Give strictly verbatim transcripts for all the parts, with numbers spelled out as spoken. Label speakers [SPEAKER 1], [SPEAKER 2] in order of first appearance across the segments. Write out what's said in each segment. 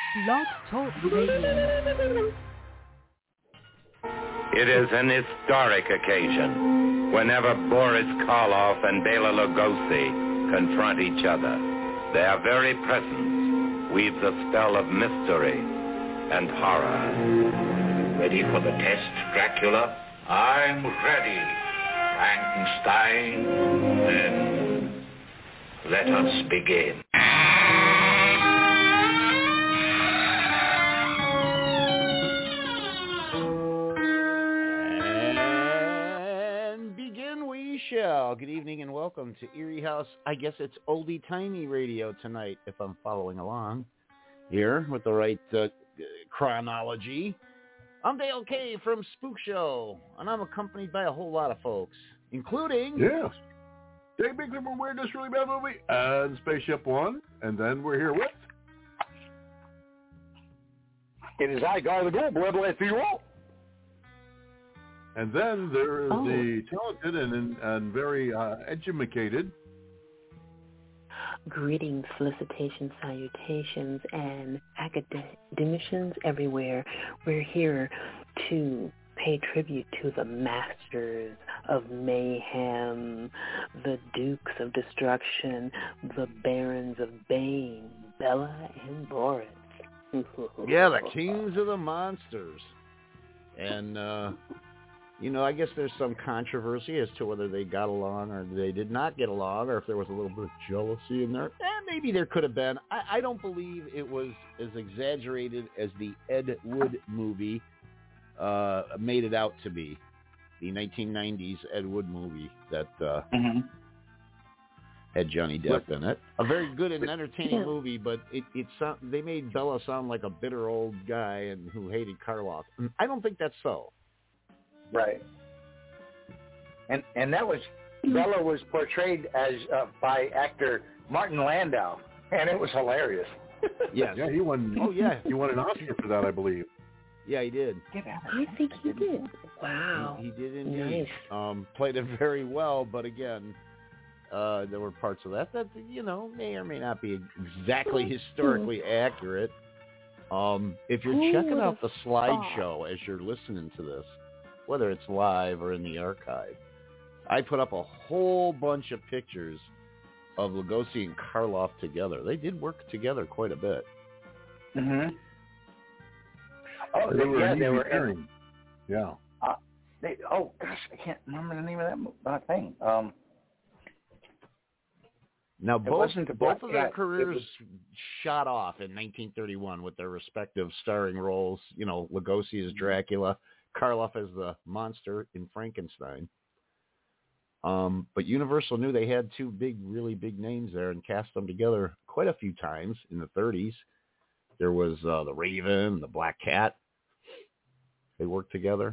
[SPEAKER 1] Blog Talk Radio.
[SPEAKER 2] It is an historic occasion whenever Boris Karloff and Bela Lugosi confront each other. Their very presence weaves a spell of mystery and horror.
[SPEAKER 3] Ready for the test, Dracula? I'm ready, Frankenstein. Then let us begin.
[SPEAKER 4] Shall. Good evening and welcome to Erie House. I guess it's oldie-timey radio tonight, if I'm following along here with the right uh, chronology. I'm Dale K from Spook Show, and I'm accompanied by a whole lot of folks, including...
[SPEAKER 5] Yes. Dave Bigley from Weirdness Really Bad Movie and Spaceship One, and then we're here with...
[SPEAKER 6] It is I, Guy the Gold, blood life for you all.
[SPEAKER 5] And then there is
[SPEAKER 7] oh.
[SPEAKER 5] the talented and, and, and very uh, educated.
[SPEAKER 7] Greetings, felicitations, salutations, and academicians everywhere. We're here to pay tribute to the masters of mayhem, the dukes of destruction, the barons of Bane, Bela and Boris.
[SPEAKER 4] Yeah, the kings of the monsters. And, uh... you know, I guess there's some controversy as to whether they got along or they did not get along, or if there was a little bit of jealousy in there. Eh, maybe there could have been. I, I don't believe it was as exaggerated as the Ed Wood movie uh, made it out to be. The nineteen nineties Ed Wood movie that uh,
[SPEAKER 6] mm-hmm.
[SPEAKER 4] had Johnny Depp in it. A very good and entertaining movie, but it, it they made Bela sound like a bitter old guy and who hated Karloff. I don't think that's so.
[SPEAKER 6] Right, and and that was Bela was portrayed as uh, by actor Martin Landau, and it was hilarious.
[SPEAKER 4] Yes.
[SPEAKER 5] Yeah, he won.
[SPEAKER 4] Oh yeah,
[SPEAKER 5] he won an Oscar for that, I believe.
[SPEAKER 4] Yeah, he did.
[SPEAKER 7] I think he did. Wow,
[SPEAKER 4] he, he did indeed.
[SPEAKER 7] Nice.
[SPEAKER 4] Um, played it very well, but again, uh, there were parts of that that you know may or may not be exactly historically accurate. Um, if you're
[SPEAKER 7] Who
[SPEAKER 4] checking out the
[SPEAKER 7] thought?
[SPEAKER 4] slideshow as you're listening to this, whether it's live or in the archive, I put up a whole bunch of pictures of Lugosi and Karloff together. They did work together quite a bit.
[SPEAKER 6] Mm-hmm. Oh,
[SPEAKER 5] they,
[SPEAKER 6] they,
[SPEAKER 5] were
[SPEAKER 6] yeah,
[SPEAKER 5] an
[SPEAKER 6] they
[SPEAKER 5] easy
[SPEAKER 6] were.
[SPEAKER 5] pairing. Yeah.
[SPEAKER 6] Uh, they, oh gosh, I can't remember the name of that uh, thing. Um,
[SPEAKER 4] now both
[SPEAKER 6] both
[SPEAKER 4] both of their
[SPEAKER 6] yeah,
[SPEAKER 4] careers
[SPEAKER 6] was,
[SPEAKER 4] shot off in nineteen thirty-one with their respective starring roles. You know, Lugosi as Dracula, Karloff as the monster in Frankenstein. Um, but Universal knew they had two big, really big names there and cast them together quite a few times in the thirties. There was uh, the Raven, the Black Cat. They worked together.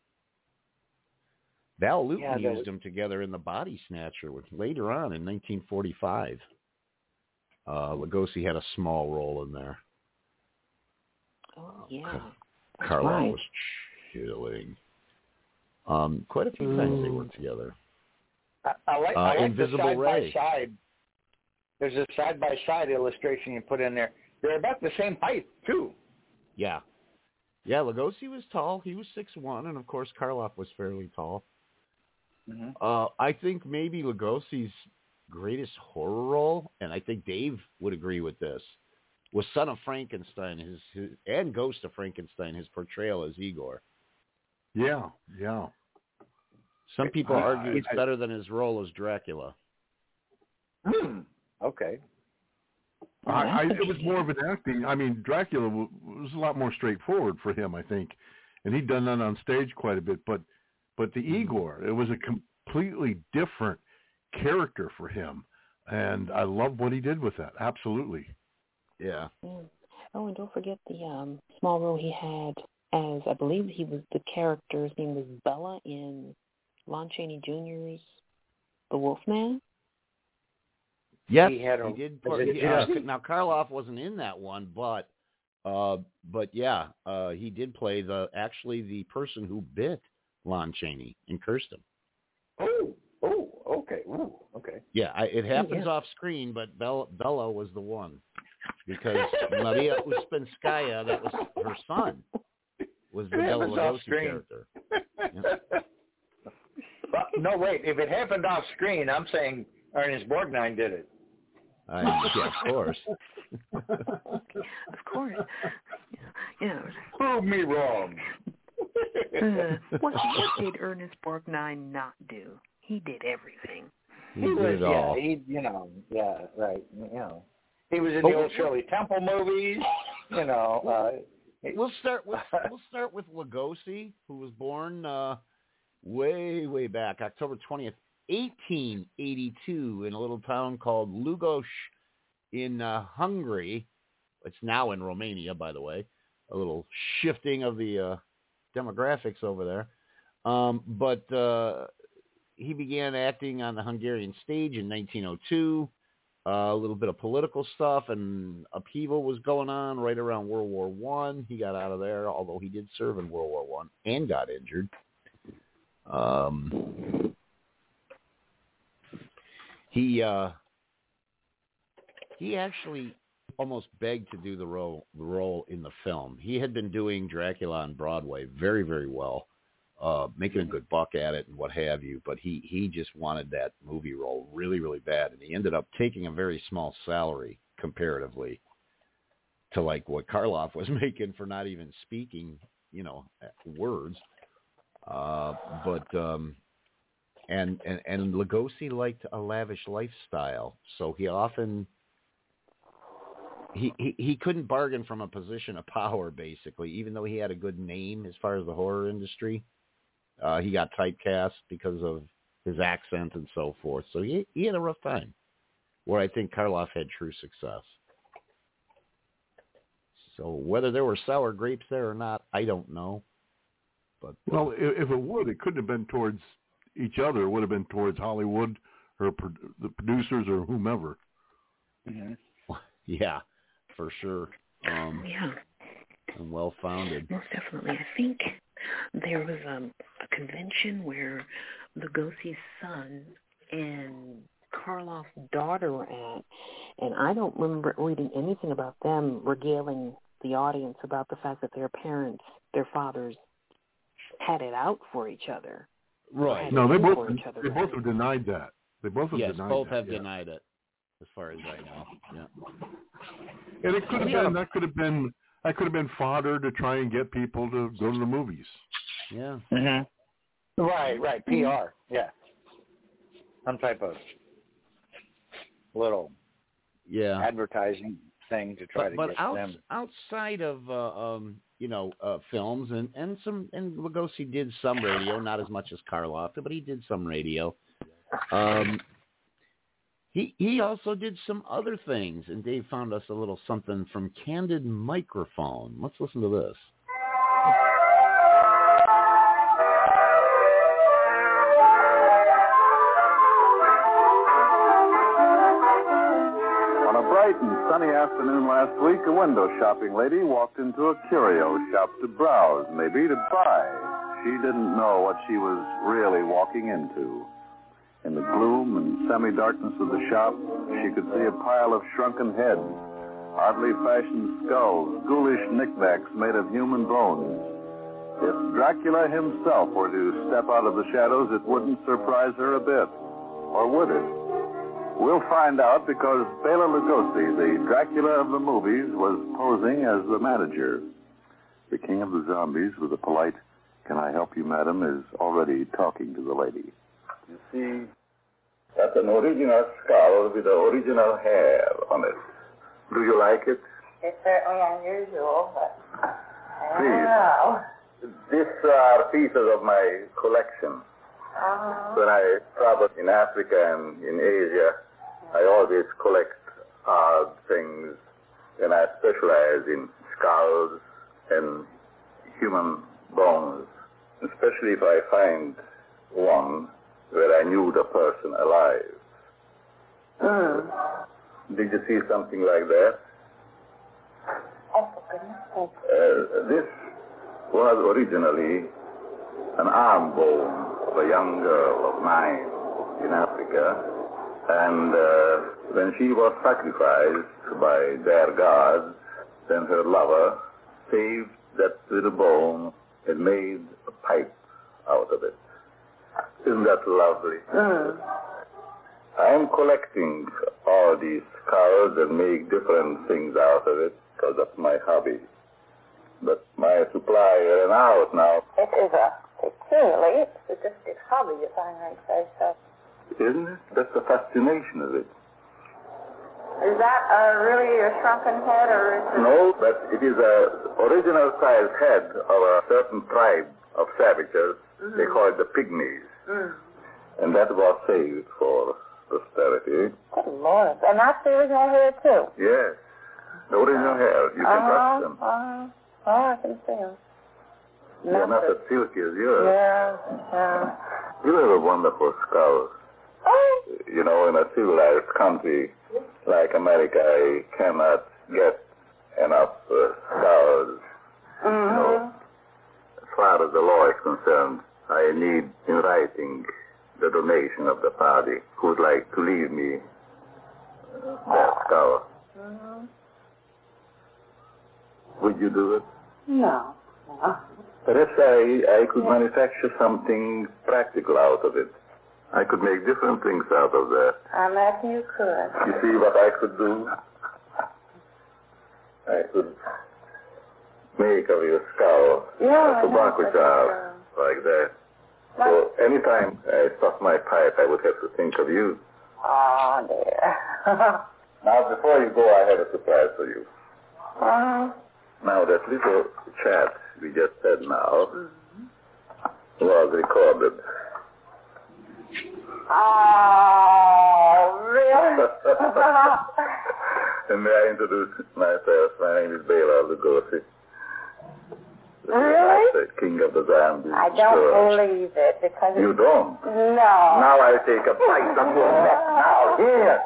[SPEAKER 4] Val Lewton
[SPEAKER 6] yeah,
[SPEAKER 4] used
[SPEAKER 6] was...
[SPEAKER 4] them together in The Body Snatcher which later on in nineteen forty-five. Uh, Lugosi had a small role in there.
[SPEAKER 7] Oh, yeah.
[SPEAKER 4] Karloff
[SPEAKER 7] right.
[SPEAKER 4] was chilling. Um, quite a few times they worked together.
[SPEAKER 6] I, I like,
[SPEAKER 4] Uh,
[SPEAKER 6] I like
[SPEAKER 4] Invisible
[SPEAKER 6] the side
[SPEAKER 4] Ray.
[SPEAKER 6] by side. There's a side by side illustration you put in there. They're about the same height too.
[SPEAKER 4] Yeah. Yeah, Lugosi was tall. He was six one, and of course Karloff was fairly tall.
[SPEAKER 6] Mm-hmm.
[SPEAKER 4] Uh, I think maybe Lugosi's greatest horror role, and I think Dave would agree with this, was Son of Frankenstein, his, his and Ghost of Frankenstein, his portrayal as Igor.
[SPEAKER 5] Yeah, yeah.
[SPEAKER 4] Some people
[SPEAKER 5] I,
[SPEAKER 4] argue
[SPEAKER 5] I,
[SPEAKER 4] it's
[SPEAKER 5] I,
[SPEAKER 4] better than his role as Dracula.
[SPEAKER 6] Hmm. Okay.
[SPEAKER 5] I, I, it was more of an acting. I mean, Dracula w- was a lot more straightforward for him, I think, and he'd done that on stage quite a bit. But, but the Igor, it was a completely different character for him, and I love what he did with that. Absolutely.
[SPEAKER 4] Yeah.
[SPEAKER 7] Mm. Oh, and don't forget the um, small role he had as, I believe he was the character, his name was Bela in Lon Chaney Junior's The Wolfman.
[SPEAKER 4] Yes,
[SPEAKER 6] he, had a,
[SPEAKER 4] he did.
[SPEAKER 6] it,
[SPEAKER 4] He, uh, now Karloff wasn't in that one, but uh, but yeah, uh, he did play the actually the person who bit Lon Chaney and cursed him.
[SPEAKER 6] Oh, oh, okay, ooh, okay.
[SPEAKER 4] Yeah, I, it happens
[SPEAKER 7] yeah.
[SPEAKER 4] off screen, but Bella, Bella was the one. because Maria Uspenskaya, that was her son, was the Bela Lugosi character. Yeah.
[SPEAKER 6] Well, no, wait. If it happened off screen, I'm saying Ernest Borgnine did it.
[SPEAKER 4] I, yeah, of course.
[SPEAKER 7] Of course. Yeah.
[SPEAKER 6] Prove me wrong.
[SPEAKER 7] uh, what, what did Ernest Borgnine not do? He did everything.
[SPEAKER 4] He,
[SPEAKER 6] he
[SPEAKER 4] did
[SPEAKER 6] was,
[SPEAKER 4] it
[SPEAKER 6] yeah,
[SPEAKER 4] all.
[SPEAKER 6] he, you know, yeah, right, you know. He was in
[SPEAKER 4] Oh,
[SPEAKER 6] the old Shirley Temple movies, you know. Uh,
[SPEAKER 4] We'll start with we'll start with Lugosi, who was born uh, way way back, October twentieth, eighteen eighty-two, in a little town called Lugoj in uh, Hungary. It's now in Romania, by the way. A little shifting of the uh, demographics over there, um, but uh, he began acting on the Hungarian stage in nineteen oh two. Uh, a little bit of political stuff and upheaval was going on right around World War One. He got out of there, although he did serve in World War One and got injured. Um, he uh, he actually almost begged to do the role the role in the film. He had been doing Dracula on Broadway very, very well, uh, making a good buck at it and what have you, but he, he just wanted that movie role really, really bad, and he ended up taking a very small salary comparatively to like what Karloff was making for not even speaking, you know, words. Uh, but um, and, and and Lugosi liked a lavish lifestyle, so he often he, he he couldn't bargain from a position of power, basically, even though he had a good name as far as the horror industry. Uh, he got typecast because of his accent and so forth. So he he had a rough time, where I think Karloff had true success. So whether there were sour grapes there or not, I don't know. But
[SPEAKER 5] well, if it would, it couldn't have been towards each other. It would have been towards Hollywood or pro- the producers or whomever.
[SPEAKER 6] Mm-hmm.
[SPEAKER 4] Yeah, for sure. Um,
[SPEAKER 7] yeah.
[SPEAKER 4] And well-founded.
[SPEAKER 7] Most definitely. I think there was um, a convention where Lugosi's son and Karloff's daughter were at, and I don't remember reading anything about them regaling the audience about the fact that their parents, their fathers, had it out for each other.
[SPEAKER 5] Right. No, they both they both have denied that. They both have
[SPEAKER 4] yes,
[SPEAKER 5] denied
[SPEAKER 4] both
[SPEAKER 5] that.
[SPEAKER 4] have
[SPEAKER 5] yeah.
[SPEAKER 4] denied it, as far as I know. Yeah.
[SPEAKER 5] And it could have been that could have been that could have been fodder to try and get people to go to the movies.
[SPEAKER 4] Yeah.
[SPEAKER 6] Mm-hmm. Right, right. P R. Yeah. Some type of little
[SPEAKER 4] yeah
[SPEAKER 6] advertising thing to try
[SPEAKER 4] but,
[SPEAKER 6] to
[SPEAKER 4] but
[SPEAKER 6] get
[SPEAKER 4] outs,
[SPEAKER 6] them.
[SPEAKER 4] outside of uh, um, you know uh, films and and some and Lugosi did some radio, not as much as Karloff, but he did some radio. Um, he he also did some other things, and Dave found us a little something from Candid Microphone. Let's listen to this.
[SPEAKER 8] Bright and sunny afternoon last week, a window shopping lady walked into a curio shop to browse, maybe to buy. She didn't know what she was really walking into. In the gloom and semi-darkness of the shop, she could see a pile of shrunken heads, oddly fashioned skulls, ghoulish knickknacks made of human bones. If Dracula himself were to step out of the shadows, it wouldn't surprise her a bit. Or would it? We'll find out because Bela Lugosi, the Dracula of the movies, was posing as the manager. The king of the zombies, with a polite, "Can I help you, madam?" is already talking to the lady.
[SPEAKER 9] You see, that's an original skull with the original hair on it. Do you like it?
[SPEAKER 10] It's certainly unusual, but I
[SPEAKER 9] Please.
[SPEAKER 10] don't know.
[SPEAKER 9] These are pieces of my collection.
[SPEAKER 10] Uh-huh.
[SPEAKER 9] When I travel in Africa and in Asia, I always collect odd things, and I specialize in skulls and human bones, especially if I find one where I knew the person alive.
[SPEAKER 10] Mm.
[SPEAKER 9] Did you see something like that?
[SPEAKER 10] Oh, for goodness sake.
[SPEAKER 9] Uh, this was originally an arm bone of a young girl of nine in Africa. And uh, when she was sacrificed by their gods, then her lover saved that little bone and made a pipe out of it. Isn't that lovely?
[SPEAKER 10] Mm.
[SPEAKER 9] I'm collecting all these skulls and make different things out of it because that's my hobby. But my supply ran out now.
[SPEAKER 10] It is a peculiarly sadistic hobby, if I may say so.
[SPEAKER 9] Isn't it? That's the fascination of it.
[SPEAKER 10] Is that uh, really a shrunken head, or is it...
[SPEAKER 9] No, but it is a original size head of a certain tribe of savages. Mm-hmm. They call it the Pygmies. Mm. And that was saved for posterity.
[SPEAKER 10] Good Lord. And that's the original hair, too?
[SPEAKER 9] Yes. The original hair. You can
[SPEAKER 10] uh-huh,
[SPEAKER 9] touch them.
[SPEAKER 10] Uh-huh. Oh, I can see them.
[SPEAKER 9] They're not as silky as yours.
[SPEAKER 10] Yeah, yeah.
[SPEAKER 9] You have a wonderful skull.
[SPEAKER 10] Oh.
[SPEAKER 9] You know, in a civilized country like America, I cannot get enough uh, skulls.
[SPEAKER 10] Mm-hmm.
[SPEAKER 9] You know, as far as the law is concerned, I need in writing the donation of the party who would like to leave me uh, that skull.
[SPEAKER 10] Mm-hmm.
[SPEAKER 9] Would you do it?
[SPEAKER 10] No. no.
[SPEAKER 9] Perhaps I, I could yeah. manufacture something practical out of it. I could make different things out of that.
[SPEAKER 10] I imagine you could.
[SPEAKER 9] You see what I could do? I could make of your skull
[SPEAKER 10] yeah,
[SPEAKER 9] a tobacco jar like that. What? So anytime I stop my pipe, I would have to think of you.
[SPEAKER 10] Oh, dear.
[SPEAKER 9] Now, before you go, I have a surprise for you.
[SPEAKER 10] Uh-huh.
[SPEAKER 9] Now, that little chat we just had now mm-hmm. was recorded.
[SPEAKER 10] Oh, really?
[SPEAKER 9] And may I introduce myself? My name is Bela Lugosi.
[SPEAKER 10] Really?
[SPEAKER 9] The king of the Zambia.
[SPEAKER 10] I don't
[SPEAKER 9] George.
[SPEAKER 10] believe it because
[SPEAKER 9] you
[SPEAKER 10] it's...
[SPEAKER 9] don't?
[SPEAKER 10] No.
[SPEAKER 9] Now I take a bite of your neck. Now, here.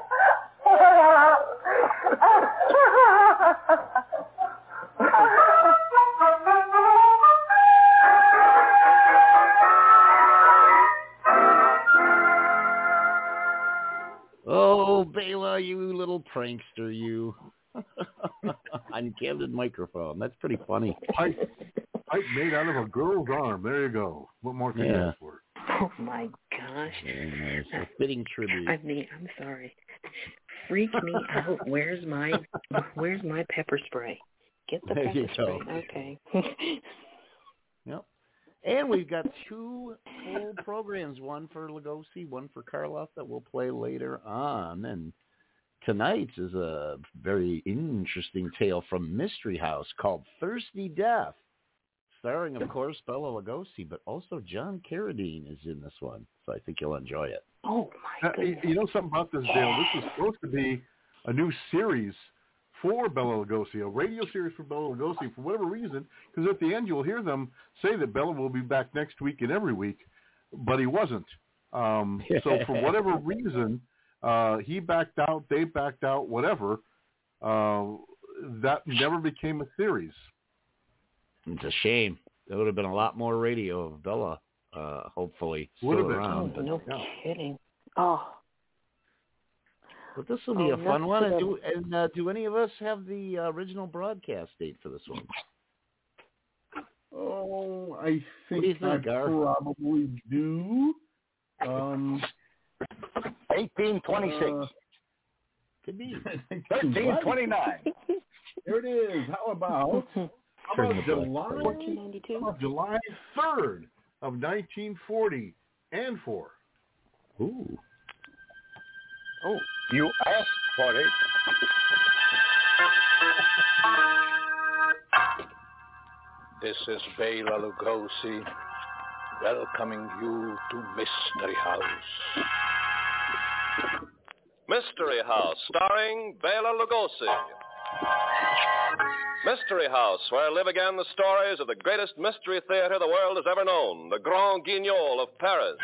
[SPEAKER 4] Oh, Bela, you little prankster, you. On candid microphone. That's pretty funny.
[SPEAKER 5] Pipe, pipe made out of a girl's arm. There you go. What more can
[SPEAKER 4] yeah.
[SPEAKER 5] you ask for?
[SPEAKER 7] Oh, my gosh.
[SPEAKER 4] Very nice. A fitting tribute.
[SPEAKER 7] I mean, I'm sorry. Freak me out. Where's my Where's my pepper spray? Get the
[SPEAKER 4] there
[SPEAKER 7] pepper
[SPEAKER 4] you
[SPEAKER 7] spray.
[SPEAKER 4] go.
[SPEAKER 7] Okay.
[SPEAKER 4] Yep. And we've got two full programs, one for Lugosi, one for Karloff, that we'll play later on. And tonight's is a very interesting tale from Mystery House called Thirsty Death, starring, of course, Bela Lugosi, but also John Carradine is in this one. So I think you'll enjoy it.
[SPEAKER 7] Oh, my goodness.
[SPEAKER 5] Uh, you know something about this, Dale? This is supposed to be a new series for Bela Lugosi, a radio series for Bela Lugosi, for whatever reason, because at the end you'll hear them say that Bela will be back next week and every week, but he wasn't. Um, so for whatever reason, uh, he backed out, they backed out, whatever. Uh, that never became a series.
[SPEAKER 4] It's a shame. There would have been a lot more radio of Bela, uh, hopefully,
[SPEAKER 5] would
[SPEAKER 4] still
[SPEAKER 5] have been.
[SPEAKER 4] around.
[SPEAKER 7] Oh, no
[SPEAKER 4] yeah.
[SPEAKER 7] kidding. Oh.
[SPEAKER 4] But this will be
[SPEAKER 7] oh,
[SPEAKER 4] a fun one. And,
[SPEAKER 7] good.
[SPEAKER 4] do, and uh, do any of us have the uh, original broadcast date for this one?
[SPEAKER 11] Oh, I think,
[SPEAKER 4] think
[SPEAKER 11] I
[SPEAKER 4] Gar?
[SPEAKER 11] probably do. Um,
[SPEAKER 6] eighteen twenty-six. Uh,
[SPEAKER 4] Could be.
[SPEAKER 6] thirteen twenty-nine.
[SPEAKER 11] There it is. How about, how about July,
[SPEAKER 7] fourteen ninety-two?
[SPEAKER 5] How about July third of nineteen forty and four?
[SPEAKER 4] Ooh.
[SPEAKER 6] Oh, you asked for it.
[SPEAKER 3] This is Bela Lugosi welcoming you to Mystery House.
[SPEAKER 12] Mystery House, starring Bela Lugosi. Mystery House, where live again the stories of the greatest mystery theater the world has ever known, the Grand Guignol of Paris.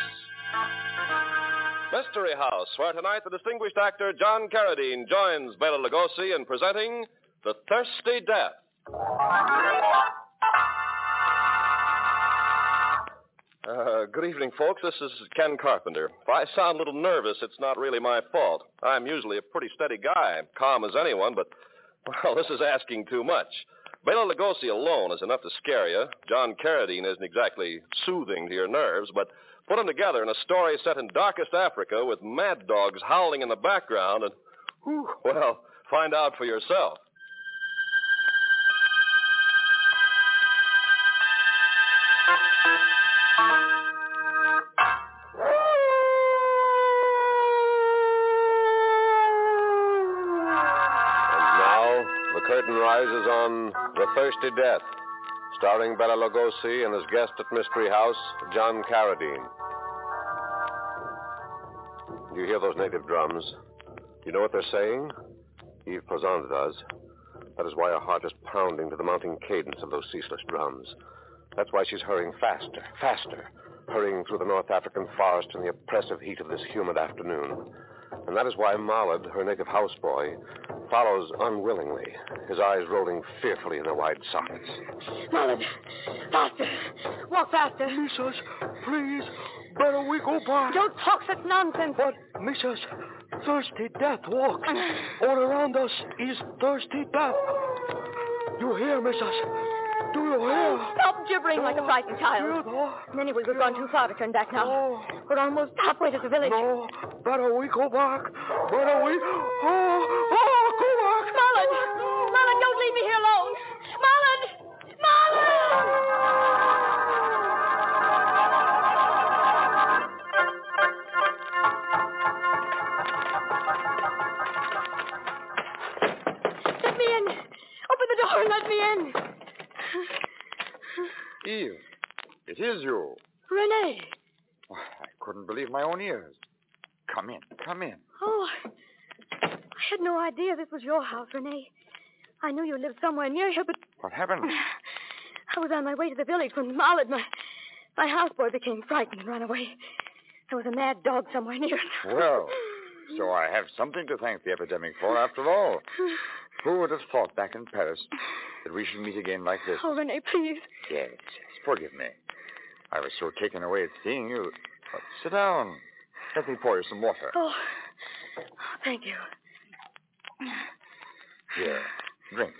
[SPEAKER 12] Mystery House, where tonight the distinguished actor John Carradine joins Bela Lugosi in presenting The Thirsty Death. Uh, good evening, folks. This is Ken Carpenter. If I sound a little nervous, it's not really my fault. I'm usually a pretty steady guy, calm as anyone, but, well, this is asking too much. Bela Lugosi alone is enough to scare you. John Carradine isn't exactly soothing to your nerves, but put them together in a story set in darkest Africa with mad dogs howling in the background, and, whew, well, find out for yourself.
[SPEAKER 13] Curtain rises on The Thirsty Death, starring Bela Lugosi and his guest at Mystery House, John Carradine. Do you hear those native drums? Do you know what they're saying? Eve Posanda does. That is why her heart is pounding to the mounting cadence of those ceaseless drums. That's why she's hurrying faster, faster, hurrying through the North African forest in the oppressive heat of this humid afternoon. And that is why Mollard, her native houseboy, follows unwillingly, his eyes rolling fearfully in their wide sockets.
[SPEAKER 14] Mollard, faster. Walk faster.
[SPEAKER 11] Missus, please, better we go back.
[SPEAKER 14] Don't talk such nonsense.
[SPEAKER 11] But, Missus, thirsty death walk. All around us is thirsty death. You hear, Missus? Do you hear?
[SPEAKER 14] Stop gibbering like a frightened child. Many we've gone too far to turn back now.
[SPEAKER 11] No.
[SPEAKER 14] We're almost halfway to the village.
[SPEAKER 11] No, better we go back. Better we... Oh, oh, go back.
[SPEAKER 14] Mollard! Mollard, don't leave me here alone. Mollard! Mollard! Let me in. Open the door and let me in.
[SPEAKER 15] Eve, it is you.
[SPEAKER 14] Renee.
[SPEAKER 15] Oh, I couldn't believe my own ears. Come in, come in.
[SPEAKER 14] Oh, I had no idea this was your house, Renee. I knew you lived somewhere near here, but...
[SPEAKER 15] What happened?
[SPEAKER 14] I was on my way to the village when Mollard, my, my houseboy, became frightened and ran away. There was a mad dog somewhere near us.
[SPEAKER 15] Well, so I have something to thank the epidemic for after all. Who would have thought back in Paris that we should meet again like this?
[SPEAKER 14] Oh, Renee, please.
[SPEAKER 15] Yes, yes, forgive me. I was so taken away at seeing you. But sit down. Let me pour you some water.
[SPEAKER 14] Oh, thank you.
[SPEAKER 15] Here, drink.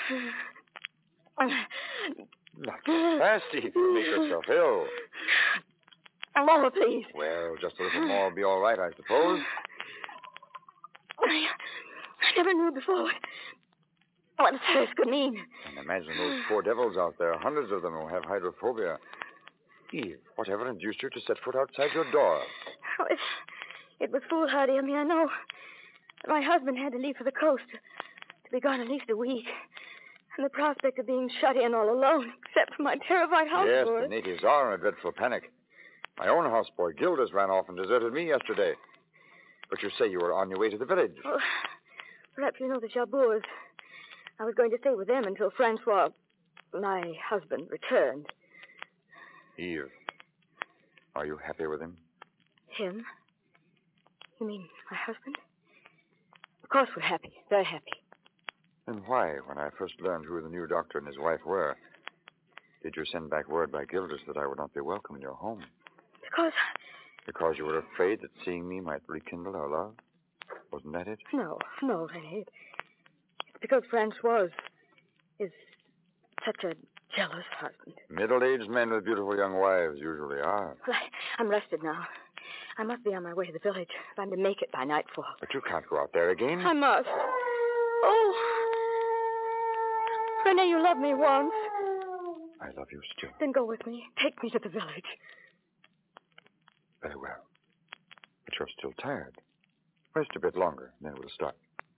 [SPEAKER 15] Not so fast, Eve. You'll make yourself ill.
[SPEAKER 14] More, please.
[SPEAKER 15] Well, just a little more will be all right, I suppose.
[SPEAKER 14] I, I never knew before what a thirst could mean.
[SPEAKER 15] And imagine those poor devils out there, hundreds of them who have hydrophobia. Eve, whatever induced you to set foot outside your door?
[SPEAKER 14] Oh, it, it was foolhardy of me, I know. But my husband had to leave for the coast to, to be gone at least a week. And the prospect of being shut in all alone, except for my terrified houseboy.
[SPEAKER 15] Yes, the natives are in a dreadful panic. My own houseboy, Gildas, ran off and deserted me yesterday. But you say you were on your way to the village.
[SPEAKER 14] Oh, perhaps you know the Jabours. I was going to stay with them until Francois, my husband, returned.
[SPEAKER 15] Eve, are you happy with him?
[SPEAKER 14] Him? You mean my husband? Of course we're happy. Very happy.
[SPEAKER 15] Then why, when I first learned who the new doctor and his wife were, did you send back word by Gildas that I would not be welcome in your home?
[SPEAKER 14] Because...
[SPEAKER 15] Because you were afraid that seeing me might rekindle our love? Wasn't that it?
[SPEAKER 14] No, no, Renee. It's because Francois is such a jealous husband.
[SPEAKER 15] Middle-aged men with beautiful young wives usually are.
[SPEAKER 14] Well, I, I'm rested now. I must be on my way to the village if I'm to make it by nightfall.
[SPEAKER 15] But you can't go out there again.
[SPEAKER 14] I must. Oh. Renee, you loved me once.
[SPEAKER 15] I love you still.
[SPEAKER 14] Then go with me. Take me to the village.
[SPEAKER 15] Very well. But you're still tired. Rest a bit longer, then we'll start.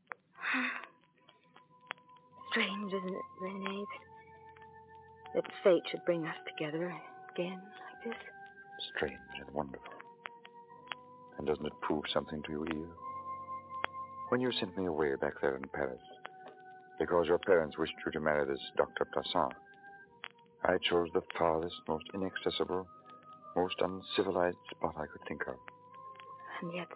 [SPEAKER 14] Strange, isn't it, Renee, that, that fate should bring us together again like this?
[SPEAKER 15] Strange and wonderful. And doesn't it prove something to you, Eve? When you sent me away back there in Paris, because your parents wished you to marry this Doctor Plassant, I chose the farthest, most inaccessible, most uncivilized spot I could think of.
[SPEAKER 14] And yet,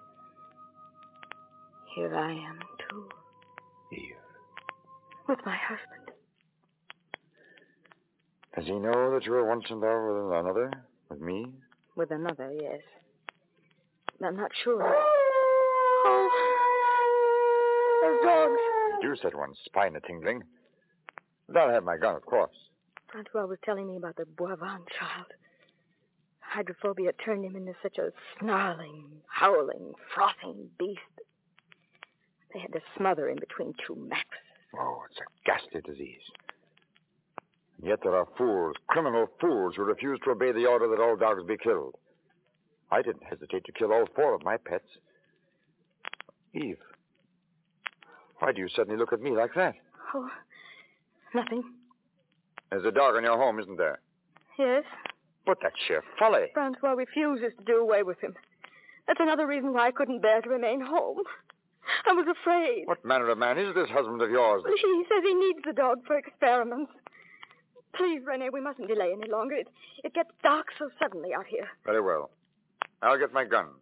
[SPEAKER 14] here I am, too.
[SPEAKER 15] Eve.
[SPEAKER 14] With my husband.
[SPEAKER 15] Does he know that you were once in love with another? With me?
[SPEAKER 14] With another, yes. I'm not sure. Oh, those dogs.
[SPEAKER 15] You said one spine a tingling. But I'll have my gun, of course.
[SPEAKER 14] Francois was telling me about the Boivin child. Hydrophobia turned him into such a snarling, howling, frothing beast. They had to smother him between two mattresses.
[SPEAKER 15] Oh, it's a ghastly disease. And yet there are fools, criminal fools, who refuse to obey the order that all dogs be killed. I didn't hesitate to kill all four of my pets. Eve, why do you suddenly look at me like that?
[SPEAKER 14] Oh, nothing.
[SPEAKER 15] There's a dog in your home, isn't there?
[SPEAKER 14] Yes.
[SPEAKER 15] But that's sheer folly.
[SPEAKER 14] Francois refuses to do away with him. That's another reason why I couldn't bear to remain home. I was afraid.
[SPEAKER 15] What manner of man is this husband of yours?
[SPEAKER 14] He, he says he needs the dog for experiments. Please, Rene, we mustn't delay any longer. It, it gets dark so suddenly out here.
[SPEAKER 15] Very well. I'll get my gun.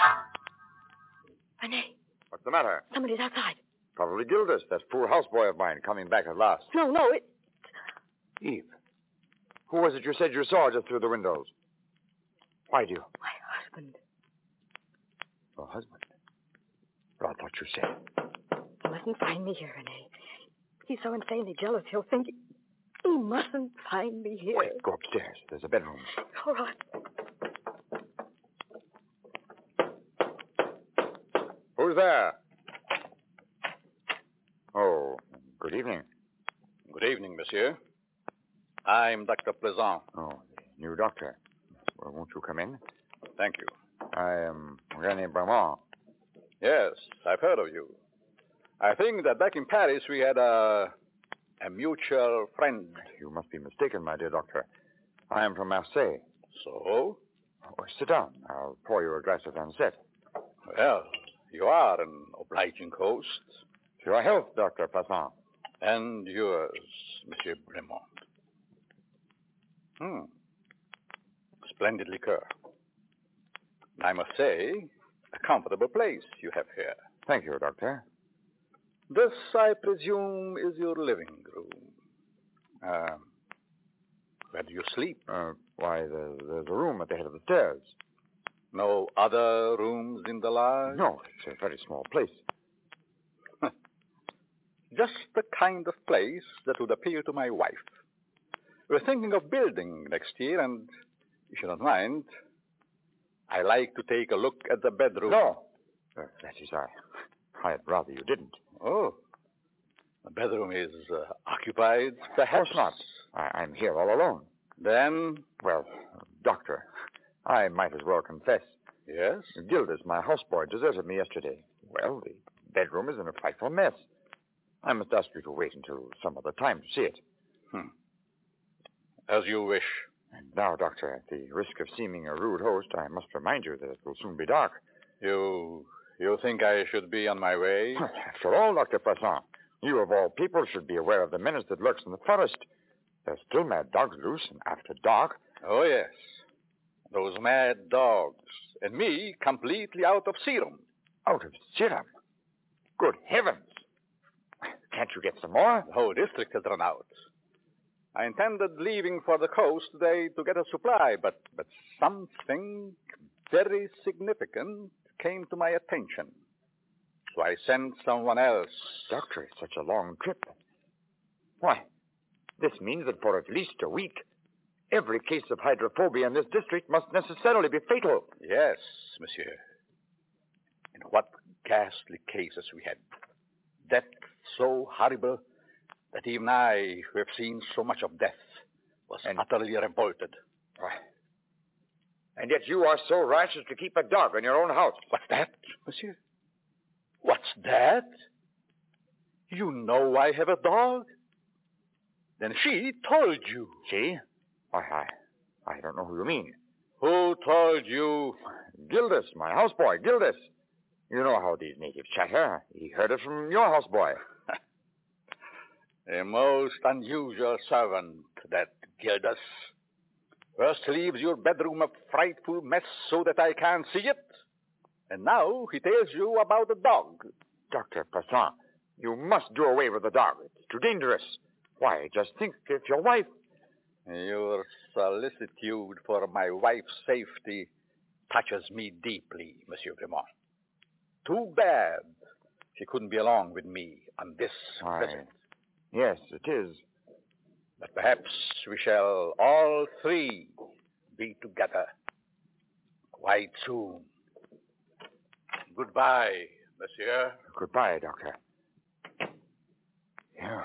[SPEAKER 14] Rene.
[SPEAKER 15] What's the matter?
[SPEAKER 14] Somebody's outside.
[SPEAKER 15] Probably Gildas, that fool houseboy of mine, coming back at last.
[SPEAKER 14] No, no, it...
[SPEAKER 15] Eve, who was it you said you saw just through the windows? Why do you?
[SPEAKER 14] My husband.
[SPEAKER 15] Your husband? Well, I thought you said.
[SPEAKER 14] He mustn't find me here, Rene. He's so insanely jealous, he'll think... He mustn't find me here.
[SPEAKER 15] Wait, go upstairs. There's a bedroom.
[SPEAKER 14] All right.
[SPEAKER 15] Who's there? Oh, good evening.
[SPEAKER 3] Good evening, monsieur. I'm Doctor Plaisant.
[SPEAKER 15] Oh, the new doctor. Well, won't you come in?
[SPEAKER 3] Thank you.
[SPEAKER 15] I am René Beaumont.
[SPEAKER 3] Yes, I've heard of you. I think that back in Paris we had a... a mutual friend.
[SPEAKER 15] You must be mistaken, my dear doctor. I am from Marseille.
[SPEAKER 3] So?
[SPEAKER 15] Oh, sit down. I'll pour you a glass of anisette.
[SPEAKER 3] Well, you are an obliging host.
[SPEAKER 15] To your health, Doctor Plaisant.
[SPEAKER 3] And yours, Monsieur Bremont. Hmm. Splendid liqueur. I must say, a comfortable place you have here.
[SPEAKER 15] Thank you, Doctor.
[SPEAKER 3] This, I presume, is your living room. Uh, where do you sleep?
[SPEAKER 15] Uh, why, there's, there's a room at the head of the stairs.
[SPEAKER 3] No other rooms in the lodge?
[SPEAKER 15] No, it's a very small place.
[SPEAKER 3] Just the kind of place that would appeal to my wife. We're thinking of building next year, and if you don't mind, I like to take a look at the bedroom.
[SPEAKER 15] No. Uh, that is, I, I'd rather you didn't.
[SPEAKER 3] Oh. The bedroom is uh, occupied, perhaps?
[SPEAKER 15] Of course not. I, I'm here all alone.
[SPEAKER 3] Then?
[SPEAKER 15] Well, doctor, I might as well confess.
[SPEAKER 3] Yes?
[SPEAKER 15] Gildas, my houseboy, deserted me yesterday. Well, the bedroom is in a frightful mess. I must ask you to wait until some other time to see it.
[SPEAKER 3] Hmm. As you wish.
[SPEAKER 15] And now, doctor, at the risk of seeming a rude host, I must remind you that it will soon be dark.
[SPEAKER 3] You... you think I should be on my way?
[SPEAKER 15] After all, Doctor Plaisant, you of all people should be aware of the menace that lurks in the forest. There's still mad dogs loose, and after dark...
[SPEAKER 3] Oh, yes. Those mad dogs. And me completely out of serum.
[SPEAKER 15] Out of serum? Good heavens. Can't you get some more?
[SPEAKER 3] The whole district has run out. I intended leaving for the coast today to get a supply, but, but something very significant came to my attention. So I sent someone else.
[SPEAKER 15] Doctor, it's such a long trip. Why, this means that for at least a week, every case of hydrophobia in this district must necessarily be fatal.
[SPEAKER 3] Yes, monsieur. And what ghastly cases we had. Death so horrible that even I, who have seen so much of death, was and, utterly revolted.
[SPEAKER 15] Why? And yet you are so rash as to keep a dog in your own house.
[SPEAKER 3] What's that, monsieur? What's that? You know I have a dog? Then she told you.
[SPEAKER 15] She? Why, I, I don't know who you mean.
[SPEAKER 3] Who told you?
[SPEAKER 15] Gildas, my houseboy, Gildas. You know how these natives chatter. He heard it from your houseboy.
[SPEAKER 3] A most unusual servant, that Gildas. First leaves your bedroom a frightful mess so that I can't see it. And now he tells you about the dog.
[SPEAKER 15] Doctor Plaisant, you must do away with the dog. It's too dangerous. Why, just think if your wife...
[SPEAKER 3] Your solicitude for my wife's safety touches me deeply, Monsieur Grimont. Too bad she couldn't be along with me on this
[SPEAKER 15] Why,
[SPEAKER 3] visit.
[SPEAKER 15] yes, it is.
[SPEAKER 3] But perhaps we shall all three be together quite soon. Goodbye, Monsieur.
[SPEAKER 15] Goodbye, Doctor. Yeah.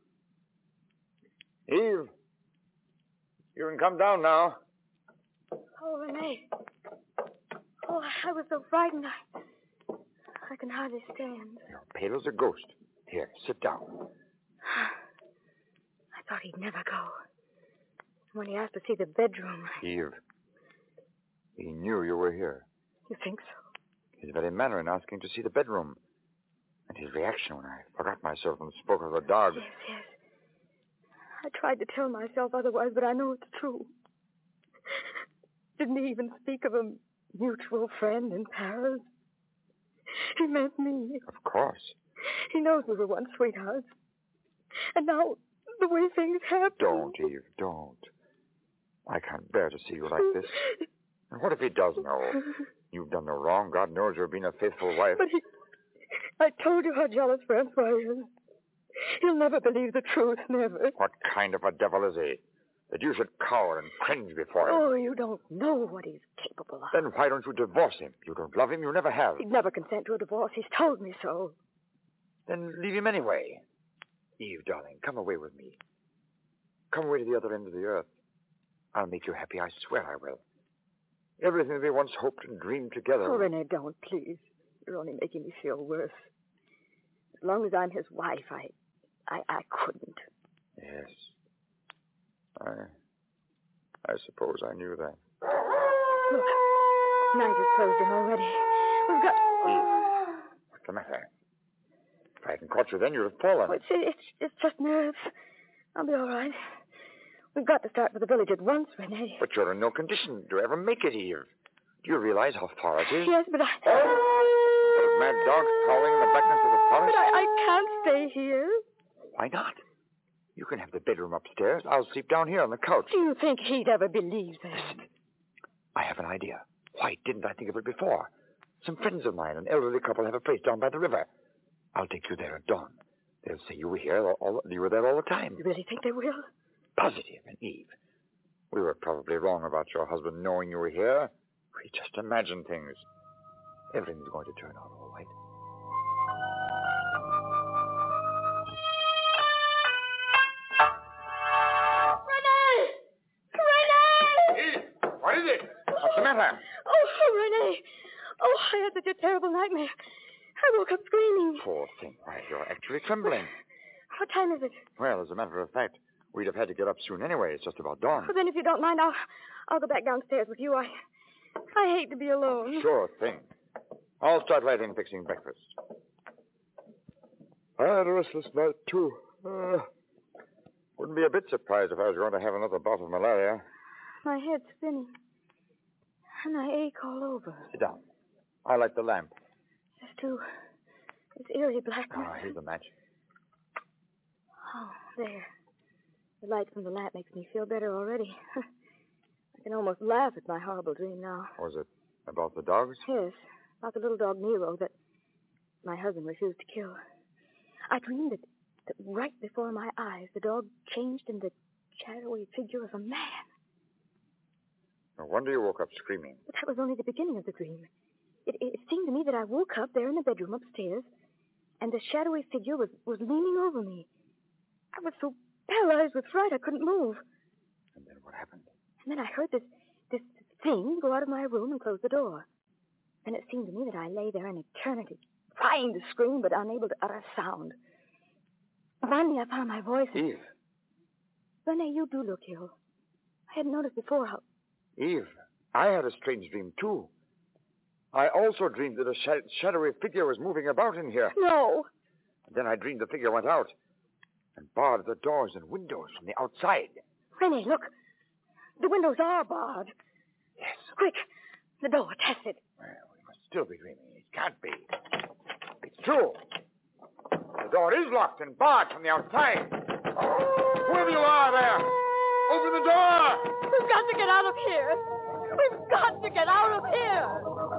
[SPEAKER 15] Eve, you can come down now.
[SPEAKER 14] Oh, Renee. Oh, I was so frightened. I, I can hardly stand.
[SPEAKER 15] You're pale as a ghost. Here, sit down.
[SPEAKER 14] I thought he'd never go. When he asked to see the bedroom.
[SPEAKER 15] Eve, he knew you were here.
[SPEAKER 14] You think so?
[SPEAKER 15] His very manner in asking to see the bedroom. And his reaction when I forgot myself and spoke of the dog.
[SPEAKER 14] Yes, yes. I tried to tell myself otherwise, but I know it's true. Didn't he even speak of a mutual friend in Paris? He meant me.
[SPEAKER 15] Of course.
[SPEAKER 14] He knows we were once sweethearts. And now, the way things happen...
[SPEAKER 15] Don't, Eve, don't. I can't bear to see you like this. And what if he does know? You've done no wrong. God knows you've been a faithful wife.
[SPEAKER 14] But he... I told you how jealous Francois is. He'll never believe the truth, never.
[SPEAKER 15] What kind of a devil is he? That you should cower and cringe before him.
[SPEAKER 14] Oh, you don't know what he's capable of.
[SPEAKER 15] Then why don't you divorce him? You don't love him, you never have.
[SPEAKER 14] He'd never consent to a divorce. He's told me so.
[SPEAKER 15] Then leave him anyway. Eve, darling, come away with me. Come away to the other end of the earth. I'll make you happy, I swear I will. Everything that we once hoped and dreamed together.
[SPEAKER 14] Oh, Renee, don't, please. You're only making me feel worse. As long as I'm his wife, I... I, I couldn't.
[SPEAKER 15] Yes. I... I suppose I knew that.
[SPEAKER 14] Look, night is closing already. We've got...
[SPEAKER 15] Eve, what's the matter? If I hadn't caught you then, you'd have fallen.
[SPEAKER 14] Oh, it's, it's, it's just nerves. I'll be all right. We've got to start for the village at once, Renee.
[SPEAKER 15] But you're in no condition to ever make it here. Do you realize how far it is?
[SPEAKER 14] Yes, but I...
[SPEAKER 15] Those mad dogs howling in the blackness of the forest?
[SPEAKER 14] But I, I can't stay here.
[SPEAKER 15] Why not? You can have the bedroom upstairs. I'll sleep down here on the couch.
[SPEAKER 14] Do you think he'd ever believe that?
[SPEAKER 15] Listen, I have an idea. Why didn't I think of it before? Some friends of mine, an elderly couple, have a place down by the river. I'll take you there at dawn. They'll say you were here, all, all, you were there all the time.
[SPEAKER 14] You really think they will?
[SPEAKER 15] Positive. And Eve, we were probably wrong about your husband knowing you were here. We just imagined things. Everything's going to turn out all right. What is it? What's the matter?
[SPEAKER 14] Oh, oh, Renee. Oh, I had such a terrible nightmare. I woke up screaming.
[SPEAKER 15] Poor thing. Why, you're actually trembling.
[SPEAKER 14] What time is it?
[SPEAKER 15] Well, as a matter of fact, we'd have had to get up soon anyway. It's just about dawn.
[SPEAKER 14] Well, then, if you don't mind, I'll, I'll go back downstairs with you. I, I hate to be alone.
[SPEAKER 15] Sure thing. I'll start right in fixing breakfast. I had a restless night, too. Uh, wouldn't be a bit surprised if I was going to have another bout of malaria.
[SPEAKER 14] My head's spinning. And I ache all over.
[SPEAKER 15] Sit down. I light the lamp.
[SPEAKER 14] There's too... It's eerie blackness.
[SPEAKER 15] Ah, here's the match.
[SPEAKER 14] Oh, there. The light from the lamp makes me feel better already. I can almost laugh at my horrible dream now.
[SPEAKER 15] Was it about the dogs?
[SPEAKER 14] Yes, about the little dog Nero that my husband refused to kill. I dreamed that, that right before my eyes, the dog changed into the shadowy figure of a man.
[SPEAKER 15] No wonder you woke up screaming.
[SPEAKER 14] But that was only the beginning of the dream. It, it seemed to me that I woke up there in the bedroom upstairs, and the shadowy figure was, was leaning over me. I was so paralyzed with fright I couldn't move.
[SPEAKER 15] And then what happened?
[SPEAKER 14] And then I heard this, this thing go out of my room and close the door. And it seemed to me that I lay there an eternity, trying to scream but unable to utter a sound. Finally, I found my voice. And...
[SPEAKER 15] Eve.
[SPEAKER 14] Renee, you do look ill. I hadn't noticed before how...
[SPEAKER 15] Eve, I had a strange dream, too. I also dreamed that a sh- shadowy figure was moving about in here.
[SPEAKER 14] No.
[SPEAKER 15] And then I dreamed the figure went out and barred the doors and windows from the outside.
[SPEAKER 14] Renee, look. The windows are barred.
[SPEAKER 15] Yes.
[SPEAKER 14] Quick. The door, test it.
[SPEAKER 15] Well, we must still be dreaming. It can't be. It's true. The door is locked and barred from the outside. Whoever you are there, open the door.
[SPEAKER 14] get out of here. We've got to get out of here.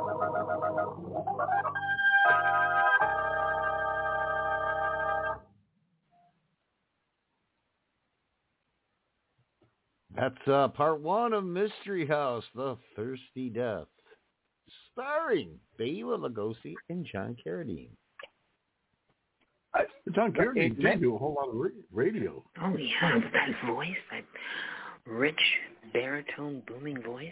[SPEAKER 4] That's uh, part one of Mystery House, The Thirsty Death, starring Bela Lugosi and John Carradine.
[SPEAKER 5] Uh, John Carradine did do a whole lot of ra- radio.
[SPEAKER 7] Oh, yeah, that voice, that rich baritone booming voice.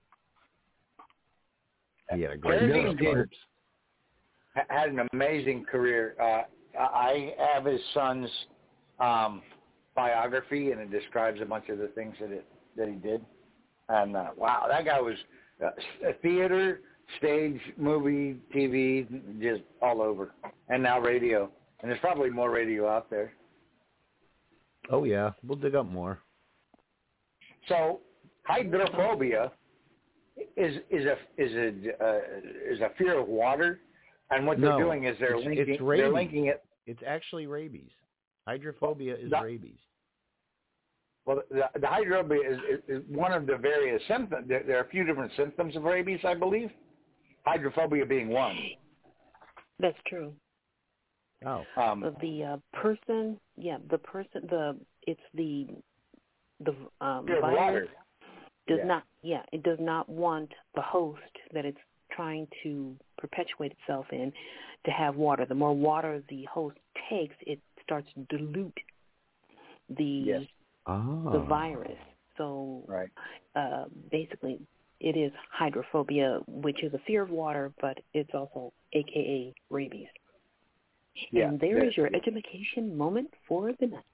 [SPEAKER 4] He had a great
[SPEAKER 6] Carradine
[SPEAKER 4] voice.
[SPEAKER 6] did, had an amazing career. Uh, I have his son's um, biography, and it describes a bunch of the things that it that he did. And uh, wow, that guy was uh, theater, stage, movie, T V, just all over, and now radio. And there's probably more radio out there.
[SPEAKER 4] Oh yeah, we'll dig up more.
[SPEAKER 6] So hydrophobia is is a is a uh, is a fear of water, and what
[SPEAKER 4] No,
[SPEAKER 6] they're doing is they're
[SPEAKER 4] it's,
[SPEAKER 6] linking
[SPEAKER 4] it's
[SPEAKER 6] they're
[SPEAKER 4] rabies.
[SPEAKER 6] linking it.
[SPEAKER 4] It's actually rabies. Hydrophobia is
[SPEAKER 6] The-
[SPEAKER 4] rabies.
[SPEAKER 6] Well, the, the hydrophobia is, is, is one of the various symptoms. There, there are a few different symptoms of rabies, I believe. Hydrophobia being one.
[SPEAKER 7] That's true.
[SPEAKER 4] Oh.
[SPEAKER 6] Um,
[SPEAKER 7] the uh, person, yeah, the person, the it's the the um,
[SPEAKER 6] fear of
[SPEAKER 7] virus
[SPEAKER 6] water.
[SPEAKER 7] does
[SPEAKER 6] Yeah.
[SPEAKER 7] not, yeah, it does not want the host that it's trying to perpetuate itself in to have water. The more water the host takes, it starts to dilute the
[SPEAKER 6] Yes.
[SPEAKER 4] Oh.
[SPEAKER 7] the virus. So
[SPEAKER 6] right.
[SPEAKER 7] uh, basically, it is hydrophobia, which is a fear of water, but it's also A K A rabies.
[SPEAKER 6] Yeah,
[SPEAKER 7] and there
[SPEAKER 6] yeah.
[SPEAKER 7] is your education moment for the night.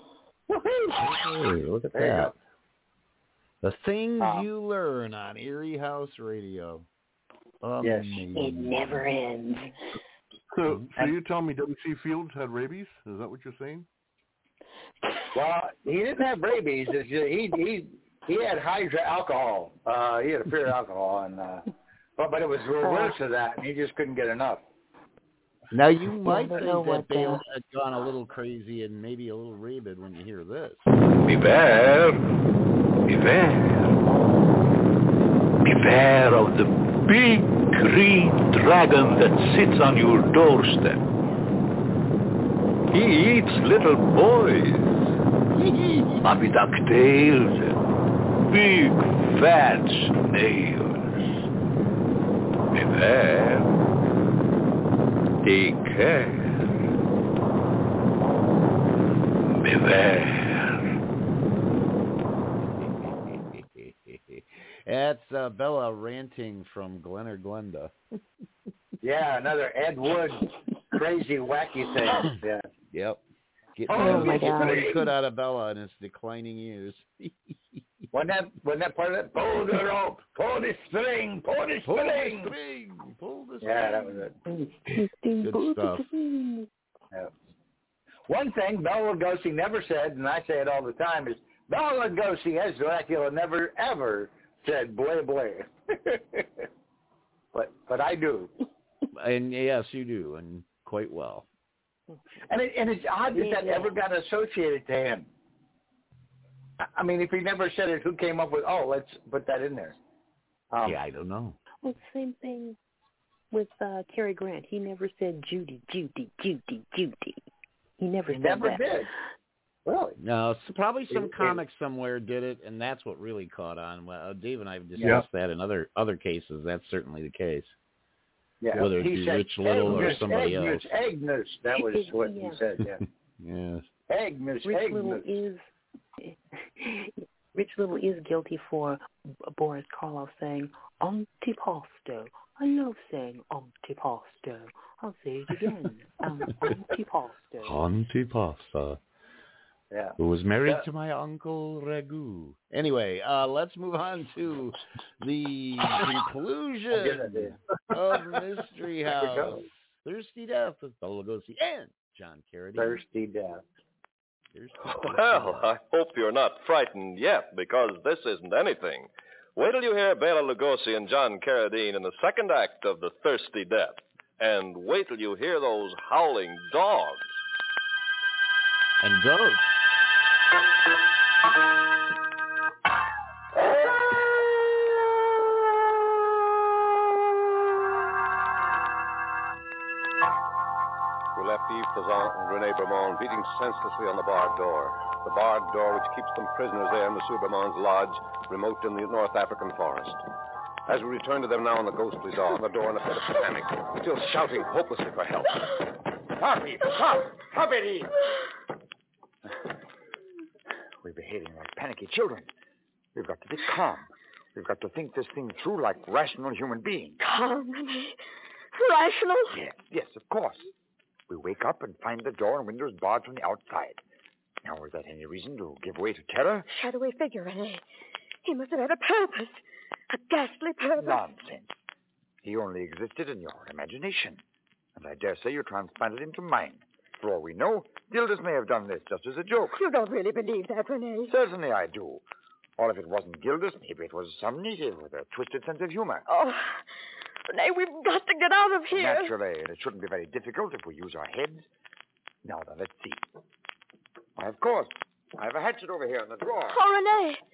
[SPEAKER 4] Hey, look at
[SPEAKER 6] There you
[SPEAKER 4] that. The things
[SPEAKER 6] Um,
[SPEAKER 4] you learn on Erie House Radio.
[SPEAKER 6] Yes.
[SPEAKER 4] Amazing.
[SPEAKER 7] It never ends.
[SPEAKER 5] So, so you tell me W C Fields had rabies? Is that what you're saying?
[SPEAKER 6] Well, he didn't have rabies. It's just, he he he had hydro alcohol. Uh, he had a fear of alcohol, and uh, but but it was reverse of that, and he just couldn't get enough.
[SPEAKER 4] Now, you might
[SPEAKER 7] Never
[SPEAKER 4] think
[SPEAKER 7] know
[SPEAKER 4] that
[SPEAKER 7] what, uh,
[SPEAKER 4] Bela had gone a little crazy and maybe a little rabid when you hear this.
[SPEAKER 16] Beware, beware, beware of the big green dragon that sits on your doorstep. He eats little boys, puppy duck tails, and big fat snails. Beware. Take care. Beware.
[SPEAKER 4] That's uh, Bella ranting from Glen or Glenda.
[SPEAKER 6] Yeah, another Ed Wood crazy wacky thing. Yeah.
[SPEAKER 4] Yep. Getting
[SPEAKER 6] Oh,
[SPEAKER 4] all
[SPEAKER 6] my
[SPEAKER 4] getting what he
[SPEAKER 6] God.
[SPEAKER 4] could out of Bella in his declining years.
[SPEAKER 6] Wasn't that wasn't that part of that? Pull the rope, pull the string, pull the
[SPEAKER 4] Pull the
[SPEAKER 6] string.
[SPEAKER 4] string, pull the string.
[SPEAKER 6] Yeah, that was it.
[SPEAKER 4] Good stuff.
[SPEAKER 6] Yeah. One thing Bela Lugosi never said, and I say it all the time, is Bela Lugosi as Dracula never ever said "bleh bleh," but but I do,
[SPEAKER 4] And yes, you do, and quite well.
[SPEAKER 6] and it, and it's odd that that ever got associated to him. I- I mean, if he never said it, who came up with? Oh, let's put that in there. Um,
[SPEAKER 4] yeah, I don't know.
[SPEAKER 7] Well, same thing with uh, Cary Grant. He never said Judy, Judy, Judy, Judy. He never
[SPEAKER 6] he
[SPEAKER 7] said
[SPEAKER 6] never
[SPEAKER 7] that.
[SPEAKER 6] did. Really?
[SPEAKER 4] No, so probably some
[SPEAKER 6] It- it-
[SPEAKER 4] comic somewhere did it, and that's what really caught on. Well, uh, Dave and I have discussed
[SPEAKER 5] Yeah.
[SPEAKER 4] that in other other cases. That's certainly the case.
[SPEAKER 6] Yeah.
[SPEAKER 4] Whether it
[SPEAKER 6] he
[SPEAKER 4] be
[SPEAKER 6] said,
[SPEAKER 4] Rich Little or
[SPEAKER 6] Agnes,
[SPEAKER 4] somebody
[SPEAKER 6] Agnes,
[SPEAKER 4] else.
[SPEAKER 6] Agnes. That was what
[SPEAKER 7] Yeah.
[SPEAKER 6] he said. Yeah.
[SPEAKER 4] Yes.
[SPEAKER 6] Agnes,
[SPEAKER 7] Rich Little
[SPEAKER 6] Agnes.
[SPEAKER 7] is Rich Little is guilty for Boris Karloff saying antipasto. I love saying antipasto. I'll say it again. Um, antipasto.
[SPEAKER 4] Antipasta.
[SPEAKER 6] Yeah.
[SPEAKER 4] Who was married
[SPEAKER 6] Yeah.
[SPEAKER 4] to my uncle Ragu. Anyway, uh, let's move on to the conclusion of Mystery
[SPEAKER 6] There we
[SPEAKER 4] House.
[SPEAKER 6] go.
[SPEAKER 4] Thirsty Death with Bela Lugosi and John Carradine.
[SPEAKER 6] Thirsty death.
[SPEAKER 4] Thirsty
[SPEAKER 12] Well, I hope you're not frightened yet, because this isn't anything. Wait till you hear Bela Lugosi and John Carradine in the second act of The Thirsty Death. And wait till you hear those howling dogs.
[SPEAKER 4] And goats.
[SPEAKER 13] Pesan and Rene Bremont beating senselessly on the barred door. The barred door which keeps them prisoners there in Monsieur Bremont's lodge, remote in the North African forest. As we return to them now in the ghostly dawn, the door in a fit of panic, still shouting hopelessly for help.
[SPEAKER 6] Stop, Eve! Stop! Stop it, Eve! We're behaving like panicky children. We've got to be calm. We've got to think this thing through like rational human beings.
[SPEAKER 14] Calm, Rene. Rational?
[SPEAKER 6] Yes, yes, of course. We wake up and find the door and windows barred from the outside. Now, is that any reason to give way to terror?
[SPEAKER 14] Shadowy figure, Rene. He must have had a purpose. A ghastly purpose.
[SPEAKER 6] Nonsense. He only existed in your imagination. And I dare say you transplanted him to mine. For all we know, Gildas may have done this just as a joke.
[SPEAKER 14] You don't really believe that, Rene.
[SPEAKER 6] Certainly I do. Or if it wasn't Gildas, maybe it was some native with a twisted sense of humor.
[SPEAKER 14] Oh, Rene, we've got to get out of here.
[SPEAKER 6] Naturally, and it shouldn't be very difficult if we use our heads. Now then, let's see. Why, of course. I have a hatchet over here in the drawer.
[SPEAKER 14] Oh, Rene.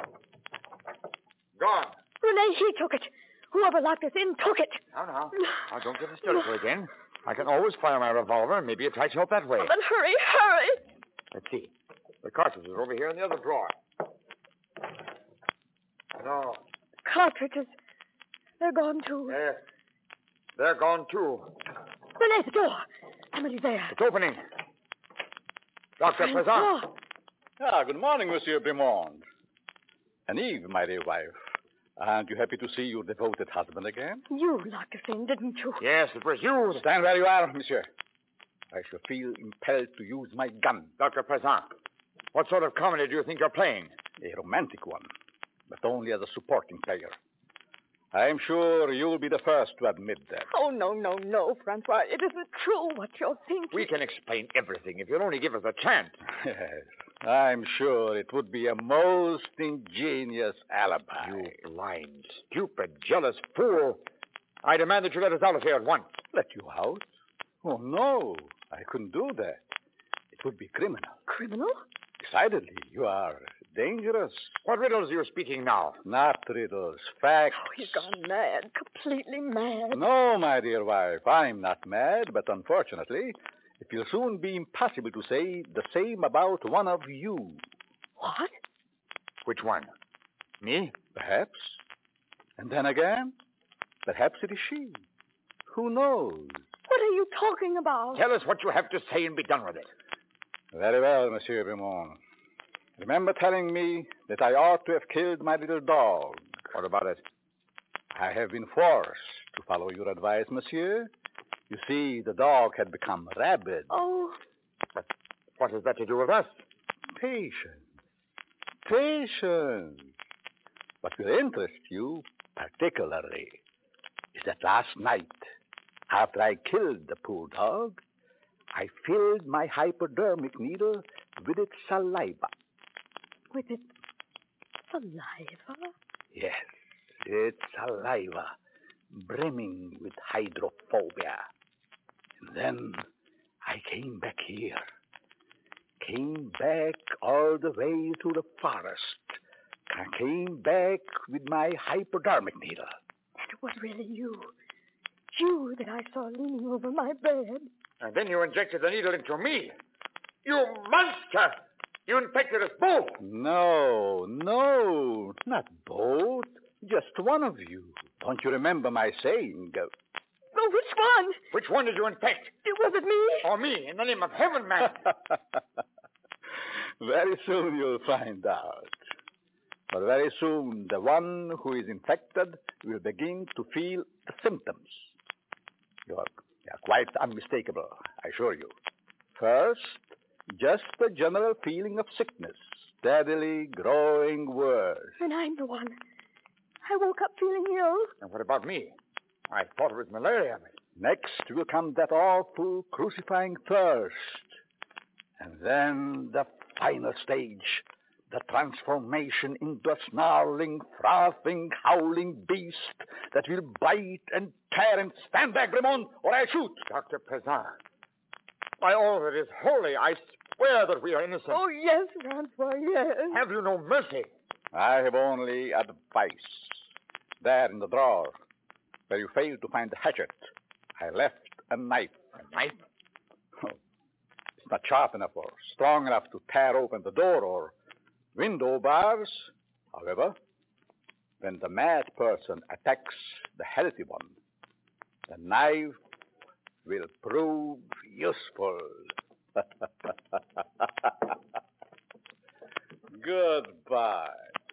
[SPEAKER 6] Gone.
[SPEAKER 14] Rene, he took it. Whoever locked us in took it.
[SPEAKER 6] Now, now. Now, don't get hysterical again. I can always fire my revolver, and maybe it tries help that way.
[SPEAKER 14] Oh, then hurry, hurry.
[SPEAKER 6] Let's see. The cartridges are over here in the other drawer. No.
[SPEAKER 14] Cartridges. They're gone, too.
[SPEAKER 6] Yes. They're gone, too.
[SPEAKER 14] Rene, the door. Somebody's there.
[SPEAKER 6] It's opening. Doctor
[SPEAKER 14] Francois.
[SPEAKER 6] Prezant.
[SPEAKER 3] Ah, good morning, Monsieur Bremont. And Eve, my dear wife. Aren't you happy to see your devoted husband again?
[SPEAKER 14] You locked us in, didn't you?
[SPEAKER 6] Yes, it was you.
[SPEAKER 3] Stand where you are, monsieur. I shall feel impelled to use my gun.
[SPEAKER 6] Doctor Prezant, what sort of comedy do you think you're playing?
[SPEAKER 3] A romantic one, but only as a supporting player. I'm sure you'll be the first to admit that.
[SPEAKER 14] Oh, no, no, no, Francois. It isn't true what you're thinking.
[SPEAKER 6] We can explain everything if you'll only give us a chance.
[SPEAKER 3] Yes, I'm sure it would be a most ingenious alibi.
[SPEAKER 6] You blind, stupid, jealous fool. I demand that you let us out of here at once.
[SPEAKER 3] Let you out? Oh, no. I couldn't do that. It would be criminal.
[SPEAKER 14] Criminal?
[SPEAKER 3] Decidedly. You are dangerous.
[SPEAKER 6] What riddles are you speaking now?
[SPEAKER 3] Not riddles. Facts.
[SPEAKER 14] Oh, he's gone mad. Completely mad.
[SPEAKER 3] No, my dear wife. I'm not mad, but unfortunately, it will soon be impossible to say the same about one of you.
[SPEAKER 14] What?
[SPEAKER 6] Which one? Me?
[SPEAKER 3] Perhaps. And then again, perhaps it is she. Who knows?
[SPEAKER 14] What are you talking about?
[SPEAKER 6] Tell us what you have to say and be done with it.
[SPEAKER 3] Very well, Monsieur Bremont. Remember telling me that I ought to have killed my little dog.
[SPEAKER 6] What about it?
[SPEAKER 3] I have been forced to follow your advice, monsieur. You see, the dog had become rabid.
[SPEAKER 14] Oh.
[SPEAKER 6] But what has that to do with us?
[SPEAKER 3] Patience. Patience. What will interest you particularly is that last night, after I killed the poor dog, I filled my hypodermic needle with its saliva.
[SPEAKER 14] With its saliva?
[SPEAKER 3] Yes, its saliva, brimming with hydrophobia. And then I came back here. Came back all the way to the forest. I came back with my hypodermic needle.
[SPEAKER 14] It was really you. You that I saw leaning over my bed.
[SPEAKER 6] And then you injected the needle into me. You monster! You infected us both.
[SPEAKER 3] No, no, not both. Just one of you. Don't you remember my saying? Uh,
[SPEAKER 14] Oh, which one?
[SPEAKER 6] Which one did you infect?
[SPEAKER 14] It was it me?
[SPEAKER 6] Or me, in the name of heaven, man.
[SPEAKER 3] Very soon you'll find out. But very soon the one who is infected will begin to feel the symptoms. You're, you're quite unmistakable, I assure you. First, just a general feeling of sickness, steadily growing worse.
[SPEAKER 14] And I'm the one. I woke up feeling ill.
[SPEAKER 6] And what about me? I thought it was malaria.
[SPEAKER 3] Next will come that awful crucifying thirst. And then the final stage, the transformation into a snarling, frothing, howling beast that will bite and tear and stand back, Bremont, or I shoot.
[SPEAKER 6] Doctor Prezant, by all that is holy, I swear that we are innocent.
[SPEAKER 14] Oh, yes, Francois, yes.
[SPEAKER 6] Have you no mercy?
[SPEAKER 3] I have only advice. There in the drawer, where you failed to find the hatchet, I left a knife.
[SPEAKER 6] A knife?
[SPEAKER 3] Oh, not sharp enough or strong enough to tear open the door or window bars. However, when the mad person attacks the healthy one, the knife will prove useful. Goodbye.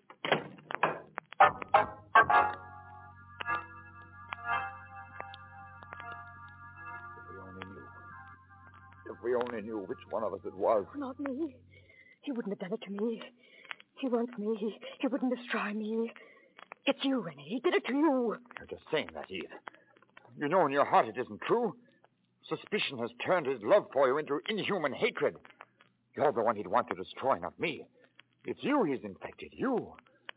[SPEAKER 15] If we only knew which one of us it was.
[SPEAKER 14] Not me. He wouldn't have done it to me. He wants me. He, he wouldn't destroy me. It's you, Renee. He did it to you.
[SPEAKER 15] You're just saying that, Eve. You know in your heart it isn't true. Suspicion has turned his love for you into inhuman hatred. You're the one he'd want to destroy, not me. It's you he's infected. You.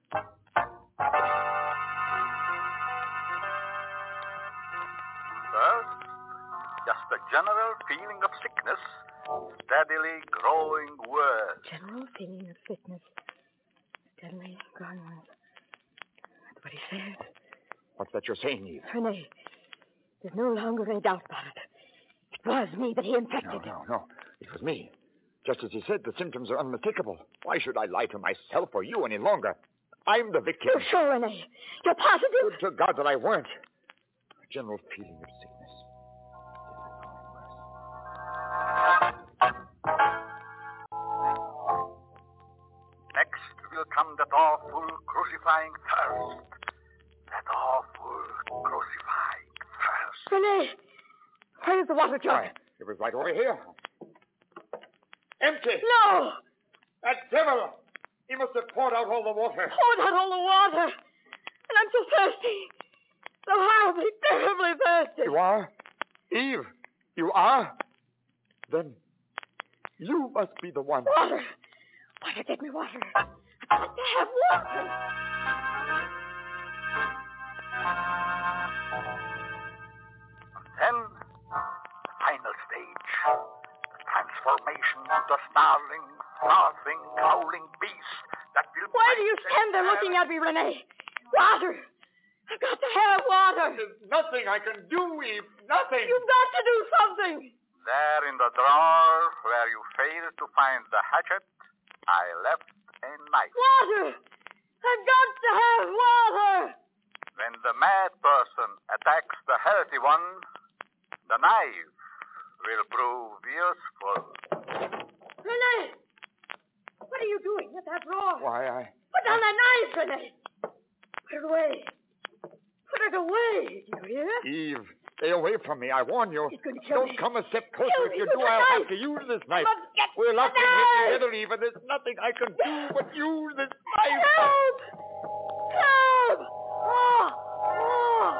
[SPEAKER 3] First, just a general feeling of sickness, steadily growing worse.
[SPEAKER 14] General feeling of sickness. Steadily growing worse. That's what he said.
[SPEAKER 15] What's that you're saying, Eve?
[SPEAKER 14] Renee, there's no longer any doubt about it. It was me that he infected.
[SPEAKER 15] No, no, no. It was me. Just as he said, the symptoms are unmistakable. Why should I lie to myself or you any longer? I'm the victim.
[SPEAKER 14] You're sure, Renee? You're positive?
[SPEAKER 15] To God that I weren't. A general feeling of sickness.
[SPEAKER 3] Next will come that awful crucifying thirst. That awful crucifying thirst.
[SPEAKER 14] Renee! Where's the water jug?
[SPEAKER 15] Why, it was right over here. Empty!
[SPEAKER 14] No!
[SPEAKER 15] That devil! He must have poured out all the water.
[SPEAKER 14] Poured out all the water! And I'm so thirsty. So horribly, terribly thirsty.
[SPEAKER 15] You are? Eve, you are? Then you must be the one.
[SPEAKER 14] Water! Water, get me water. I've got to have water.
[SPEAKER 3] Then, the final stage. The transformation into a snarling, frothing, howling beast that will...
[SPEAKER 14] Why do you stand there looking at me, Renee? Water! I've got to have water.
[SPEAKER 15] There's nothing I can do, Eve. Nothing.
[SPEAKER 14] You've got to do something.
[SPEAKER 3] There in the drawer where you failed to find the hatchet, I left a knife.
[SPEAKER 14] Water! I've got to have water!
[SPEAKER 3] When the mad person attacks the healthy one, the knife will prove useful.
[SPEAKER 14] Renee! What are you doing with that drawer?
[SPEAKER 15] Why, I...
[SPEAKER 14] Put down that knife, Renee! Put it away. Put it away, do you hear?
[SPEAKER 15] Eve, stay away from me. I warn you.
[SPEAKER 14] He's going to kill
[SPEAKER 15] Don't
[SPEAKER 14] me.
[SPEAKER 15] come a step closer.
[SPEAKER 14] Kill
[SPEAKER 15] If
[SPEAKER 14] me
[SPEAKER 15] you
[SPEAKER 14] with
[SPEAKER 15] do,
[SPEAKER 14] the
[SPEAKER 15] I'll
[SPEAKER 14] knife.
[SPEAKER 15] have to use this knife.
[SPEAKER 14] I must get
[SPEAKER 15] We're locked
[SPEAKER 14] the
[SPEAKER 15] in
[SPEAKER 14] knife.
[SPEAKER 15] here together, Eve, and there's nothing I can do but use this knife.
[SPEAKER 14] Help! Help! Oh! Oh!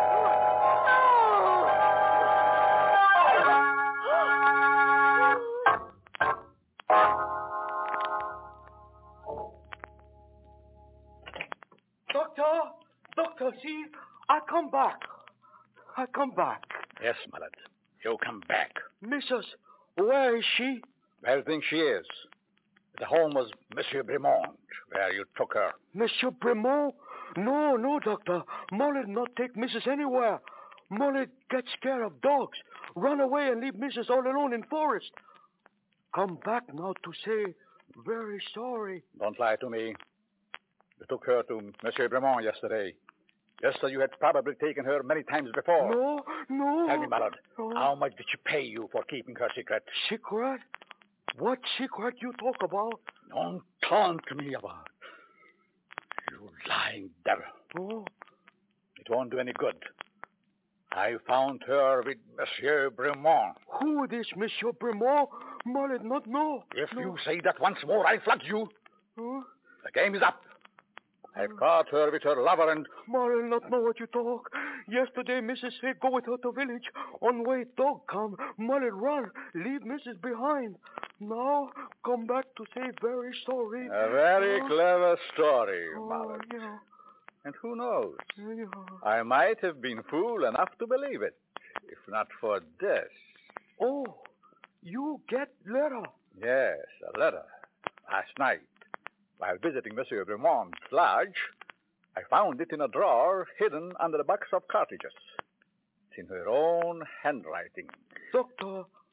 [SPEAKER 11] Doctor, doctor, see, I come back. I come back.
[SPEAKER 3] Yes, my lad. You come back.
[SPEAKER 11] Missus, where is she?
[SPEAKER 3] Where do you think she is? The home was Monsieur Bremont, where you took her.
[SPEAKER 11] Monsieur Bremont? No, no, doctor. Mullet not take Missus anywhere. Mullet get scared of dogs. Run away and leave Missus all alone in forest. Come back now to say very sorry.
[SPEAKER 3] Don't lie to me. You took her to Monsieur Bremont yesterday. Just as you had probably taken her many times before.
[SPEAKER 11] No, no.
[SPEAKER 3] Tell me, Mallard,
[SPEAKER 11] no.
[SPEAKER 3] How much did she pay you for keeping her secret?
[SPEAKER 11] Secret? What secret you talk about?
[SPEAKER 3] Don't taunt me about. You lying devil.
[SPEAKER 11] Oh.
[SPEAKER 3] It won't do any good. I found her with Monsieur Bremont.
[SPEAKER 11] Who this Monsieur Bremont? Mullet not know.
[SPEAKER 3] If
[SPEAKER 11] no.
[SPEAKER 3] you say that once more, I'll flog you.
[SPEAKER 11] Huh?
[SPEAKER 3] The game is up. I've caught her with her lover and...
[SPEAKER 11] Mullet not know what you talk. Yesterday, Missus said go with her to village. On way, dog come. Mullet run. Leave Missus behind. Now, come back to say very sorry.
[SPEAKER 3] A very
[SPEAKER 11] oh.
[SPEAKER 3] clever story,
[SPEAKER 11] oh,
[SPEAKER 3] Mullet.
[SPEAKER 11] Yeah.
[SPEAKER 3] And who knows?
[SPEAKER 11] Yeah.
[SPEAKER 3] I might have been fool enough to believe it, if not for this.
[SPEAKER 11] Oh, you get letter?
[SPEAKER 3] Yes, a letter. Last night, while visiting Monsieur Bremont's lodge, I found it in a drawer hidden under a box of cartridges. It's in her own handwriting.
[SPEAKER 11] Doctor,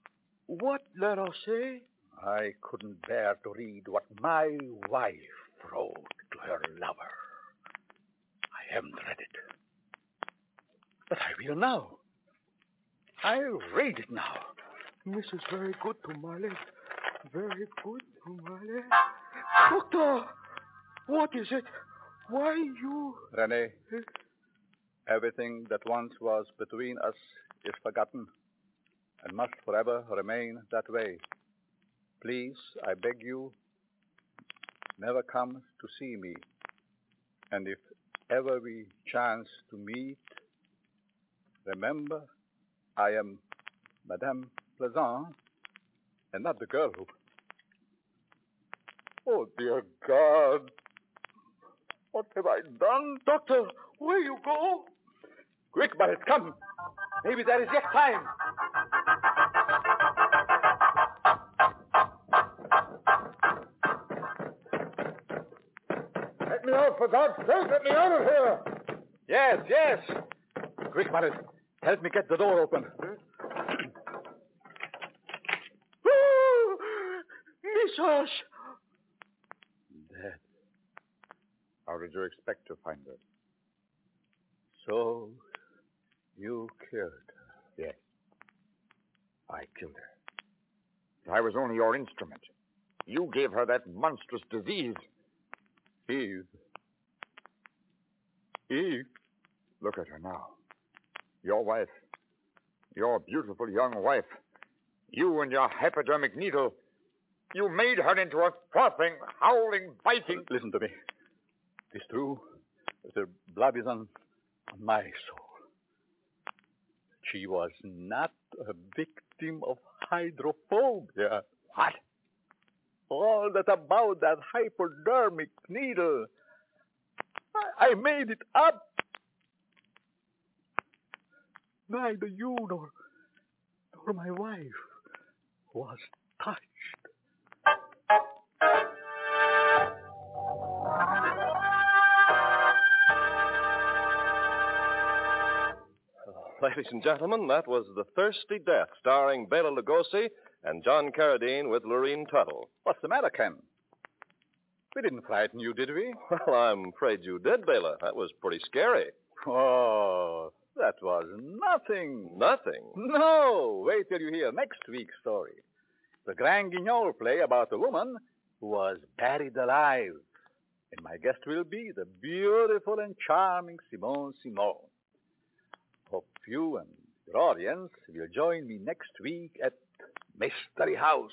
[SPEAKER 11] What letter say?
[SPEAKER 3] I couldn't bear to read what my wife wrote to her lover. I haven't read it. But I will now. I'll read it now.
[SPEAKER 11] Missus very good to Molly. Very good to Molly. Doctor, what is it? Why you...
[SPEAKER 3] Rene, everything that once was between us is forgotten and must forever remain that way. Please, I beg you, never come to see me. And if ever we chance to meet, remember, I am Madame Pleasant and not the girl who... Oh, dear God. What have I done?
[SPEAKER 11] Doctor, where you go?
[SPEAKER 3] Quick, Barrett, come. Maybe there is yet time.
[SPEAKER 11] Let me out, for God's sake. Let me out of here.
[SPEAKER 3] Yes, yes. Quick, Barrett. Help me get the door open.
[SPEAKER 11] Oh, Missus!
[SPEAKER 3] Dead. How did you expect to find her? So, you killed her.
[SPEAKER 15] Yes. I killed her. I was only your instrument. You gave her that monstrous disease.
[SPEAKER 3] Eve. Eve.
[SPEAKER 15] Look at her now. Your wife. Your beautiful young wife. You and your hypodermic needle. You made her into a frothing, howling, biting...
[SPEAKER 3] Listen to me. It's true that her blood is on, on my soul. She was not a victim of hydrophobia.
[SPEAKER 15] What?
[SPEAKER 3] All that about that hypodermic needle. I, I made it up. Neither you nor, nor my wife was touched.
[SPEAKER 12] Ladies and gentlemen, that was The Thirsty Death, starring Bela Lugosi and John Carradine with Lurene Tuttle.
[SPEAKER 3] What's the matter, Ken? We didn't frighten you, did we?
[SPEAKER 12] Well, I'm afraid you did, Bela. That was pretty scary.
[SPEAKER 3] Oh, that was nothing.
[SPEAKER 12] Nothing?
[SPEAKER 3] No. Wait till you hear next week's story. The Grand Guignol play about a woman who was buried alive. And my guest will be the beautiful and charming Simone Simon. Hope you and your audience will join me next week at Mystery House.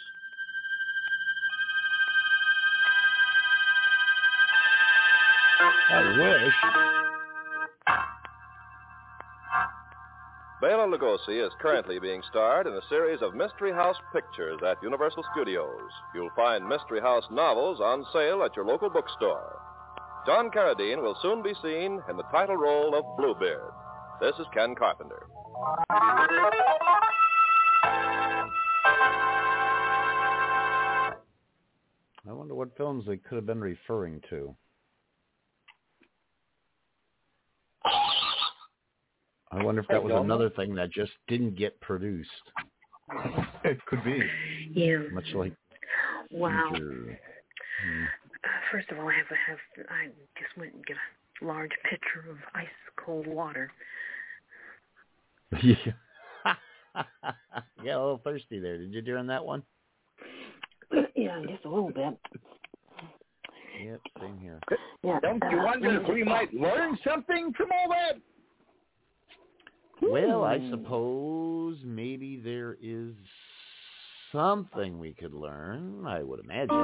[SPEAKER 4] I wish.
[SPEAKER 12] Bela Lugosi is currently being starred in a series of Mystery House pictures at Universal Studios. You'll find Mystery House novels on sale at your local bookstore. John Carradine will soon be seen in the title role of Bluebeard. This is Ken Carpenter.
[SPEAKER 4] I wonder what films they could have been referring to. I wonder if that was another thing that just didn't get produced.
[SPEAKER 5] It could be.
[SPEAKER 7] Yeah.
[SPEAKER 4] Much like.
[SPEAKER 7] Wow.
[SPEAKER 4] Future. Hmm.
[SPEAKER 7] First of all, I have to have. I just went and get a large pitcher of ice cold water.
[SPEAKER 4] Yeah. Yeah, a little thirsty there. Did you during that one?
[SPEAKER 7] Yeah, just a little bit.
[SPEAKER 4] Yep, same here.
[SPEAKER 6] Yeah, Don't you uh, wonder if we might learn something from all that?
[SPEAKER 4] Well, I suppose maybe there is something we could learn, I would imagine.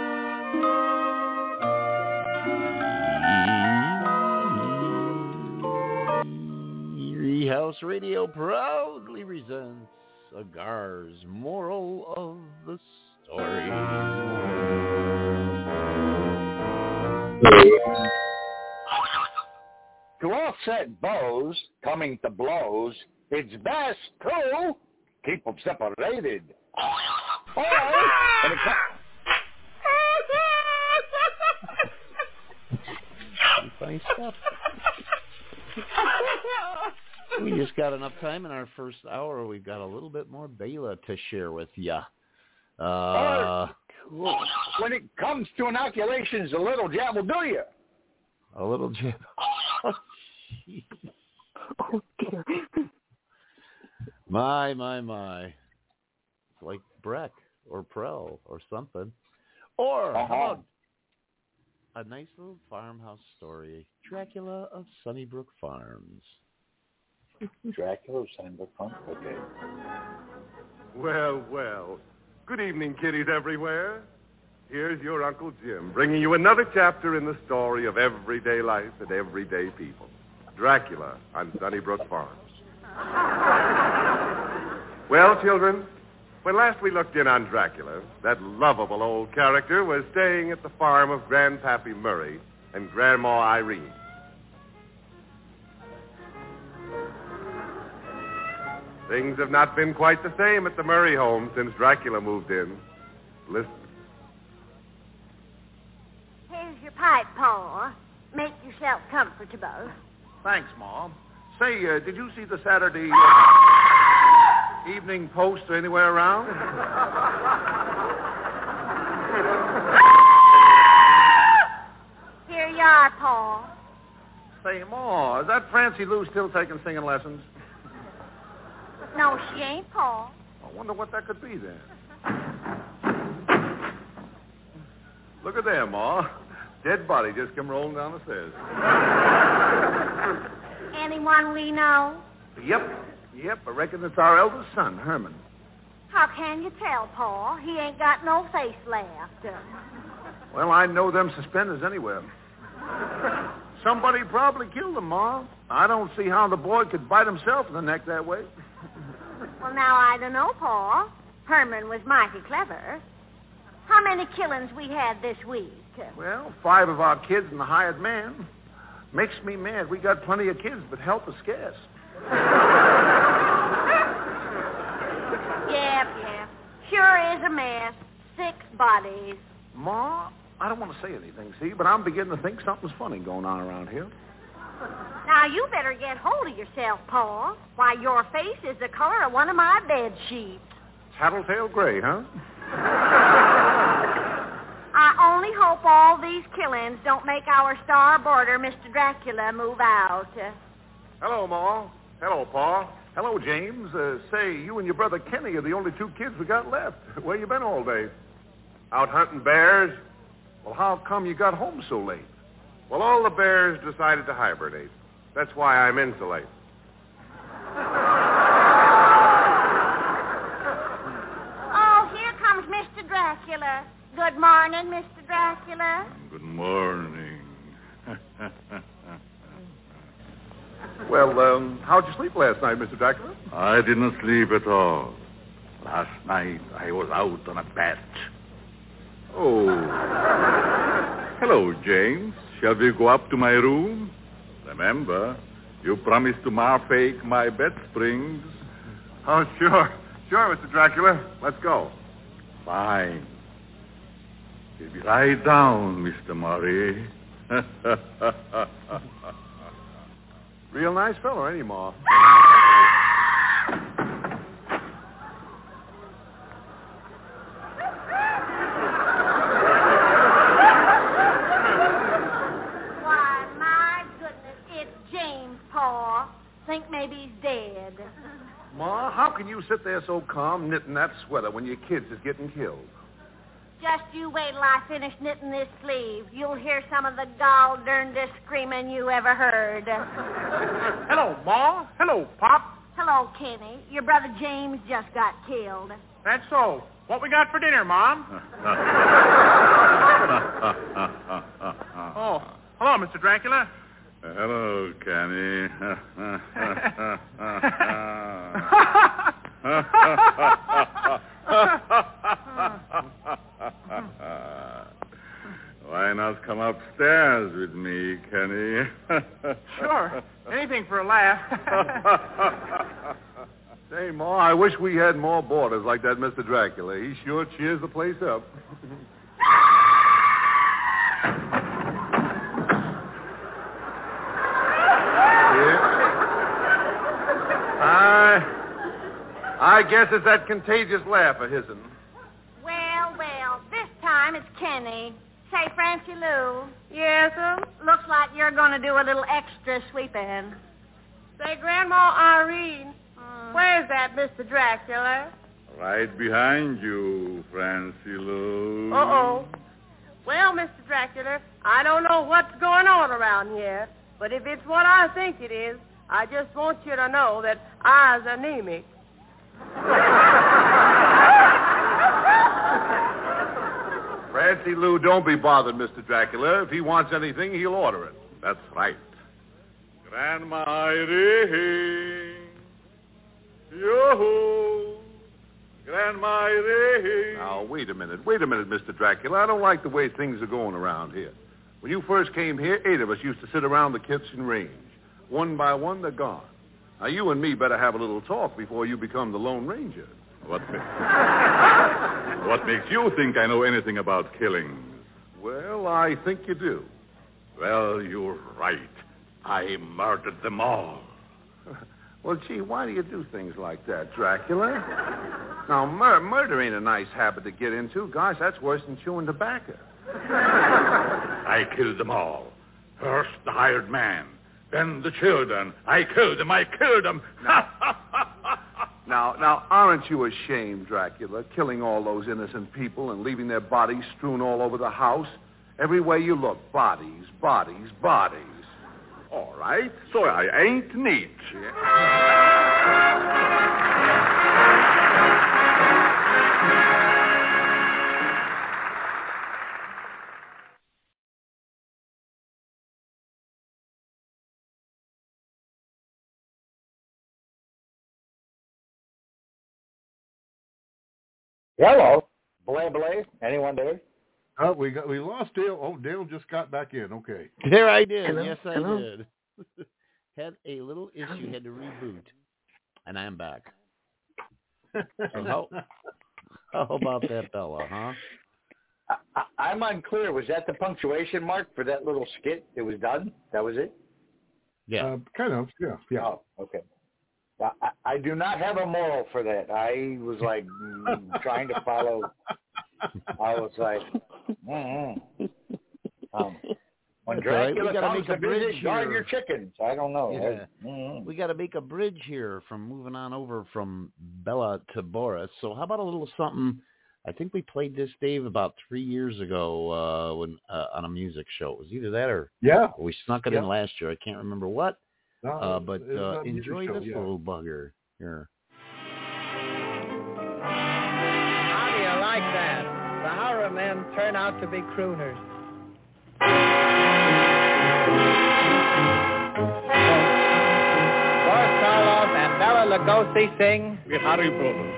[SPEAKER 4] Erie House Radio proudly presents Agar's Moral of the Story.
[SPEAKER 6] To offset bows coming to blows, it's best to keep them separated. Or, and it
[SPEAKER 4] funny stuff. We just got enough time in our first hour. We've got a little bit more Bela to share with you. Uh,
[SPEAKER 6] when it comes to inoculations, a little jab will do you.
[SPEAKER 4] A little jab.
[SPEAKER 7] Oh, dear.
[SPEAKER 4] My, my, my. It's like Breck or Prell or something. Or
[SPEAKER 6] uh-huh.
[SPEAKER 4] how about a nice little farmhouse story. Dracula of Sunnybrook Farms.
[SPEAKER 6] Dracula of Sunnybrook Farms? Okay.
[SPEAKER 17] Well, well. Good evening, kiddies everywhere. Here's your Uncle Jim, bringing you another chapter in the story of everyday life and everyday people. Dracula on Sunnybrook Farms. Well, children, when last we looked in on Dracula, that lovable old character was staying at the farm of Grandpappy Murray and Grandma Irene. Things have not been quite the same at the Murray home since Dracula moved in. Listen.
[SPEAKER 18] Here's your pipe, Paul. Make yourself comfortable.
[SPEAKER 19] Thanks, Mom. Say, uh, did you see the Saturday uh, Evening Post anywhere around?
[SPEAKER 18] Here you are, Paul.
[SPEAKER 19] Say, Ma, is that Francie Lou still taking singing lessons?
[SPEAKER 18] No, she ain't, Paul.
[SPEAKER 19] I wonder what that could be then. Look at there, Ma. Dead body just come rolling down the stairs.
[SPEAKER 18] Anyone we know?
[SPEAKER 19] Yep. Yep, I reckon it's our eldest son, Herman.
[SPEAKER 18] How can you tell, Paul? He ain't got no face left.
[SPEAKER 19] Well, I know them suspenders anywhere. Somebody probably killed him, Ma. I don't see how the boy could bite himself in the neck that way.
[SPEAKER 18] Well, now, I don't know, Paul. Herman was mighty clever. How many killings we had this week?
[SPEAKER 19] Well, five of our kids and the hired man. Makes me mad. We got plenty of kids, but help is scarce.
[SPEAKER 18] Yep, yep. Sure is a mess. Six bodies.
[SPEAKER 19] Ma, I don't want to say anything, see, but I'm beginning to think something's funny going on around here.
[SPEAKER 18] Now, you better get hold of yourself, Paul. Why, your face is the color of one of my bed sheets.
[SPEAKER 19] Tattletale gray, huh?
[SPEAKER 18] I only hope all these killings don't make our star boarder, Mister Dracula, move out.
[SPEAKER 19] Hello, Ma. Hello, Pa. Hello, James. Uh, say, you and your brother Kenny are the only two kids we got left. Where you been all day?
[SPEAKER 17] Out hunting bears?
[SPEAKER 19] Well, how come you got home so late?
[SPEAKER 17] Well, all the bears decided to hibernate. That's why I'm in so late.
[SPEAKER 18] Oh, here comes Mister Dracula. Good morning, Mister Dracula.
[SPEAKER 16] Good morning.
[SPEAKER 19] Well, um, how'd you sleep last night, Mister Dracula?
[SPEAKER 16] I didn't sleep at all. Last night I was out on a bat. Oh. Hello, James. Shall we go up to my room? Remember, you promised to marfake my bed springs.
[SPEAKER 17] Oh, sure. Sure, Mister Dracula. Let's go.
[SPEAKER 16] Fine. Maybe lie down, Mister Murray.
[SPEAKER 19] Real nice fellow, ain't he, Ma?
[SPEAKER 18] Why, my goodness, it's James, Paul. Think maybe he's dead.
[SPEAKER 19] Ma, how can you sit there so calm knitting that sweater when your kids is getting killed?
[SPEAKER 18] Just you wait till I finish knitting this sleeve. You'll hear some of the gall-darndest screaming you ever heard.
[SPEAKER 20] Hello, Ma. Hello, Pop.
[SPEAKER 18] Hello, Kenny. Your brother James just got killed.
[SPEAKER 20] That's so. What we got for dinner, Mom? Oh, hello, Mister Dracula.
[SPEAKER 16] Hello, Kenny. Why not come upstairs with me, Kenny?
[SPEAKER 20] Sure. Anything for a laugh.
[SPEAKER 19] Say, Ma, I wish we had more boarders like that Mister Dracula. He sure cheers the place up.
[SPEAKER 17] guess it's that contagious laugh of his'n.
[SPEAKER 18] Well, well, this time it's Kenny. Say, Francie Lou.
[SPEAKER 10] Yes, sir?
[SPEAKER 18] Looks like you're going to do a little extra sweeping.
[SPEAKER 10] Say, Grandma Irene, mm. where's that Mister Dracula?
[SPEAKER 16] Right behind you, Francie Lou.
[SPEAKER 10] Uh-oh. Well, Mister Dracula, I don't know what's going on around here, but if it's what I think it is, I just want you to know that I's anemic.
[SPEAKER 17] Francie Lou, don't be bothered, Mister Dracula. If he wants anything, he'll order it. That's right.
[SPEAKER 16] Grandma Irene. Yoo-hoo. Grandma Irene.
[SPEAKER 17] Now, wait a minute. Wait a minute, Mister Dracula. I don't like the way things are going around here. When you first came here, eight of us used to sit around the kitchen range. One by one, they're gone. Now, you and me better have a little talk before you become the Lone Ranger.
[SPEAKER 16] What, what makes you think I know anything about killings?
[SPEAKER 17] Well, I think you do.
[SPEAKER 16] Well, you're right. I murdered them all.
[SPEAKER 17] Well, gee, why do you do things like that, Dracula? Now, mur- murder ain't a nice habit to get into. Gosh, that's worse than chewing tobacco.
[SPEAKER 16] I killed them all. First, the hired man. Then the children. I killed them. I killed them.
[SPEAKER 17] Now, now, aren't you ashamed, Dracula, killing all those innocent people and leaving their bodies strewn all over the house? Everywhere you look, bodies, bodies, bodies.
[SPEAKER 16] All right, so I ain't neat.
[SPEAKER 6] Hello. Belay, belay. Anyone there?
[SPEAKER 5] Oh, we got we lost Dale. Oh, Dale just got back in. Okay.
[SPEAKER 4] There I did.
[SPEAKER 7] Hello?
[SPEAKER 4] Yes, I
[SPEAKER 7] Hello?
[SPEAKER 4] did. Had a little issue. Had to reboot, and I'm back. So how, how about that, Bella? Huh?
[SPEAKER 6] I, I'm unclear. Was that the punctuation mark for that little skit? It was done. That was it.
[SPEAKER 4] Yeah.
[SPEAKER 5] Uh, kind of. Yeah. Yeah.
[SPEAKER 6] Oh, okay. I, I do not have a moral for that. I was like mm, trying to follow. I was like, mm-hmm. um, when Dracula
[SPEAKER 4] right.
[SPEAKER 6] comes
[SPEAKER 4] to
[SPEAKER 6] to visit, guard
[SPEAKER 4] here.
[SPEAKER 6] your chickens. I don't know.
[SPEAKER 4] Yeah.
[SPEAKER 6] I, mm-hmm.
[SPEAKER 4] We got to make a bridge here from moving on over from Bella to Boris. So how about a little something? I think we played this, Dave, about three years ago uh, when uh, on a music show. It was either that or
[SPEAKER 5] yeah.
[SPEAKER 4] we snuck it
[SPEAKER 5] yeah.
[SPEAKER 4] in last year. I can't remember what.
[SPEAKER 5] No,
[SPEAKER 4] uh, but uh, enjoy
[SPEAKER 5] show,
[SPEAKER 4] this
[SPEAKER 5] yeah.
[SPEAKER 4] little bugger here.
[SPEAKER 1] How do you like that? The horror men turn out to be crooners. Boris Karloff and Bela Lugosi sing.
[SPEAKER 16] We're horrible.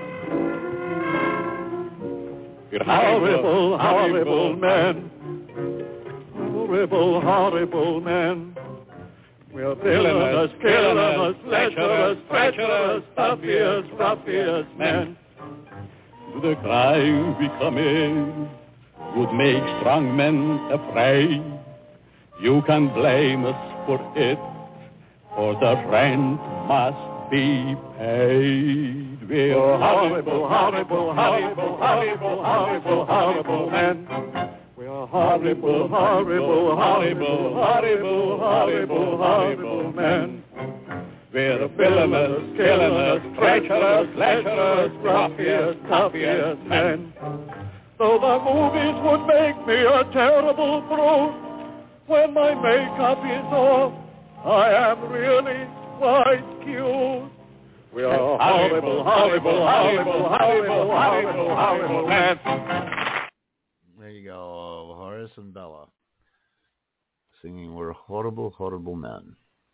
[SPEAKER 16] We're horrible, horrible men. Horrible, horrible men. We're villainous, killing treacherous, treacherous, ruffians, ruffians men. To the crime we commit would make strong men afraid. You can blame us for it, for the rent must be paid. We're horrible, horrible, horrible, horrible, horrible, horrible men. We're horrible, horrible, horrible, horrible, horrible, horrible men. We're villainous, killinous, treacherous, lecherous, ruffians, ruffians men. Though the movies would make me a terrible brute, when my makeup is off, I am really quite cute. We are horrible, horrible, horrible, horrible, horrible, horrible men.
[SPEAKER 4] There you go, Horace and Bella singing "We're Horrible, Horrible Men,"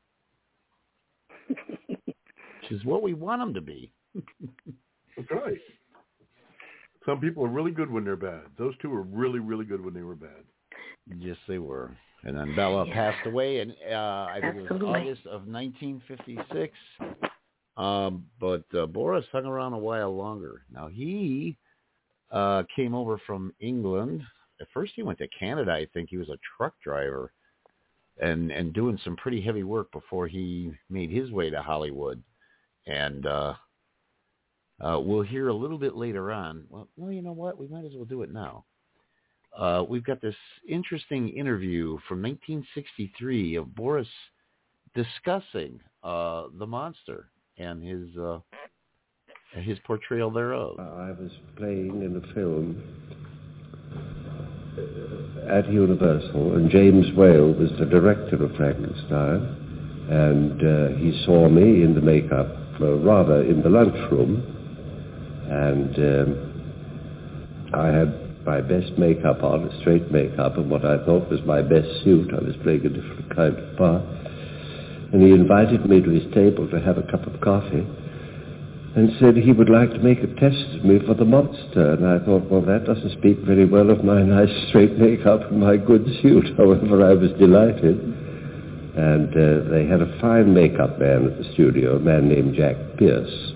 [SPEAKER 4] which is what we want them to be.
[SPEAKER 5] That's right. Some people are really good when they're bad. Those two were really, really good when they were bad.
[SPEAKER 4] Yes, they were. And then Bella yeah. passed away, and uh, I think
[SPEAKER 7] Absolutely.
[SPEAKER 4] it was August of nineteen fifty-six. Um, but uh, Boris hung around a while longer. Now, he uh, came over from England. At first, he went to Canada, I think. He was a truck driver and, and doing some pretty heavy work before he made his way to Hollywood. And uh, Uh, we'll hear a little bit later on. Well, well, you know what? We might as well do it now. Uh, we've got this interesting interview from nineteen sixty-three of Boris discussing uh, the monster and his uh, his portrayal thereof.
[SPEAKER 21] I was playing in a film at Universal, and James Whale was the director of Frankenstein, and uh, he saw me in the makeup, uh, rather in the lunchroom, and um, I had my best makeup on, a straight makeup, and what I thought was my best suit. I was playing a different kind of part. And he invited me to his table to have a cup of coffee and said he would like to make a test of me for the monster. And I thought, well, that doesn't speak very well of my nice straight makeup and my good suit. However, I was delighted. And uh, they had a fine makeup man at the studio, a man named Jack Pierce.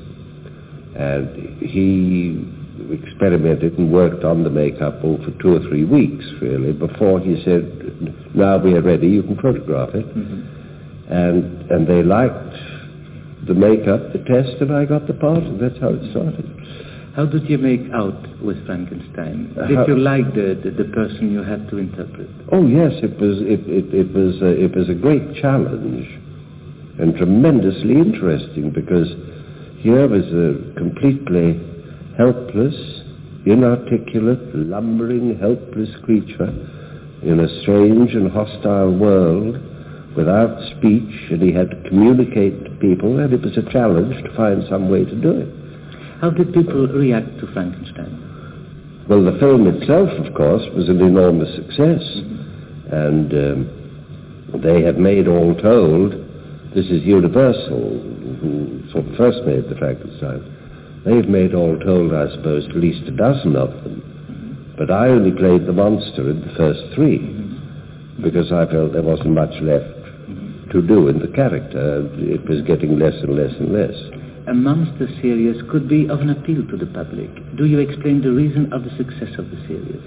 [SPEAKER 21] And he experimented and worked on the makeup oh, for two or three weeks, really, before he said, now we are ready, you can photograph it. Mm-hmm. And and they liked the makeup, the test, and I got the part, and that's how it started.
[SPEAKER 22] How did you make out with Frankenstein? Did
[SPEAKER 21] How,
[SPEAKER 22] you like the, the, the person you had to interpret?
[SPEAKER 21] Oh, yes, it was, it, it, it, was, uh, it was a great challenge and tremendously interesting, because here was a completely helpless, inarticulate, lumbering, helpless creature in a strange and hostile world without speech, and he had to communicate to people, and it was a challenge to find some way to do it.
[SPEAKER 22] How did people react to Frankenstein?
[SPEAKER 21] Well, the film itself, of course, was an enormous success, mm-hmm. and um, they have made, all told, this is Universal, who sort of first made the Frankenstein. They've made, all told, I suppose, at least a dozen of them. Mm-hmm. But I only played the monster in the first three, mm-hmm. because I felt there wasn't much left mm-hmm. to do in the character. It was getting less and less and less.
[SPEAKER 22] A monster series could be of an appeal to the public. Do you explain the reason of the success of the series?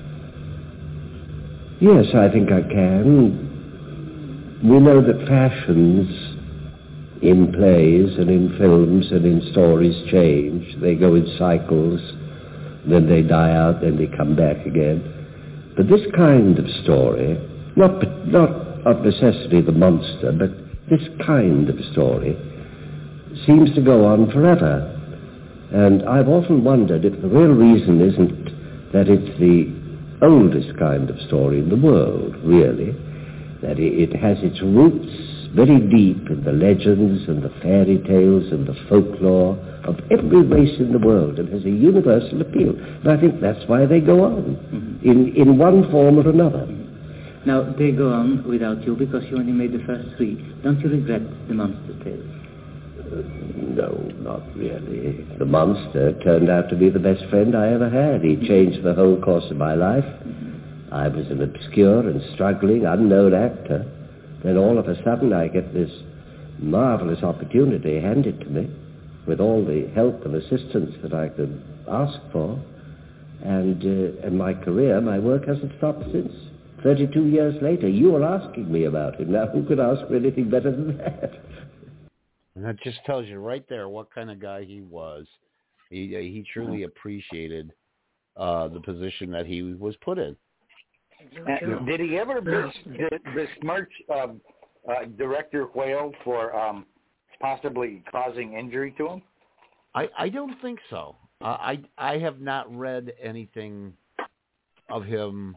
[SPEAKER 21] Yes, I think I can. We know that fashions in plays and in films and in stories change. They go in cycles, then they die out, then they come back again. But this kind of story, not, not of necessity the monster, but this kind of story seems to go on forever. And I've often wondered if the real reason isn't that it's the oldest kind of story in the world, really, that it has its roots very deep in the legends and the fairy tales and the folklore of every race in the world, and has a universal appeal. And I think that's why they go on, mm-hmm. in, in one form or another.
[SPEAKER 22] Mm-hmm. Now, they go on without you because you only made the first three. Don't you regret the monster tales?
[SPEAKER 21] Uh, no, not really. The monster turned out to be the best friend I ever had. He changed the whole course of my life. Mm-hmm. I was an obscure and struggling, unknown actor. Then all of a sudden I get this marvelous opportunity handed to me with all the help and assistance that I could ask for. And, uh, and my career, my work hasn't stopped since. thirty-two years later, you are asking me about him. Now, who could ask for anything better than that?
[SPEAKER 4] And that just tells you right there what kind of guy he was. He, he truly appreciated uh, the position that he was put in.
[SPEAKER 6] Uh, did he ever bes- besmirch um, uh, Director Whale for um, possibly causing injury to him?
[SPEAKER 4] I, I don't think so. Uh, I I have not read anything of him.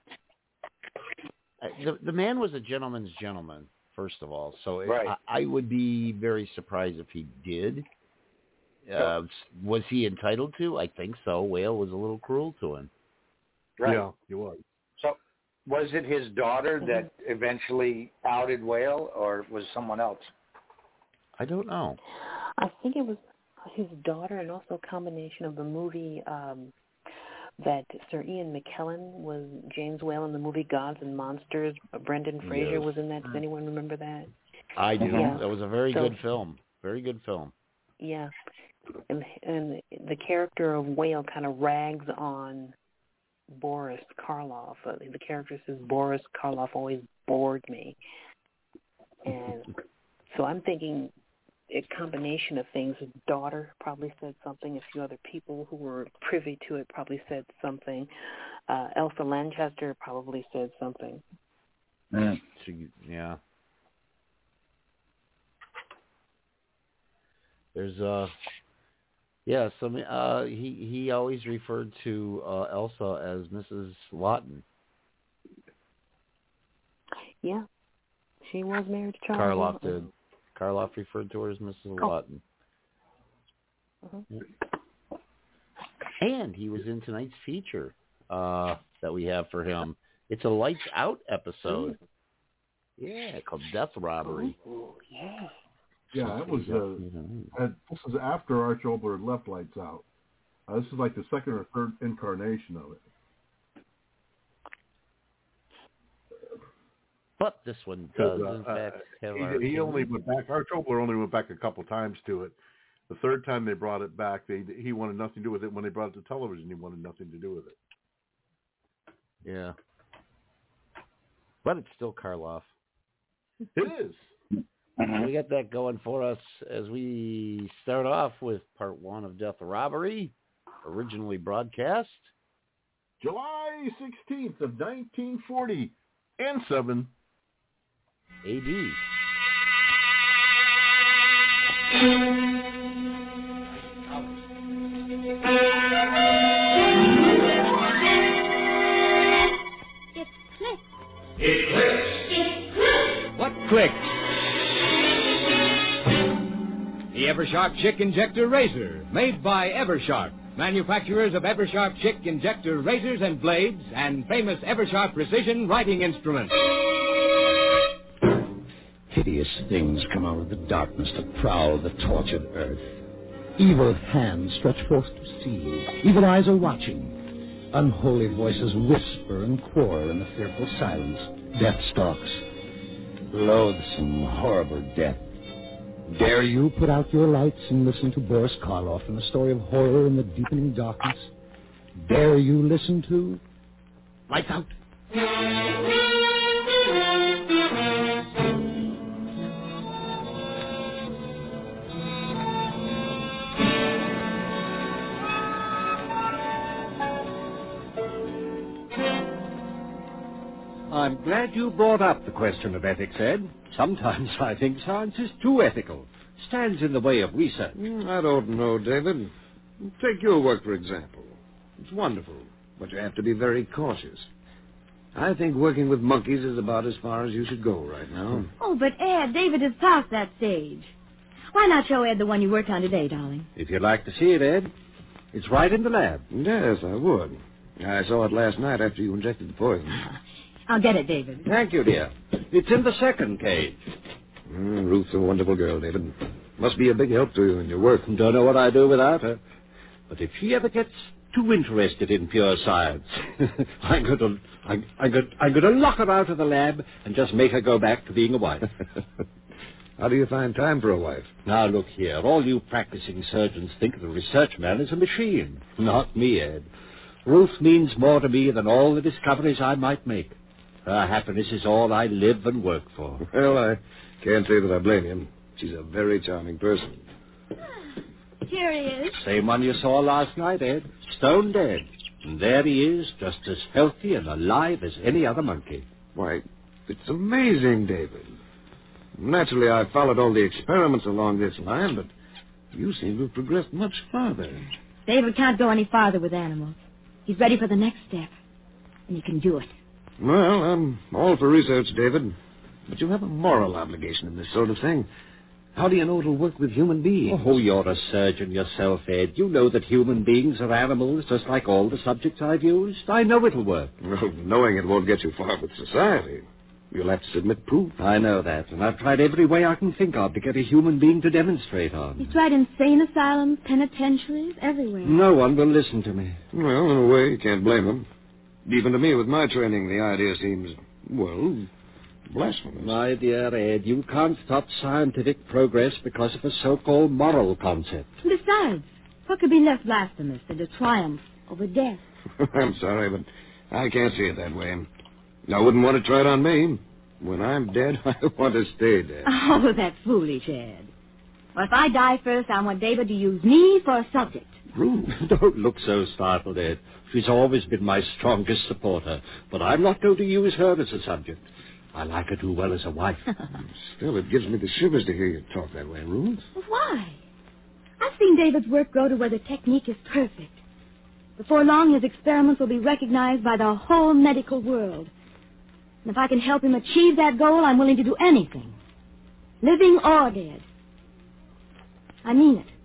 [SPEAKER 4] The, the man was a gentleman's gentleman, first of all. So it,
[SPEAKER 6] right.
[SPEAKER 4] I, I would be very surprised if he did. Uh, was he entitled to? I think so. Whale was a little cruel to him.
[SPEAKER 6] Right.
[SPEAKER 5] Yeah, he was.
[SPEAKER 6] So was it his daughter that eventually outed Whale, or was someone else?
[SPEAKER 4] I don't know.
[SPEAKER 7] I think it was his daughter, and also a combination of the movie um, that Sir Ian McKellen was James Whale in the movie Gods and Monsters. Brendan Fraser
[SPEAKER 4] Yes.
[SPEAKER 7] was in that. Does anyone remember that?
[SPEAKER 4] I do.
[SPEAKER 7] Yeah.
[SPEAKER 4] That was a very
[SPEAKER 7] So-
[SPEAKER 4] good film. Very good film.
[SPEAKER 7] Yeah. And, and the character of Whale kind of rags on Boris Karloff. Uh, the character says, Boris Karloff always bored me. And so I'm thinking a combination of things. His daughter probably said something. A few other people who were privy to it probably said something. Uh, Elsa Lanchester probably said something.
[SPEAKER 4] Yeah. She, yeah. There's uh, yeah. Some uh, he he always referred to uh, Elsa as Missus Lawton.
[SPEAKER 7] Yeah, she was married to Charles
[SPEAKER 4] Karloff
[SPEAKER 7] Lawton.
[SPEAKER 4] did. Karloff referred to her as Missus
[SPEAKER 7] Oh.
[SPEAKER 4] Lawton.
[SPEAKER 7] Uh-huh.
[SPEAKER 4] Yeah. And he was in tonight's feature uh, that we have for him. It's a Lights Out episode. Yeah, called Death Robbery.
[SPEAKER 7] Oh, yeah.
[SPEAKER 5] Yeah, it was. Uh, and this is after Arch Oboler had left Lights Out. Uh, this is like the second or third incarnation of it.
[SPEAKER 4] But this one does,
[SPEAKER 5] Uh,
[SPEAKER 4] in fact, have
[SPEAKER 5] he,
[SPEAKER 4] our...
[SPEAKER 5] he only went back. Arch Oboler only went back a couple times to it. The third time they brought it back, they he wanted nothing to do with it. When they brought it to television, he wanted nothing to do with it.
[SPEAKER 4] Yeah. But it's still Karloff.
[SPEAKER 5] It is.
[SPEAKER 4] We got that going for us as we start off with part one of Death Robbery, originally broadcast
[SPEAKER 5] July sixteenth of nineteen forty and seven
[SPEAKER 4] A D.
[SPEAKER 2] It clicked.
[SPEAKER 8] It clicks.
[SPEAKER 2] It clicked.
[SPEAKER 8] What clicked? The Eversharp Chick Injector Razor, made by Eversharp, manufacturers of Eversharp Chick Injector Razors and Blades, and famous Eversharp Precision Writing Instruments.
[SPEAKER 23] Hideous things come out of the darkness to prowl the tortured earth. Evil hands stretch forth to see. Evil eyes are watching. Unholy voices whisper and quarrel in the fearful silence. Death stalks. Loathsome, horrible death. Dare you put out your lights and listen to Boris Karloff in a story of horror in the deepening darkness? Dare you listen to Lights Out?
[SPEAKER 8] I'm glad you brought up the question of ethics, Ed. Sometimes I think science is too ethical. Stands in the way of research.
[SPEAKER 24] I don't know, David. Take your work, for example. It's wonderful, but you have to be very cautious. I think working with monkeys is about as far as you should go right now.
[SPEAKER 2] Oh, but Ed, David is past that stage. Why not show Ed the one you worked on today, darling?
[SPEAKER 8] If you'd like to see it, Ed, it's right in the lab.
[SPEAKER 24] Yes, I would. I saw it last night after you injected the poison.
[SPEAKER 2] I'll get it, David.
[SPEAKER 8] Thank you, dear. It's in the second cage.
[SPEAKER 24] Mm, Ruth's a wonderful girl, David. Must be a big help to you in your work.
[SPEAKER 8] Don't know what I'd do without her. But if she ever gets too interested in pure science, I'm going to, I'm, I'm, going, I'm going to lock her out of the lab and just make her go back to being a wife.
[SPEAKER 24] How do you find time for a wife?
[SPEAKER 8] Now, look here. All you practicing surgeons think the research man is a machine. Not me, Ed. Ruth means more to me than all the discoveries I might make. Her happiness is all I live and work for.
[SPEAKER 24] Well, I can't say that I blame you. She's a very charming person.
[SPEAKER 2] Here he is.
[SPEAKER 8] Same one you saw last night, Ed. Stone dead. And there he is, just as healthy and alive as any other monkey.
[SPEAKER 24] Why, it's amazing, David. Naturally, I followed all the experiments along this line, but you seem to have progressed much farther.
[SPEAKER 2] David can't go any farther with animals. He's ready for the next step. And he can do it.
[SPEAKER 24] Well, I'm all for research, David. But you have a moral obligation in this sort of thing. How do you know it'll work with human beings?
[SPEAKER 8] Oh, you're a surgeon yourself, Ed. You know that human beings are animals, just like all the subjects I've used. I know it'll work.
[SPEAKER 24] Well, knowing it won't get you far with society. You'll have to submit proof.
[SPEAKER 8] I know that, and I've tried every way I can think of to get a human being to demonstrate on.
[SPEAKER 2] He's tried insane asylums, penitentiaries, everywhere.
[SPEAKER 8] No one will listen to me.
[SPEAKER 24] Well, in a way, you can't blame him. Even to me, with my training, the idea seems, well, blasphemous.
[SPEAKER 8] My dear Ed, you can't stop scientific progress because of a so-called moral concept.
[SPEAKER 2] Besides, what could be less blasphemous than to triumph over death?
[SPEAKER 24] I'm sorry, but I can't see it that way. I wouldn't want to try it on me. When I'm dead, I want to stay dead.
[SPEAKER 2] Oh, that's foolish, Ed. Well, if I die first, I want David to use me for a subject.
[SPEAKER 8] Ruth, don't look so startled, Ed. She's always been my strongest supporter, but I'm not going to use her as a subject. I like her too well as a wife.
[SPEAKER 24] Still, it gives me the shivers to hear you talk that way, Ruth.
[SPEAKER 2] Why? I've seen David's work grow to where the technique is perfect. Before long, his experiments will be recognized by the whole medical world. And if I can help him achieve that goal, I'm willing to do anything. Living or dead. I mean it.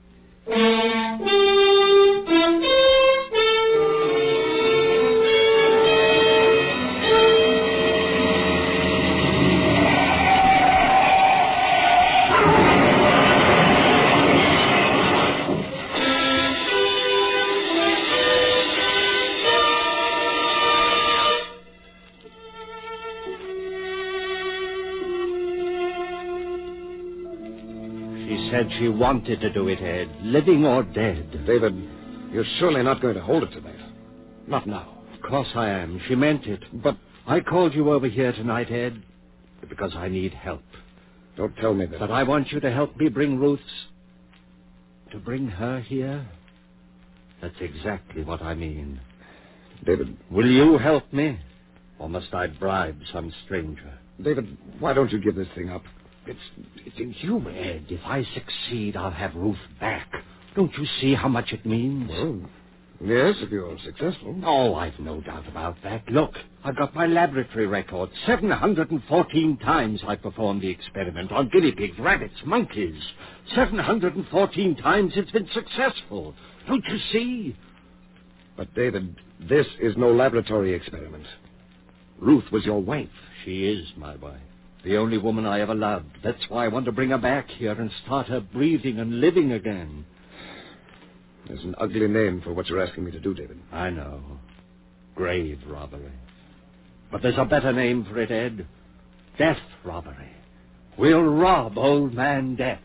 [SPEAKER 8] Said she wanted to do it, Ed, living or dead.
[SPEAKER 24] David, you're surely not going to hold it to that. Not now.
[SPEAKER 8] Of course I am. She meant it. But I called you over here tonight, Ed, because I need help.
[SPEAKER 24] Don't tell me that.
[SPEAKER 8] But I want you to help me bring Ruth's... To bring her here? That's exactly what I mean.
[SPEAKER 24] David.
[SPEAKER 8] Will you help me? Or must I bribe some stranger?
[SPEAKER 24] David, why don't you give this thing up? It's, it's inhuman.
[SPEAKER 8] Ed, if I succeed, I'll have Ruth back. Don't you see how much it means?
[SPEAKER 24] Well, yes, if you're successful.
[SPEAKER 8] Oh, I've no doubt about that. Look, I've got my laboratory record. seven hundred fourteen times I performed the experiment on guinea pigs, rabbits, monkeys. seven hundred fourteen times it's been successful. Don't you see?
[SPEAKER 24] But, David, this is no laboratory experiment. Ruth was your wife.
[SPEAKER 8] She is my wife. The only woman I ever loved. That's why I want to bring her back here and start her breathing and living again.
[SPEAKER 24] There's an ugly name for what you're asking me to do, David.
[SPEAKER 8] I know. Grave robbery. But there's a better name for it, Ed. Death robbery. We'll rob old man Death.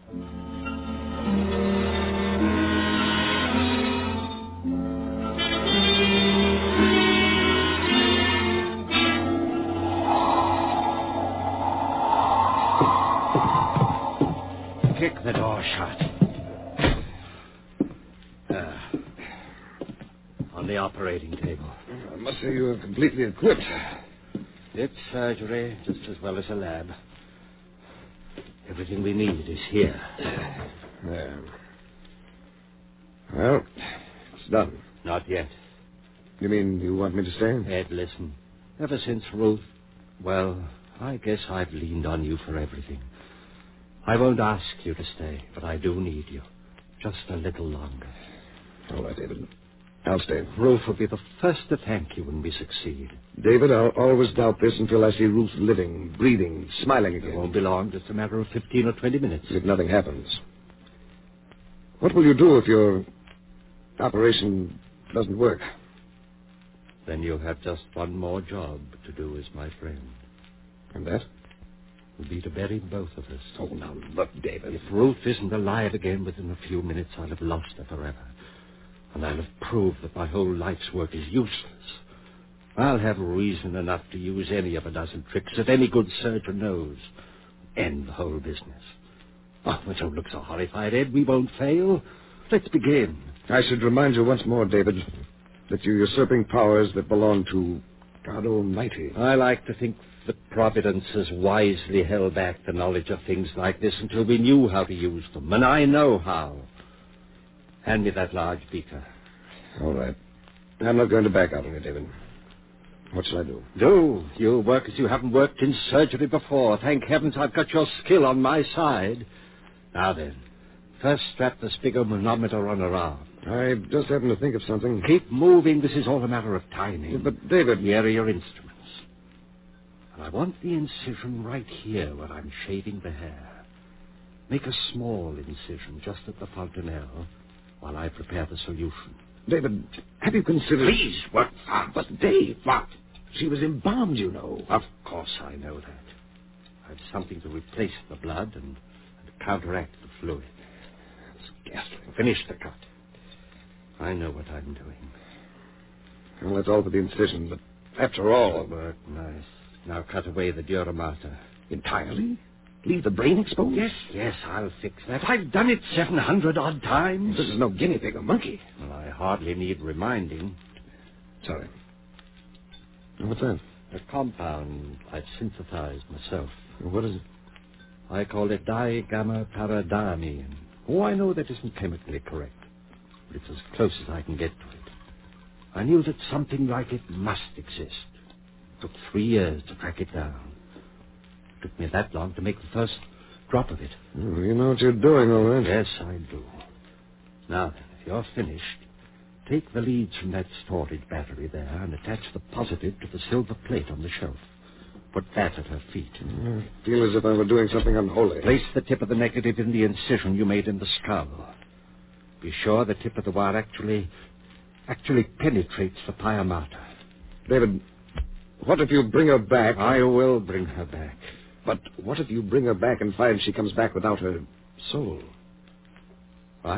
[SPEAKER 8] Kick the door shut. Uh, on the operating table.
[SPEAKER 24] I must say you're completely equipped.
[SPEAKER 8] It's surgery just as well as a lab. Everything we need is here.
[SPEAKER 24] There. Well, it's done.
[SPEAKER 8] Not yet.
[SPEAKER 24] You mean you want me to stay?
[SPEAKER 8] Ed, listen. Ever since Ruth, well, I guess I've leaned on you for everything. I won't ask you to stay, but I do need you. Just a little longer.
[SPEAKER 24] All right, David. I'll stay.
[SPEAKER 8] Ruth will be the first to thank you when we succeed.
[SPEAKER 24] David, I'll always doubt this until I see Ruth living, breathing, smiling again.
[SPEAKER 8] It won't be long. Just a matter of fifteen or twenty minutes.
[SPEAKER 24] If nothing happens. What will you do if your operation doesn't work?
[SPEAKER 8] Then you'll have just one more job to do as my friend.
[SPEAKER 24] And that?
[SPEAKER 8] Will be to bury both of us.
[SPEAKER 24] Oh, now look, David.
[SPEAKER 8] If Ruth isn't alive again within a few minutes, I'll have lost her forever. And I'll have proved that my whole life's work is useless. I'll have reason enough to use any of a dozen tricks that any good surgeon knows. End the whole business. Oh, well, don't look so horrified, Ed. We won't fail. Let's begin.
[SPEAKER 24] I should remind you once more, David, that you're usurping powers that belong to God Almighty.
[SPEAKER 8] I like to think that Providence has wisely held back the knowledge of things like this until we knew how to use them, and I know how. Hand me that large beaker.
[SPEAKER 24] All right. I'm not going to back out on you, David. What shall I do?
[SPEAKER 8] Do. You'll work as you haven't worked in surgery before. Thank heavens I've got your skill on my side. Now then, first strap the sphygmomanometer on her arm.
[SPEAKER 24] I just happened to think of something.
[SPEAKER 8] Keep moving. This is all a matter of timing.
[SPEAKER 24] Yeah, but, David...
[SPEAKER 8] Here are your instruments. And I want the incision right here where I'm shaving the hair. Make a small incision just at the fontanelle while I prepare the solution.
[SPEAKER 24] David, have you considered...
[SPEAKER 8] Please, what?
[SPEAKER 24] But, Dave, what? She was embalmed, you know.
[SPEAKER 8] Of course I know that. I've something to replace the blood and, and counteract the fluid.
[SPEAKER 24] It's ghastly.
[SPEAKER 8] Finish the cut. I know what I'm doing.
[SPEAKER 24] Well, that's all for the incision, but after all...
[SPEAKER 8] Good work, nice. Now cut away the dura mater.
[SPEAKER 24] Entirely? Leave the brain exposed?
[SPEAKER 8] Yes, yes, I'll fix that. I've done it seven hundred odd times.
[SPEAKER 24] This is no guinea pig or monkey.
[SPEAKER 8] Well, I hardly need reminding.
[SPEAKER 24] Sorry. What's that?
[SPEAKER 8] A compound I've synthesized myself.
[SPEAKER 24] What is it?
[SPEAKER 8] I call it digamma-paradiamine. Oh, I know that isn't chemically correct. But it's as close as I can get to it. I knew that something like it must exist. It took three years to track it down. It took me that long to make the first drop of it.
[SPEAKER 24] Oh, you know what you're doing, all right.
[SPEAKER 8] Yes, I do. Now, then, if you're finished, take the leads from that storage battery there and attach the positive to the silver plate on the shelf. Put that at her feet.
[SPEAKER 24] I feel as if I were doing something unholy.
[SPEAKER 8] Place the tip of the negative in the incision you made in the skull. Be sure the tip of the wire actually, actually penetrates the pia mater.
[SPEAKER 24] David, what if you bring her back?
[SPEAKER 8] I will bring her back.
[SPEAKER 24] But what if you bring her back and find she comes back without her soul?
[SPEAKER 8] What?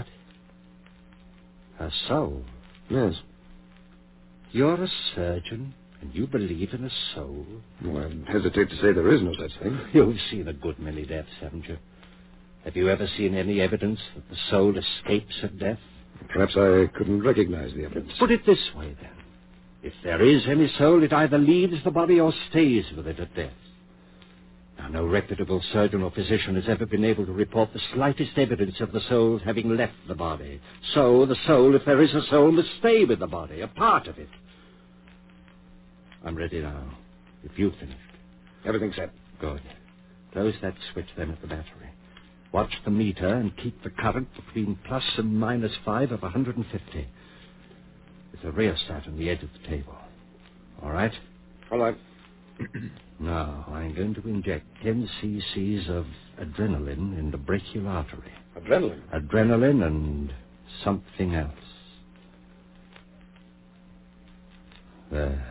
[SPEAKER 8] Her soul?
[SPEAKER 24] Yes.
[SPEAKER 8] You're a surgeon, and you believe in a soul?
[SPEAKER 24] Well, I hesitate to say there is no such thing.
[SPEAKER 8] You've seen a good many deaths, haven't you? Have you ever seen any evidence that the soul escapes at death?
[SPEAKER 24] Perhaps I couldn't recognize the evidence.
[SPEAKER 8] Put it this way, then. If there is any soul, it either leaves the body or stays with it at death. Now, no reputable surgeon or physician has ever been able to report the slightest evidence of the soul having left the body. So, the soul, if there is a soul, must stay with the body, a part of it. I'm ready now, if you've finished.
[SPEAKER 24] Everything set.
[SPEAKER 8] Good. Close that switch then at the battery. Watch the meter and keep the current between plus and minus five of one hundred fifty. There's a rheostat on the edge of the table. All right?
[SPEAKER 24] All right.
[SPEAKER 8] Now, I'm going to inject ten cc's of adrenaline in the brachial artery.
[SPEAKER 24] Adrenaline?
[SPEAKER 8] Adrenaline and something else. There.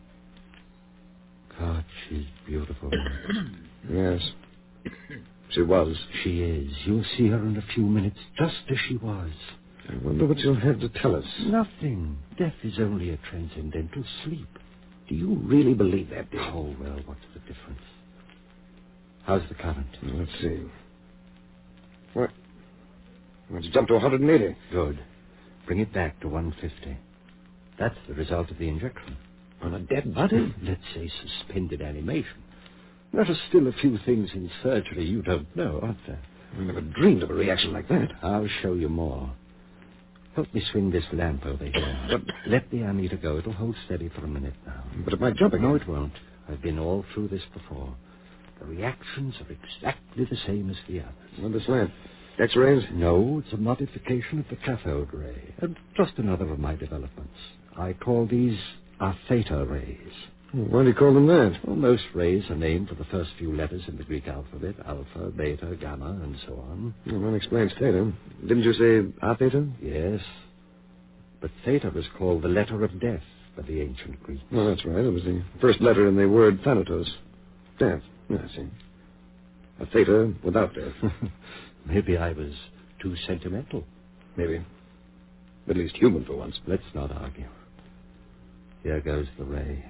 [SPEAKER 8] God, she's beautiful.
[SPEAKER 24] Yes. She was.
[SPEAKER 8] She is. You'll see her in a few minutes, just as she was.
[SPEAKER 24] I wonder what you'll have to tell us.
[SPEAKER 8] Nothing. Death is only a transcendental sleep.
[SPEAKER 24] Do you really believe that, Dick?
[SPEAKER 8] Oh, well, what's the difference? How's the current?
[SPEAKER 24] Let's see. What? Well, it's jumped to one hundred eighty.
[SPEAKER 8] Good. Bring it back to one fifty. That's the result of the injection.
[SPEAKER 24] On a dead body?
[SPEAKER 8] Let's say suspended animation. There are still a few things in surgery you don't know, aren't there?
[SPEAKER 24] I never dreamed of a reaction like that.
[SPEAKER 8] I'll show you more. Help me swing this lamp over here. But let the ammeter go. It'll hold steady for a minute now.
[SPEAKER 24] But it might jump again.
[SPEAKER 8] No, it won't. I've been all through this before. The reactions are exactly the same as the others.
[SPEAKER 24] What this lamp? X-rays?
[SPEAKER 8] No, it's a modification of the cathode ray. And just another of my developments. I call these are theta rays.
[SPEAKER 24] Why do you call them that?
[SPEAKER 8] Well, most rays are named for the first few letters in the Greek alphabet, alpha, beta, gamma, and so on.
[SPEAKER 24] Well, that explains theta. Didn't you say a theta?
[SPEAKER 8] Yes. But theta was called the letter of death by the ancient Greeks.
[SPEAKER 24] Well, that's right. It was the first letter in the word thanatos. Death. Yeah, I see. A theta without death.
[SPEAKER 8] Maybe I was too sentimental.
[SPEAKER 24] Maybe. At least human for once.
[SPEAKER 8] Let's not argue. Here goes the ray.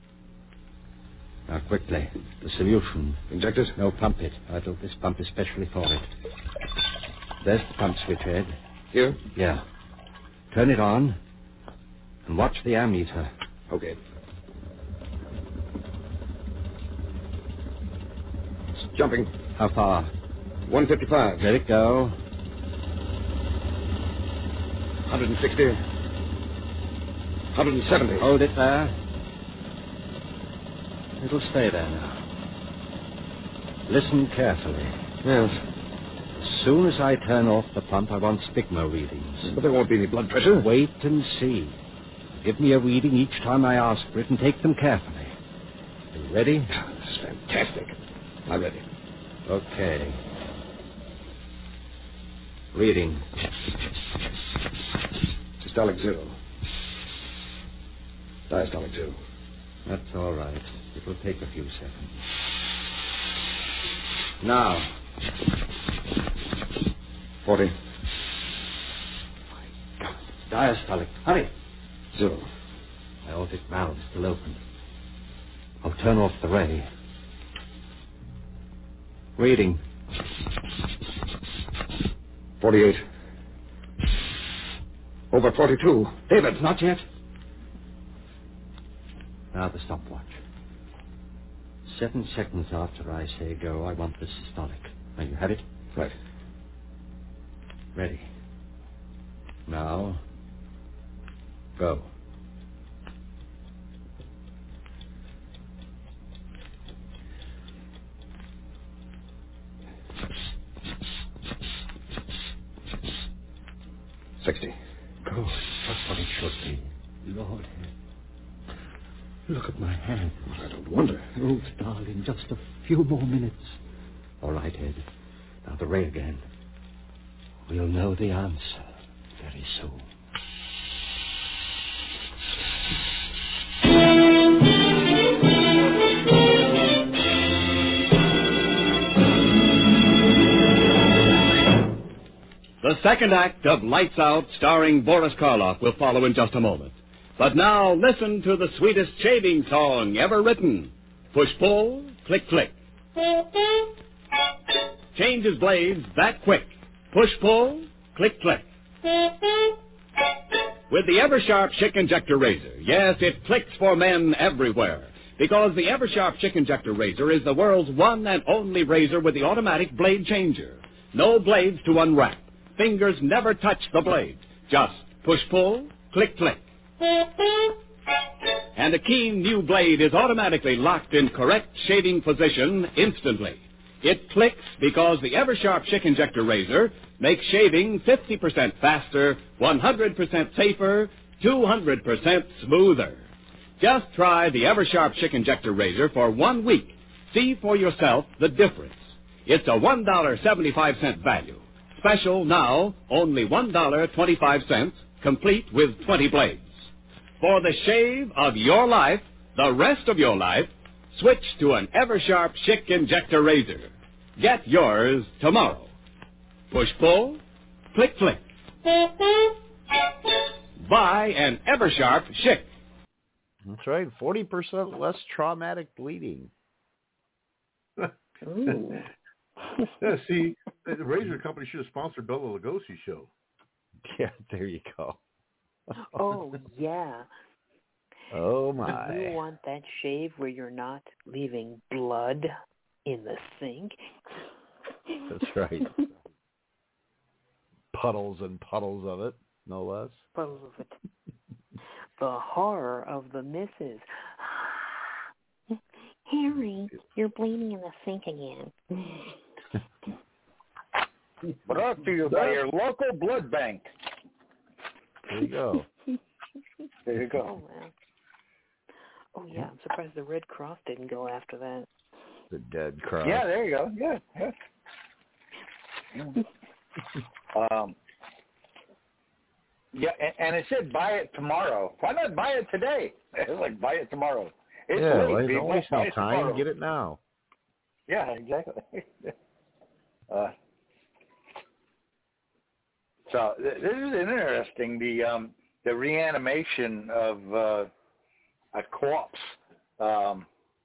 [SPEAKER 8] Now, quickly. The solution.
[SPEAKER 24] Inject it?
[SPEAKER 8] No, pump it. I built this pump especially for it. There's the pump switch, Ed.
[SPEAKER 24] Here?
[SPEAKER 8] Yeah. Turn it on and watch the ammeter.
[SPEAKER 24] Okay. It's jumping.
[SPEAKER 8] How far?
[SPEAKER 24] one fifty-five.
[SPEAKER 8] Let it go.
[SPEAKER 24] one sixty. one seventy.
[SPEAKER 8] Hold it there. It'll stay there now. Listen carefully.
[SPEAKER 24] Yes.
[SPEAKER 8] As soon as I turn off the pump, I want sphygma readings.
[SPEAKER 24] But there won't be any blood pressure.
[SPEAKER 8] Wait and see. Give me a reading each time I ask for it and take them carefully. You ready?
[SPEAKER 24] This is fantastic. I'm ready.
[SPEAKER 8] Okay. Reading.
[SPEAKER 24] Systolic zero. Diastolic zero.
[SPEAKER 8] That's all right. It will take a few seconds. Now.
[SPEAKER 24] Forty.
[SPEAKER 8] My God. Diastolic. Hurry.
[SPEAKER 24] Zero.
[SPEAKER 8] My aortic valve is still open. I'll turn off the ray. Reading. forty-eight. Over forty-two. David, not yet. Now the stopwatch. Seven seconds after I say go, I want the systolic. Now you have it? Right. Ready. Now, go. Sixty. Good. Just what it should be. Lord, look at my hand. Well, I don't wonder. Oh, darling, just a few more minutes. All right, Ed. Now the ray again. We'll know the answer very soon.
[SPEAKER 9] The second act of Lights Out, starring Boris Karloff, will follow in just a moment. But now, listen to the sweetest shaving song ever written. Push-pull, click-click. Changes blades that quick. Push-pull, click-click. With the Eversharp Schick Injector Razor, yes, it clicks for men everywhere. Because the Eversharp Schick Injector Razor is the world's one and only razor with the automatic blade changer. No blades to unwrap. Fingers never touch the blade. Just push-pull, click-click. And a keen new blade is automatically locked in correct shaving position instantly. It clicks because the Eversharp Schick Injector Razor makes shaving fifty percent faster, one hundred percent safer, two hundred percent smoother. Just try the Eversharp Schick Injector Razor for one week. See for yourself the difference. It's a one dollar and seventy-five cents value. Special now, only one dollar and twenty-five cents, complete with twenty blades. For the shave of your life, the rest of your life, switch to an Eversharp Schick Injector Razor. Get yours tomorrow. Push-pull, click-click. Buy an Eversharp Schick.
[SPEAKER 4] That's right, forty percent less traumatic bleeding.
[SPEAKER 5] Ooh. Yeah, see, the razor company should have sponsored Bela Lugosi's show.
[SPEAKER 4] Yeah, there you go.
[SPEAKER 7] Oh, yeah.
[SPEAKER 4] Oh, my.
[SPEAKER 7] You want that shave where you're not leaving blood in the sink?
[SPEAKER 4] That's right. Puddles and puddles of it, no less.
[SPEAKER 7] Puddles of it. The horror of the missus. Harry, you're bleeding in the sink again.
[SPEAKER 6] Brought to you by your local blood bank.
[SPEAKER 4] There you go.
[SPEAKER 6] There you go.
[SPEAKER 7] Oh, wow. Oh, yeah, I'm surprised the Red Cross didn't go after that.
[SPEAKER 4] The Dead Cross.
[SPEAKER 6] Yeah, there you go. Yeah, yeah. um, yeah, and, and it said buy it tomorrow. Why not buy it today? It's like buy it tomorrow. It's
[SPEAKER 4] yeah,
[SPEAKER 6] late,
[SPEAKER 4] well,
[SPEAKER 6] people.
[SPEAKER 4] don't waste no
[SPEAKER 6] Buy it
[SPEAKER 4] time.
[SPEAKER 6] tomorrow.
[SPEAKER 4] Get it now.
[SPEAKER 6] Yeah, exactly. uh, so th- this is interesting. The um, the reanimation of uh, a corpse. Um,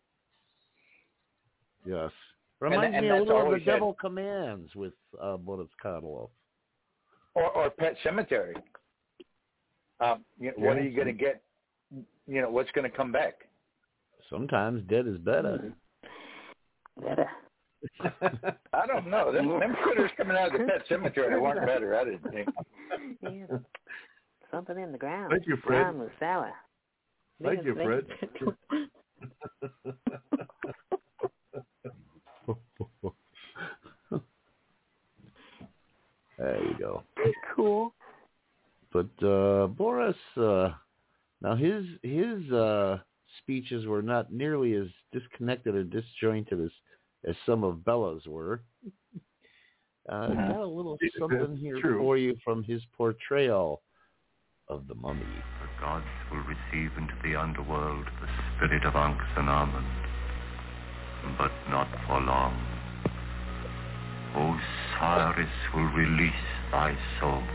[SPEAKER 4] yes, reminds
[SPEAKER 6] and
[SPEAKER 4] me a little of The
[SPEAKER 6] always had-
[SPEAKER 4] Devil Commands with uh, Boris Karloff.
[SPEAKER 6] or, or Pet Cemetery. Um, you know, what
[SPEAKER 4] Yeah.
[SPEAKER 6] are you going to get? You know, what's going to come back?
[SPEAKER 4] Sometimes dead is better.
[SPEAKER 7] Better.
[SPEAKER 6] I don't know. Them, them critters coming out of the Pet Cemetery weren't better, I didn't think.
[SPEAKER 7] Yeah. Something in the ground.
[SPEAKER 5] Thank you, Fred.
[SPEAKER 7] Ground was sour.
[SPEAKER 5] Thank you, Fred.
[SPEAKER 4] There you go.
[SPEAKER 7] Cool.
[SPEAKER 4] But uh, Boris, uh, now his his uh, speeches were not nearly as disconnected or disjointed as, as some of Bella's were. Uh, got a little something here
[SPEAKER 16] True.
[SPEAKER 4] for you from his portrayal of the mummy.
[SPEAKER 16] The gods will receive into the underworld the spirit of Ankhs and Amund, but not for long. Osiris will release thy soul.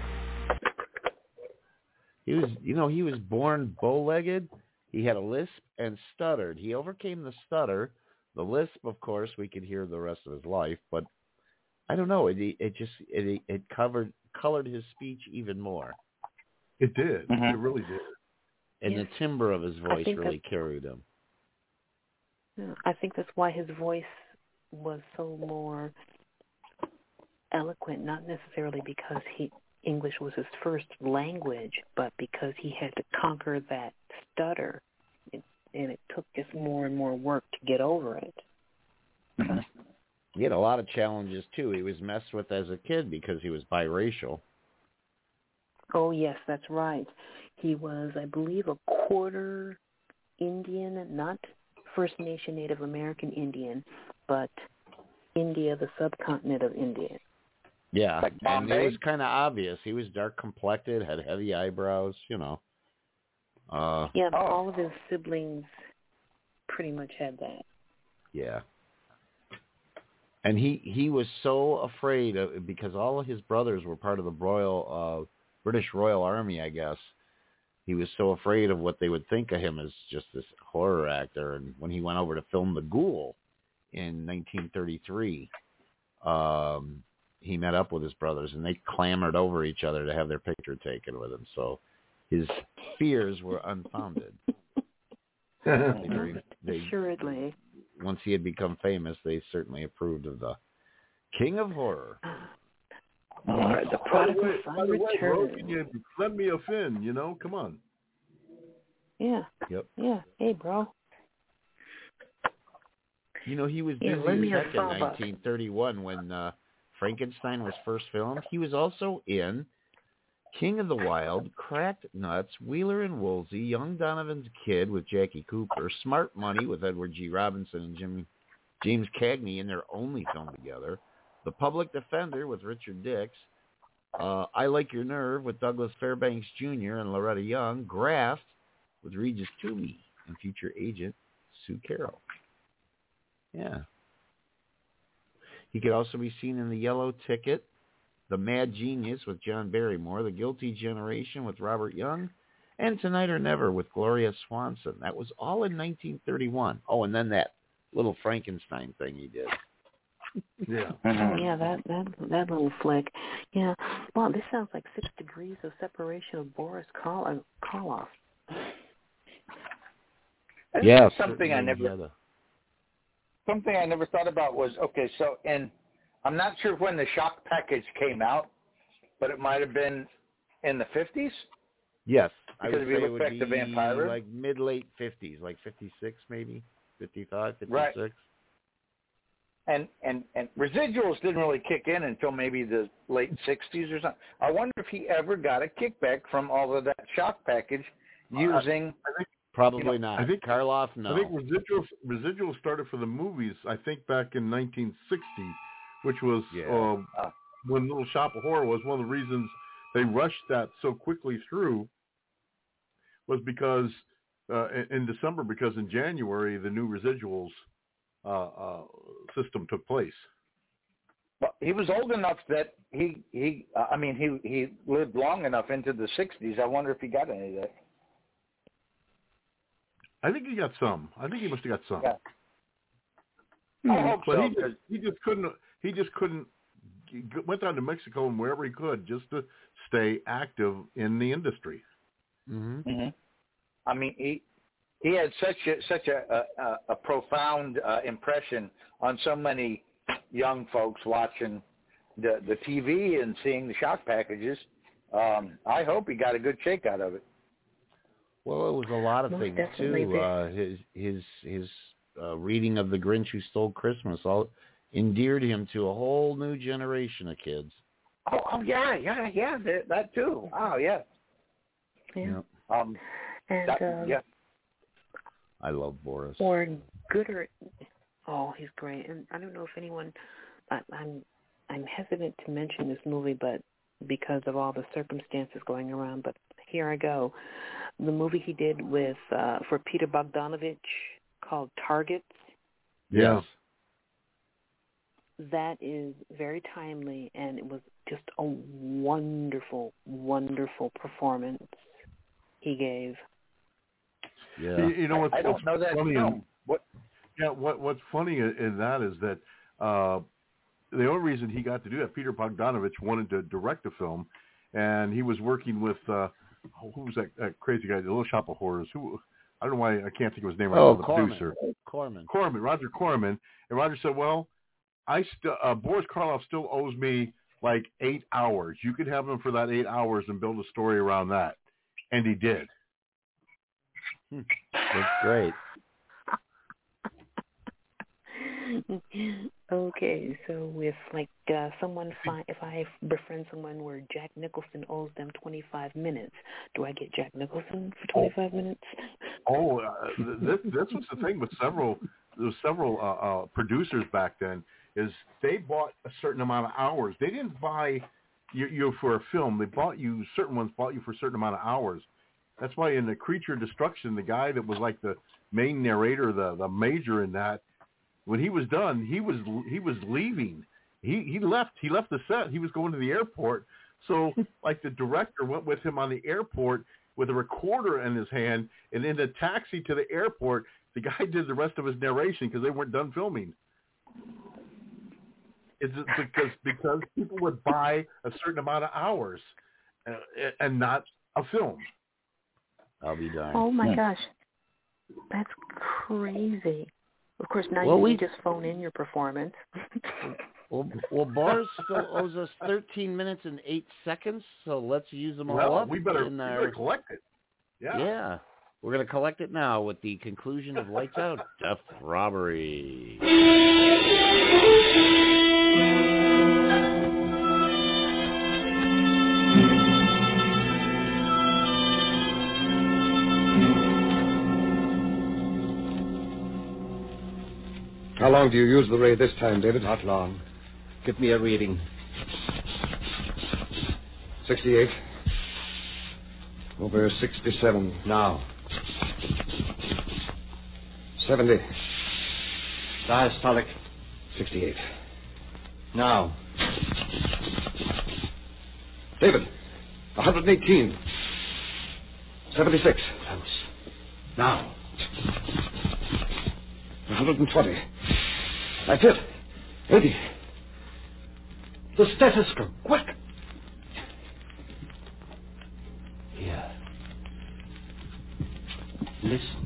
[SPEAKER 4] He was, you know, he was born bow-legged. He had a lisp and stuttered. He overcame the stutter The lisp, of course, we could hear the rest of his life, but I don't know. It it just it it covered colored his speech even more.
[SPEAKER 5] It did.
[SPEAKER 6] Mm-hmm.
[SPEAKER 5] It really did.
[SPEAKER 4] And
[SPEAKER 7] Yes.
[SPEAKER 4] the timbre of his voice
[SPEAKER 7] think
[SPEAKER 4] really
[SPEAKER 7] that-
[SPEAKER 4] carried him.
[SPEAKER 7] Yeah, I think that's why his voice was so more eloquent, not necessarily because he English was his first language, but because he had to conquer that stutter, it, and it took just more and more work to get over it.
[SPEAKER 4] He had a lot of challenges, too. He was messed with as a kid because he was biracial.
[SPEAKER 7] Oh, yes, that's right. He was, I believe, a quarter Indian, not First Nation Native American Indian, but India, the subcontinent of India.
[SPEAKER 4] Yeah,
[SPEAKER 6] Like
[SPEAKER 4] and it
[SPEAKER 6] Bombay?
[SPEAKER 4] was kind of obvious. He was dark-complected, had heavy eyebrows, you know. Uh,
[SPEAKER 7] Yeah, all of his siblings pretty much had that.
[SPEAKER 4] Yeah. And he, he was so afraid of, because all of his brothers were part of the Royal uh, British Royal Army, I guess. He was so afraid of what they would think of him as just this horror actor. And when he went over to film The Ghoul in nineteen thirty-three, um, he met up with his brothers, and they clamored over each other to have their picture taken with him. So his fears were unfounded. they, they,
[SPEAKER 7] Assuredly.
[SPEAKER 4] Once he had become famous, they certainly approved of the King of Horror.
[SPEAKER 7] Uh, the prodigal son
[SPEAKER 5] By the way, bro,
[SPEAKER 7] returned.
[SPEAKER 5] can you lend me a fin? You know, come on.
[SPEAKER 7] Yeah.
[SPEAKER 4] Yep.
[SPEAKER 7] Yeah. Hey, bro.
[SPEAKER 4] You know, he was
[SPEAKER 7] Yeah,
[SPEAKER 4] busy
[SPEAKER 7] lend me
[SPEAKER 4] as
[SPEAKER 7] a
[SPEAKER 4] heck in
[SPEAKER 7] sawbuck.
[SPEAKER 4] nineteen thirty-one when uh, Frankenstein was first filmed. He was also in King of the Wild, Cracked Nuts, Wheeler and Woolsey, Young Donovan's Kid with Jackie Cooper, Smart Money with Edward G. Robinson and Jim, James Cagney in their only film together, The Public Defender with Richard Dix, uh, I Like Your Nerve with Douglas Fairbanks Junior and Loretta Young, Graft with Regis Toomey and future agent Sue Carroll. Yeah. He could also be seen in The Yellow Ticket, The Mad Genius with John Barrymore, The Guilty Generation with Robert Young, and Tonight or Never with Gloria Swanson. That was all in nineteen thirty-one. Oh, and then that little Frankenstein thing he did.
[SPEAKER 5] Yeah.
[SPEAKER 7] Yeah, that, that that little flick. Yeah. Wow, this sounds like Six Degrees of Separation of Boris Kol- uh, Karloff.
[SPEAKER 4] Yeah,
[SPEAKER 6] something I never
[SPEAKER 4] a...
[SPEAKER 6] something I never thought about was okay. So, and I'm not sure when the shock package came out, but it might have been in the fifties.
[SPEAKER 4] Yes, I
[SPEAKER 6] Because
[SPEAKER 4] would
[SPEAKER 6] if you
[SPEAKER 4] say it
[SPEAKER 6] look
[SPEAKER 4] would
[SPEAKER 6] back
[SPEAKER 4] be
[SPEAKER 6] to Vampire,
[SPEAKER 4] like mid-late fifties, like fifty-six maybe, fifty-five, fifty-six.
[SPEAKER 6] Right. And, and and residuals didn't really kick in until maybe the late sixties or something. I wonder if he ever got a kickback from all of that shock package using.
[SPEAKER 5] I think
[SPEAKER 4] Probably
[SPEAKER 5] you know,
[SPEAKER 4] not.
[SPEAKER 5] I think
[SPEAKER 4] Karloff, no.
[SPEAKER 5] I think residuals residuals started for the movies. I think back in nineteen sixty, which was
[SPEAKER 4] Yeah.
[SPEAKER 5] uh, when Little Shop of Horror was one of the reasons they rushed that so quickly through. Was because uh, in, in December, because in January the new residuals uh, uh, system took place.
[SPEAKER 6] Well, he was old enough that he he. Uh, I mean, he he lived long enough into the sixties. I wonder if he got any of that.
[SPEAKER 5] I think he got some. I think he must have got some.
[SPEAKER 6] Yeah. I hope
[SPEAKER 5] but
[SPEAKER 6] so.
[SPEAKER 5] he just, he just couldn't. He just couldn't. He went down to Mexico and wherever he could just to stay active in the industry.
[SPEAKER 4] Mm-hmm.
[SPEAKER 6] Mm-hmm. I mean, he he had such a such a a, a profound uh, impression on so many young folks watching the the T V and seeing the shock packages. Um, I hope he got a good shake out of it.
[SPEAKER 4] Well, it was a lot of
[SPEAKER 7] Most
[SPEAKER 4] things
[SPEAKER 7] definitely
[SPEAKER 4] too.
[SPEAKER 7] did.
[SPEAKER 4] Uh, his his his uh, reading of The Grinch Who Stole Christmas all endeared him to a whole new generation of kids.
[SPEAKER 6] Oh, oh yeah, yeah, yeah, that, that too. Oh, yeah.
[SPEAKER 7] Yeah.
[SPEAKER 6] Um,
[SPEAKER 7] And
[SPEAKER 6] that,
[SPEAKER 7] um,
[SPEAKER 6] yeah.
[SPEAKER 4] I love Boris.
[SPEAKER 7] or Gooder. Oh, he's great. And I don't know if anyone. I, I'm I'm hesitant to mention this movie, but because of all the circumstances going around. But here I go. The movie he did with uh, for Peter Bogdanovich called Targets.
[SPEAKER 4] Yes.
[SPEAKER 7] That is very timely, and it was just a wonderful, wonderful performance he gave.
[SPEAKER 4] Yeah.
[SPEAKER 5] You, you know what's,
[SPEAKER 6] I don't
[SPEAKER 5] what's
[SPEAKER 6] know that
[SPEAKER 5] funny?
[SPEAKER 6] film. What?
[SPEAKER 5] Yeah, what what's funny in, in that is that uh, the only reason he got to do that, Peter Bogdanovich wanted to direct a film, and he was working with uh, who was that, that crazy guy, the Little Shop of Horrors? Who I don't know why I can't think of his name right
[SPEAKER 4] oh,
[SPEAKER 5] now. The
[SPEAKER 4] Corman.
[SPEAKER 5] producer,
[SPEAKER 4] Corman.
[SPEAKER 5] Corman, Roger Corman, and Roger said, "Well, I still uh, Boris Karloff still owes me like eight hours. You could have him for that eight hours and build a story around that," and he did.
[SPEAKER 4] That's great.
[SPEAKER 7] Okay, so if like uh, someone find if I befriend someone where Jack Nicholson owes them twenty-five minutes, do I get Jack Nicholson for twenty-five oh. minutes?
[SPEAKER 5] Oh, uh, this this was the thing with several there was several uh, uh, producers back then is they bought a certain amount of hours. They didn't buy you, you for a film. They bought you certain ones bought you for a certain amount of hours. That's why in the Creature Destruction, the guy that was like the main narrator, the the major in that. When he was done, he was he was leaving. He he left. He left the set. He was going to the airport. So, like the director went with him on the airport with a recorder in his hand, and in the taxi to the airport, the guy did the rest of his narration because they weren't done filming. It's because because people would buy a certain amount of hours, uh, and not a film.
[SPEAKER 4] I'll be darned.
[SPEAKER 7] Oh my
[SPEAKER 4] yeah.
[SPEAKER 7] gosh, that's crazy. Of course, now
[SPEAKER 4] well,
[SPEAKER 7] you
[SPEAKER 4] we
[SPEAKER 7] can just phone in your performance.
[SPEAKER 4] well, well, Boris still owes us thirteen minutes and eight seconds, so let's use them all
[SPEAKER 5] well,
[SPEAKER 4] up.
[SPEAKER 5] we better,
[SPEAKER 4] in
[SPEAKER 5] we
[SPEAKER 4] our...
[SPEAKER 5] better collect it. Yeah.
[SPEAKER 4] Yeah. We're going to collect it now with the conclusion of Lights Out, Death Robbery.
[SPEAKER 24] How long do you use the ray this time, David?
[SPEAKER 8] Not long. Give me a reading.
[SPEAKER 24] sixty-eight. Over sixty-seven.
[SPEAKER 8] Now.
[SPEAKER 24] seventy.
[SPEAKER 8] Diastolic.
[SPEAKER 24] sixty-eight.
[SPEAKER 8] Now.
[SPEAKER 24] David. one hundred eighteen. seventy-six.
[SPEAKER 8] Close. Now.
[SPEAKER 24] one hundred twenty. That's it. eighty.
[SPEAKER 8] The stethoscope. Quick. Here. Listen.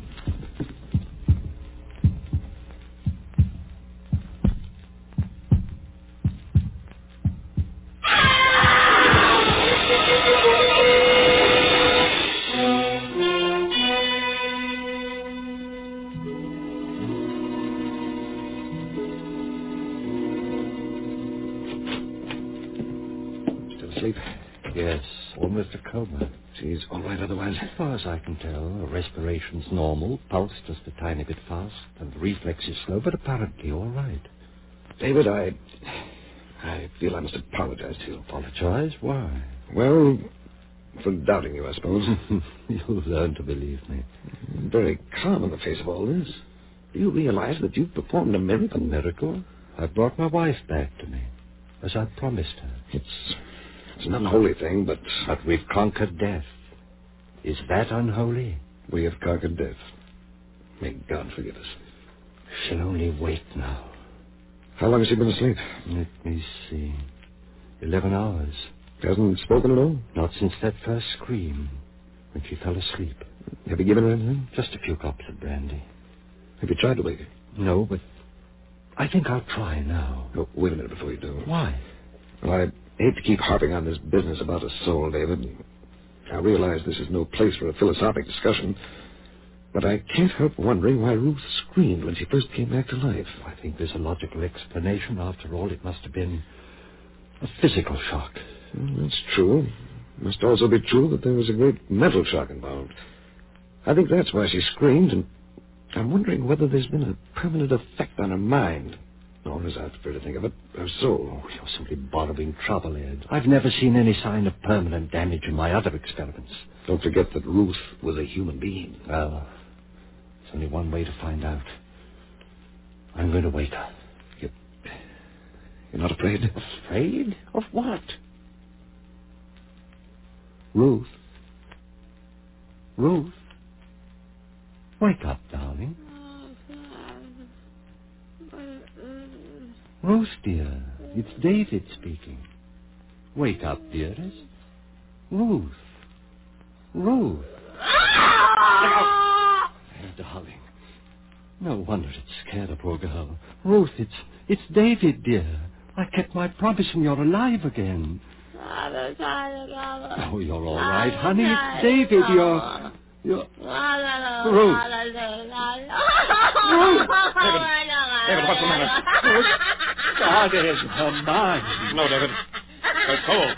[SPEAKER 8] Yes, almost a coma.
[SPEAKER 24] She's all right otherwise?
[SPEAKER 8] As far as I can tell, her respiration's normal, pulse just a tiny bit fast, and the reflex is slow, but apparently all right.
[SPEAKER 24] David, I... I feel I must apologize to you.
[SPEAKER 8] Apologize? Why?
[SPEAKER 24] Well, for doubting you, I suppose.
[SPEAKER 8] You'll learn to believe me.
[SPEAKER 24] I'm very calm in the face of all this. Do you realize that you've performed a miracle?
[SPEAKER 8] A miracle? I brought my wife back to me, as I promised her.
[SPEAKER 24] It's... It's an unholy thing, but...
[SPEAKER 8] But we've conquered death. Is that unholy?
[SPEAKER 24] We have conquered death. May God forgive us.
[SPEAKER 8] She'll only wait now.
[SPEAKER 24] How long has she been asleep?
[SPEAKER 8] Let me see. Eleven hours.
[SPEAKER 24] Hasn't spoken at all?
[SPEAKER 8] Not since that first scream, when she fell asleep.
[SPEAKER 24] Have you given her anything?
[SPEAKER 8] Just a few cups of brandy.
[SPEAKER 24] Have you tried to wake her?
[SPEAKER 8] No, but I think I'll try now.
[SPEAKER 24] Oh, wait a minute before you do.
[SPEAKER 8] Why?
[SPEAKER 24] Well, I hate to keep harping on this business about a soul, David. I realize this is no place for a philosophic discussion, but I can't help wondering why Ruth screamed when she first came back to life.
[SPEAKER 8] I think there's a logical explanation. After all, it must have been a physical shock.
[SPEAKER 24] Well, that's true. It must also be true that there was a great mental shock involved. I think that's why she screamed, and I'm wondering whether there's been a permanent effect on her mind. Or, as I prefer to think of it, her soul.
[SPEAKER 8] Oh, you're simply borrowing trouble, Ed. I've never seen any sign of permanent damage in my other experiments.
[SPEAKER 24] Don't forget that Ruth was a human being.
[SPEAKER 8] Well, there's only one way to find out. I'm going to wake her.
[SPEAKER 24] You, you're not afraid?
[SPEAKER 8] Afraid? Of what? Ruth. Ruth. Wake up, darling.
[SPEAKER 23] Ruth, dear, it's David speaking. Wake up, dearest. Ruth. Ruth. There, darling. No wonder it scared the poor girl. Ruth, it's it's David, dear. I kept my promise and you're alive again. Oh, you're all right, honey. It's David. You're... You're... Ruth. Ruth.
[SPEAKER 8] David. David, what's the matter?
[SPEAKER 23] Ruth. God is her mind.
[SPEAKER 8] No, David. Her soul.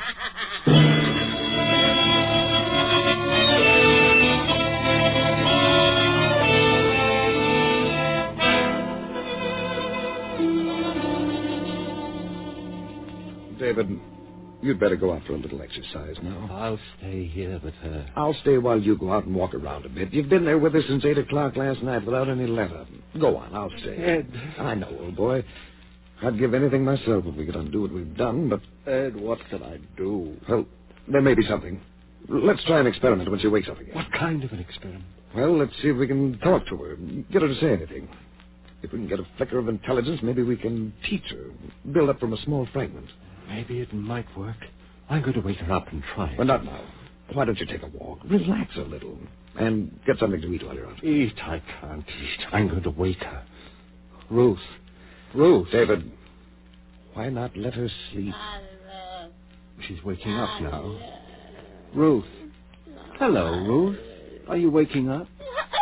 [SPEAKER 8] David, you'd better go out for a little exercise now.
[SPEAKER 23] I'll stay here with her.
[SPEAKER 8] I'll stay while you go out and walk around a bit. You've been there with her since eight o'clock last night without any letter. Go on, I'll stay.
[SPEAKER 23] Ed.
[SPEAKER 8] I know, old boy. I'd give anything myself if we could undo what we've done, but...
[SPEAKER 23] Ed, what can I do?
[SPEAKER 8] Well, there may be something. Let's try an experiment when she wakes up again.
[SPEAKER 23] What kind of an experiment?
[SPEAKER 8] Well, let's see if we can talk to her, get her to say anything. If we can get a flicker of intelligence, maybe we can teach her, build up from a small fragment.
[SPEAKER 23] Maybe it might work. I'm going to wake her up and try it.
[SPEAKER 8] Well, not now. Why don't you take a walk? Relax a little. And get something to eat while you're out.
[SPEAKER 23] Eat? I can't eat. I'm going to wake her. Ruth. Ruth.
[SPEAKER 8] David, why not let her sleep?
[SPEAKER 23] She's waking up now. Ruth. Hello, Ruth. Are you waking up?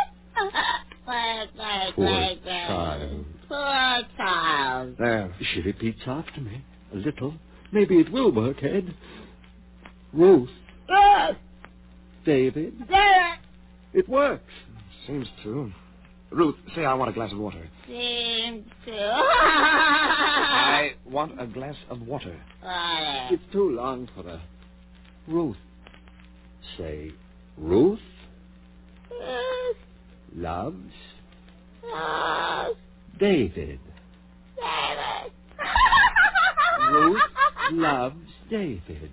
[SPEAKER 23] Poor child.
[SPEAKER 10] Poor child.
[SPEAKER 8] There.
[SPEAKER 23] She repeats after me. A little. Maybe it will work, Ed. Ruth. David. It works.
[SPEAKER 8] Seems to. Ruth, say I want a glass of water.
[SPEAKER 10] Seems to.
[SPEAKER 8] I want a glass of water.
[SPEAKER 23] It's too long for her. Ruth. Say, Ruth loves David.
[SPEAKER 10] David.
[SPEAKER 23] Ruth loves David.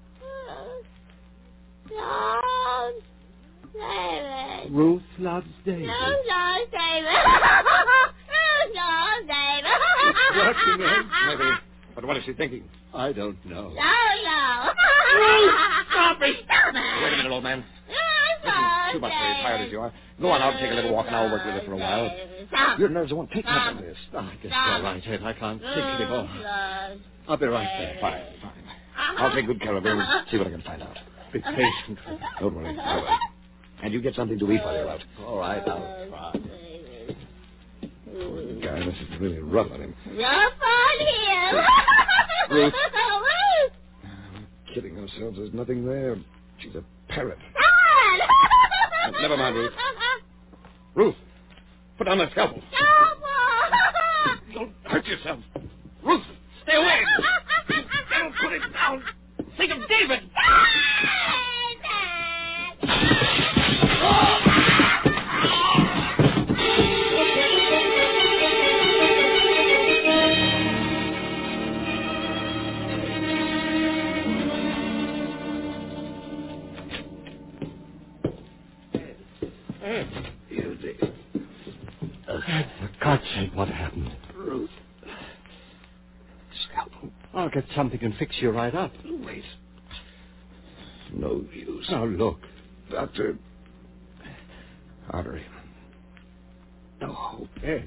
[SPEAKER 10] Loves David.
[SPEAKER 23] Ruth loves David.
[SPEAKER 10] Ruth loves David. Ruth loves David.
[SPEAKER 23] It's working, Ed.
[SPEAKER 8] Maybe. But what is she thinking?
[SPEAKER 23] I don't know.
[SPEAKER 10] No, no.
[SPEAKER 23] Ruth,
[SPEAKER 10] stop it. Stop it.
[SPEAKER 8] Wait a minute, old man. Listen, too much for you, tired as you are. Go on out and take a little walk, and I'll work with her for a while.
[SPEAKER 10] Stop.
[SPEAKER 8] Your nerves won't take much of this.
[SPEAKER 23] I guess you're right, Ed. I can't think anymore. I'll be right back.
[SPEAKER 8] Fine, fine. I'll take good care of her and see what I can find out.
[SPEAKER 23] Be patient.
[SPEAKER 8] Don't worry. I will. And you get something to eat while you're out.
[SPEAKER 23] All right, I'll try.
[SPEAKER 8] Poor guy, this is really rough on him.
[SPEAKER 10] Rough on him.
[SPEAKER 8] Ruth.
[SPEAKER 10] Ruth.
[SPEAKER 8] We're kidding ourselves. There's nothing there. She's a parrot.
[SPEAKER 10] Son.
[SPEAKER 8] Never mind, Ruth. Ruth, put down that scalpel.
[SPEAKER 10] Scalpel.
[SPEAKER 8] Don't hurt yourself. Ruth, stay away. Don't put it down. Think of David.
[SPEAKER 23] You did. Uh, for God's sake, what happened?
[SPEAKER 8] Ruth. Scalpel.
[SPEAKER 23] I'll get something and fix you right up.
[SPEAKER 8] Wait. No use.
[SPEAKER 23] Now, look.
[SPEAKER 8] Doctor. Artery. No hope.
[SPEAKER 23] Ed.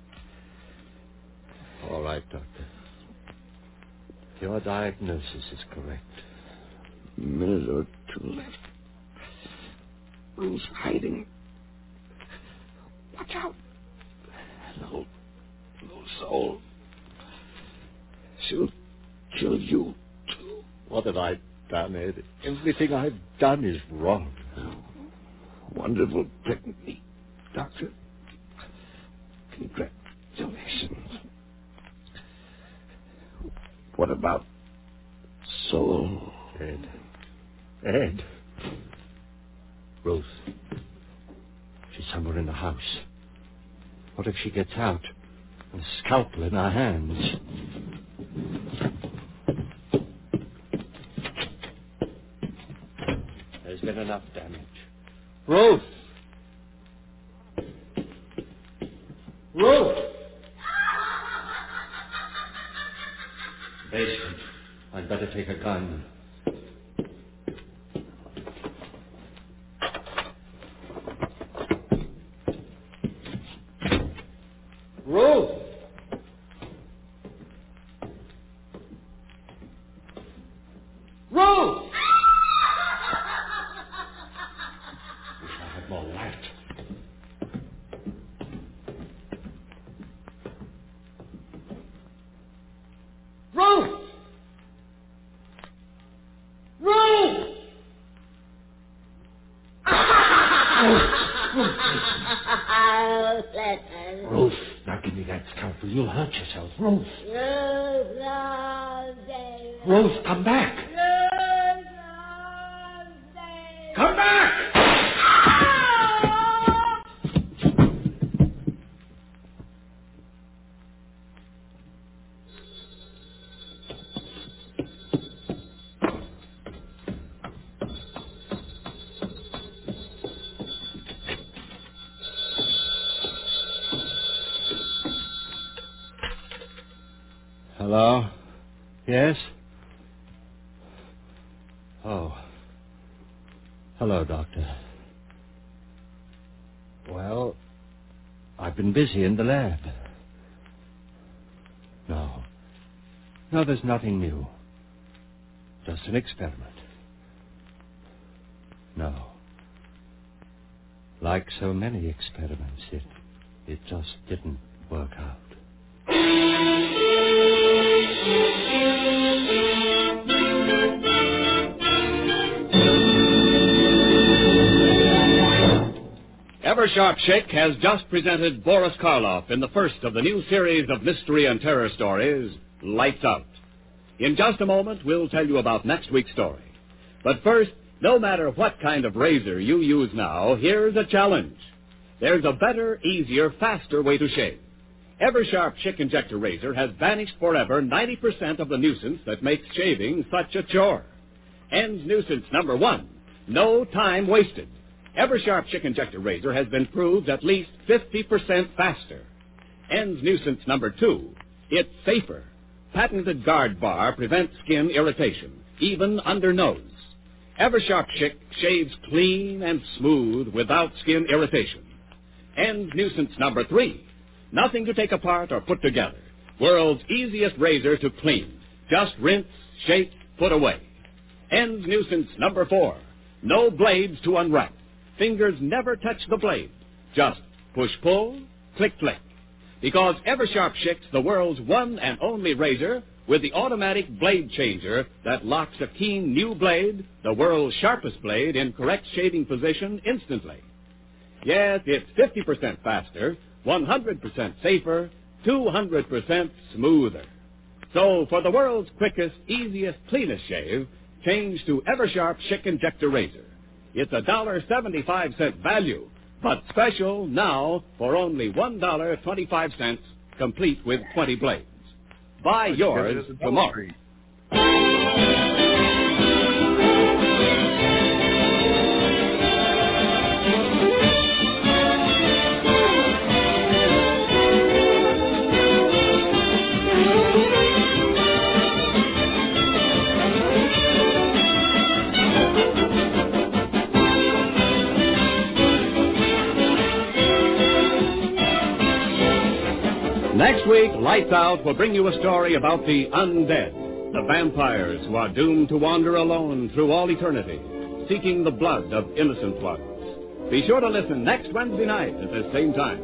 [SPEAKER 23] All right, Doctor. Your diagnosis is correct.
[SPEAKER 8] A minute or two left. Ruth's hiding. Watch out. No. No soul. She'll kill you, too.
[SPEAKER 23] What have I done, Ed? Everything I've done is wrong.
[SPEAKER 8] Wonderful technique, Doctor. Congratulations. What about soul?
[SPEAKER 23] Ed. Ed. Ruth. She's somewhere in the house. What if she gets out? A scalpel in her hands. There's been enough damage. Ruth! Ruth!
[SPEAKER 8] Basement. I'd better take a gun. Ruth! Ruth! Wish I had more light. Ruth! Ruth! Ruth, now give me that scalpel. You'll hurt yourself. Ruth. Ruth, come back. Come back! Hello? Yes? Oh. Hello, Doctor. Well, I've been busy in the lab. No. No, there's nothing new. Just an experiment. No. Like so many experiments, it, it just didn't work out.
[SPEAKER 9] Eversharp Chick has just presented Boris Karloff in the first of the new series of mystery and terror stories, Lights Out. In just a moment, we'll tell you about next week's story. But first, no matter what kind of razor you use now, here's a challenge. There's a better, easier, faster way to shave. Eversharp Chick Injector Razor has banished forever ninety percent of the nuisance that makes shaving such a chore. Ends nuisance number one, no time wasted. Eversharp Chick Injector Razor has been proved at least fifty percent faster. Ends nuisance number two, it's safer. Patented guard bar prevents skin irritation, even under nose. Eversharp Chick shaves clean and smooth without skin irritation. Ends nuisance number three, nothing to take apart or put together. World's easiest razor to clean. Just rinse, shake, put away. Ends nuisance number four, no blades to unwrap. Fingers never touch the blade. Just push-pull, click-click. Because Eversharp Chick's the world's one and only razor with the automatic blade changer that locks a keen new blade, the world's sharpest blade, in correct shaving position instantly. Yes, it's fifty percent faster, one hundred percent safer, two hundred percent smoother. So for the world's quickest, easiest, cleanest shave, change to Eversharp Chick Injector Razor. It's a one dollar and seventy-five cents value, but special now for only one dollar and twenty-five cents, complete with twenty blades. Buy yours tomorrow. Next week, Lights Out will bring you a story about the undead, the vampires who are doomed to wander alone through all eternity, seeking the blood of innocent ones. Be sure to listen next Wednesday night at the same time.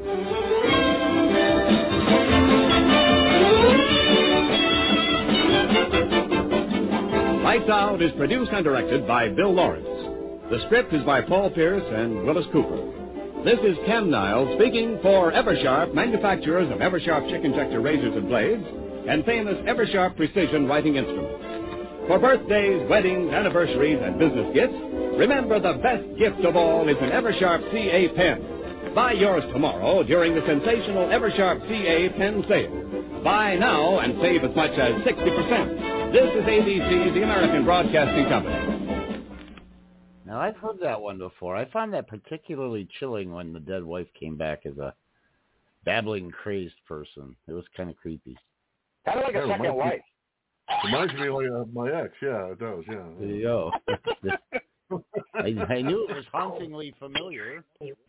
[SPEAKER 9] Lights Out is produced and directed by Bill Lawrence. The script is by Paul Pierce and Willis Cooper. This is Ken Niles speaking for Eversharp, manufacturers of Eversharp Chick Injector razors and blades, and famous Eversharp precision writing instruments. For birthdays, weddings, anniversaries, and business gifts, remember the best gift of all is an Eversharp C A pen. Buy yours tomorrow during the sensational Eversharp C A pen sale. Buy now and save as much as sixty percent. This is A B C, the American Broadcasting Company.
[SPEAKER 4] Now, I've heard that one before. I found that particularly chilling when the dead wife came back as a babbling, crazed person. It was kind of creepy.
[SPEAKER 6] Kind of like a second wife.
[SPEAKER 5] Reminds me like uh, my ex. Yeah, it does. Yeah.
[SPEAKER 4] There you go. I, I knew it was hauntingly familiar.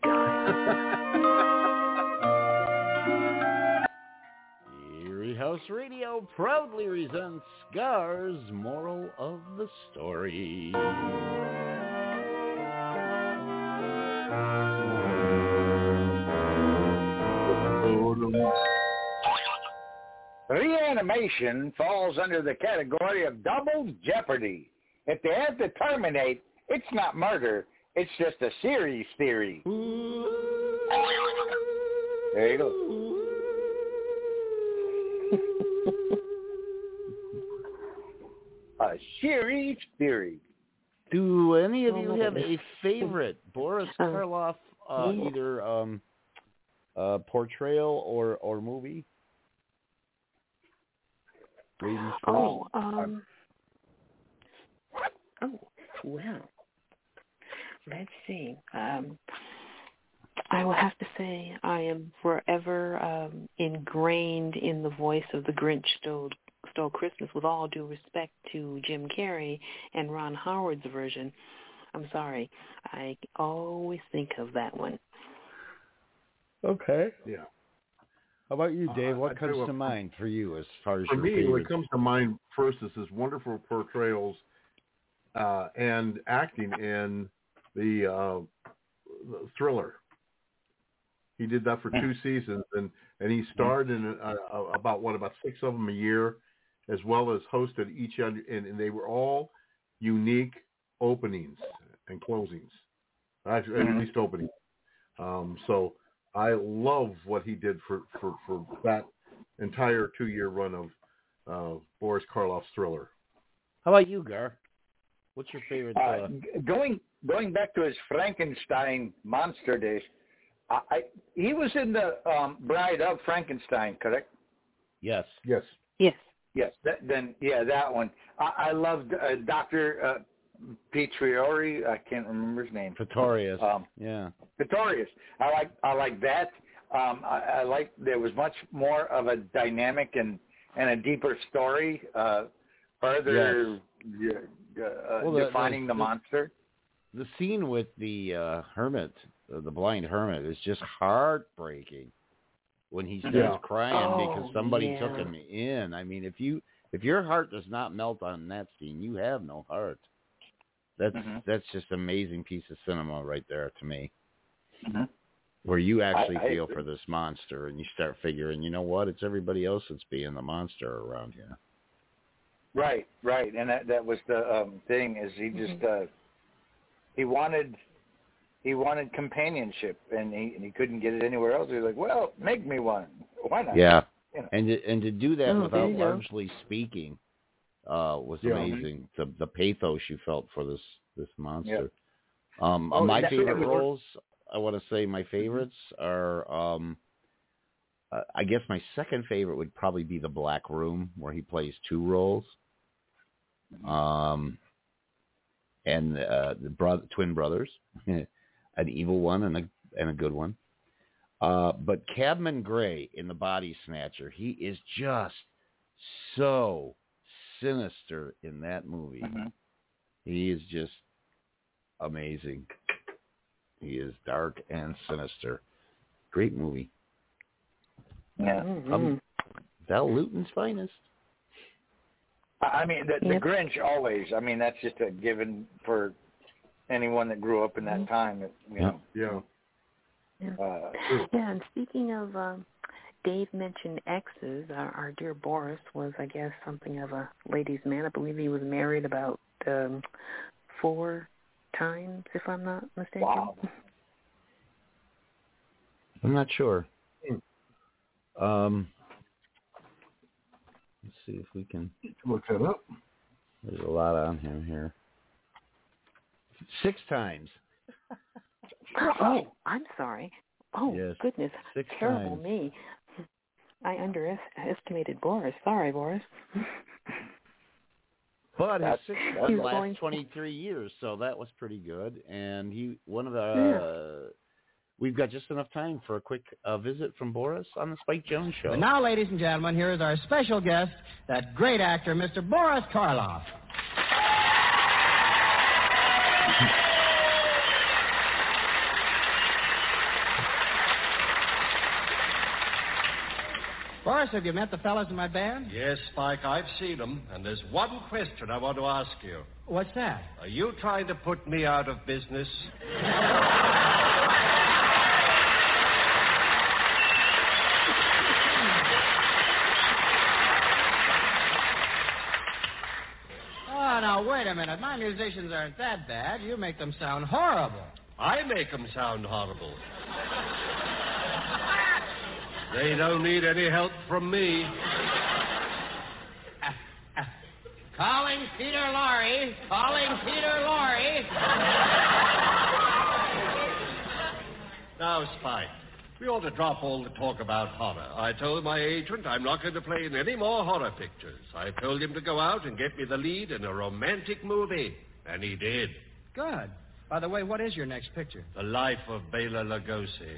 [SPEAKER 4] Erie House Radio proudly presents Scar's Moral of the Story.
[SPEAKER 6] Reanimation falls under the category of double jeopardy. If they have to terminate, it's not murder. It's just a series theory. There you go. A series theory.
[SPEAKER 4] Do any of you have a favorite Boris Karloff, uh, either um, uh, portrayal or, or movie?
[SPEAKER 7] Oh, um, oh, well, let's see. Um, I will have to say I am forever um, ingrained in the voice of the Grinch Stole, Stole Christmas, with all due respect to Jim Carrey and Ron Howard's version. I'm sorry. I always think of that one.
[SPEAKER 4] Okay.
[SPEAKER 5] Yeah.
[SPEAKER 4] How about you, Dave?
[SPEAKER 5] Uh,
[SPEAKER 4] what comes
[SPEAKER 5] what,
[SPEAKER 4] to mind for you as far as
[SPEAKER 5] for
[SPEAKER 4] your
[SPEAKER 5] me,
[SPEAKER 4] favorites?
[SPEAKER 5] what comes to mind first is his wonderful portrayals uh, and acting in the, uh, the Thriller. He did that for two seasons, and, and he starred in uh, about what about six of them a year, as well as hosted each other, and, and they were all unique openings and closings, actually, at least openings. Um, so I love what he did for, for, for that entire two-year run of uh, Boris Karloff's Thriller.
[SPEAKER 4] How about you, Gar? What's your favorite? Uh...
[SPEAKER 6] Uh, going going back to his Frankenstein monster days, I, I he was in the um, Bride of Frankenstein, correct?
[SPEAKER 4] Yes.
[SPEAKER 5] Yes.
[SPEAKER 7] Yes.
[SPEAKER 6] Yes. That, then yeah, that one. I, I loved uh, Doctor Uh, Petriori. I can't remember his name.
[SPEAKER 4] Pretorius.
[SPEAKER 6] Um,
[SPEAKER 4] yeah.
[SPEAKER 6] Pretorius. I like I like that. Um, I, I like there was much more of a dynamic and, and a deeper story, uh, further
[SPEAKER 4] yes.
[SPEAKER 6] uh,
[SPEAKER 4] well, the,
[SPEAKER 6] defining the,
[SPEAKER 4] the
[SPEAKER 6] monster.
[SPEAKER 4] The scene with the uh, hermit, uh, the blind hermit, is just heartbreaking when he starts
[SPEAKER 5] yeah.
[SPEAKER 4] crying
[SPEAKER 7] oh,
[SPEAKER 4] because somebody
[SPEAKER 7] yeah.
[SPEAKER 4] took him in. I mean, if you if your heart does not melt on that scene, you have no heart. That's
[SPEAKER 6] mm-hmm. that's
[SPEAKER 4] just an amazing piece of cinema right there to me,
[SPEAKER 6] mm-hmm.
[SPEAKER 4] where you actually
[SPEAKER 6] I, I
[SPEAKER 4] feel
[SPEAKER 6] agree.
[SPEAKER 4] for this monster, and you start figuring, you know what, it's everybody else that's being the monster around here.
[SPEAKER 6] Right, right, and that that was the um, thing is he just
[SPEAKER 7] Mm-hmm.
[SPEAKER 6] uh, he wanted he wanted companionship, and he and he couldn't get it anywhere else. He was like, well, make me one. Why not?
[SPEAKER 4] Yeah,
[SPEAKER 6] you know.
[SPEAKER 4] and to, and to do that
[SPEAKER 7] Oh,
[SPEAKER 4] without
[SPEAKER 7] there you go.
[SPEAKER 4] largely speaking. Uh, was
[SPEAKER 5] Yeah.
[SPEAKER 4] amazing. The the pathos you felt for this this monster.
[SPEAKER 6] Yeah.
[SPEAKER 4] Um,
[SPEAKER 6] Oh,
[SPEAKER 4] my
[SPEAKER 6] that-
[SPEAKER 4] favorite
[SPEAKER 6] that was-
[SPEAKER 4] roles, I want to say my favorites are. Um, uh, I guess my second favorite would probably be The Black Room, where he plays two roles. Um, and uh, the bro- twin brothers, an evil one and a and a good one. Uh, but Cabman Gray in The Body Snatcher, he is just so sinister in that movie.
[SPEAKER 6] Mm-hmm.
[SPEAKER 4] He is just amazing. He is dark and sinister. Great movie.
[SPEAKER 6] Yeah.
[SPEAKER 7] Mm-hmm.
[SPEAKER 4] Um, Val Luton's finest.
[SPEAKER 6] I mean, the, the
[SPEAKER 7] Yep.
[SPEAKER 6] Grinch always. I mean, that's just a given for anyone that grew up in that time. That, you know.
[SPEAKER 5] Yeah.
[SPEAKER 7] Yeah.
[SPEAKER 6] Uh,
[SPEAKER 7] Yeah, and speaking of, um, Dave mentioned exes. Our, our dear Boris was, I guess, something of a ladies' man. I believe he was married about um, four times, if I'm not mistaken.
[SPEAKER 6] Wow.
[SPEAKER 4] I'm not sure. Um, let's see if we can
[SPEAKER 5] look that up.
[SPEAKER 4] There's a lot on him here. Six times.
[SPEAKER 7] Oh, I'm sorry. Oh,
[SPEAKER 4] Yes,
[SPEAKER 7] goodness.
[SPEAKER 4] six
[SPEAKER 7] Terrible
[SPEAKER 4] times.
[SPEAKER 7] me. I underestimated Boris. Sorry, Boris.
[SPEAKER 4] But his
[SPEAKER 6] That's-
[SPEAKER 4] six
[SPEAKER 6] that's
[SPEAKER 4] times
[SPEAKER 7] going-
[SPEAKER 4] last twenty-three years, so that was pretty good. And he, one of the,
[SPEAKER 7] Yeah.
[SPEAKER 4] uh, we've got just enough time for a quick uh, visit from Boris on the Spike Jones Show.
[SPEAKER 11] And now, ladies and gentlemen, here is our special guest,
[SPEAKER 1] that great actor, Mister Boris Karloff. Boris, have you met the fellas in my band?
[SPEAKER 11] Yes, Spike, I've seen them, and there's one question I want to ask you.
[SPEAKER 1] What's that?
[SPEAKER 11] Are you trying to put me out of business?
[SPEAKER 1] Oh, now, wait a minute. My musicians aren't that bad. You make them sound horrible.
[SPEAKER 11] I make them sound horrible. They don't need any help from me.
[SPEAKER 1] Calling Peter Lorre. Calling Peter Lorre.
[SPEAKER 11] Now, Spike, we ought to drop all the talk about horror. I told my agent I'm not going to play in any more horror pictures. I told him to go out and get me the lead in a romantic movie. And he did.
[SPEAKER 1] Good. By the way, what is your next picture?
[SPEAKER 11] The Life of Bela Lugosi.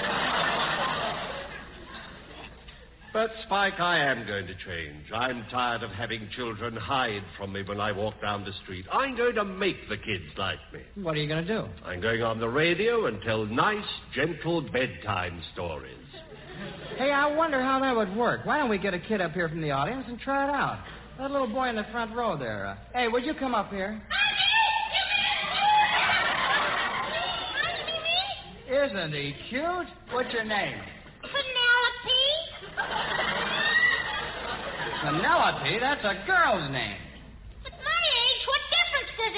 [SPEAKER 11] But, Spike, I am going to change. I'm tired of having children hide from me when I walk down the street. I'm going to make the kids like me.
[SPEAKER 1] What are you going to do?
[SPEAKER 11] I'm going on the radio and tell nice, gentle bedtime stories.
[SPEAKER 1] Hey, I wonder how that would work. Why don't we get a kid up here from the audience and try it out? That little boy in the front row there. Uh, hey, would you come up here? Isn't he cute? What's your name? Penelope? That's a girl's name.
[SPEAKER 13] At my age, what difference does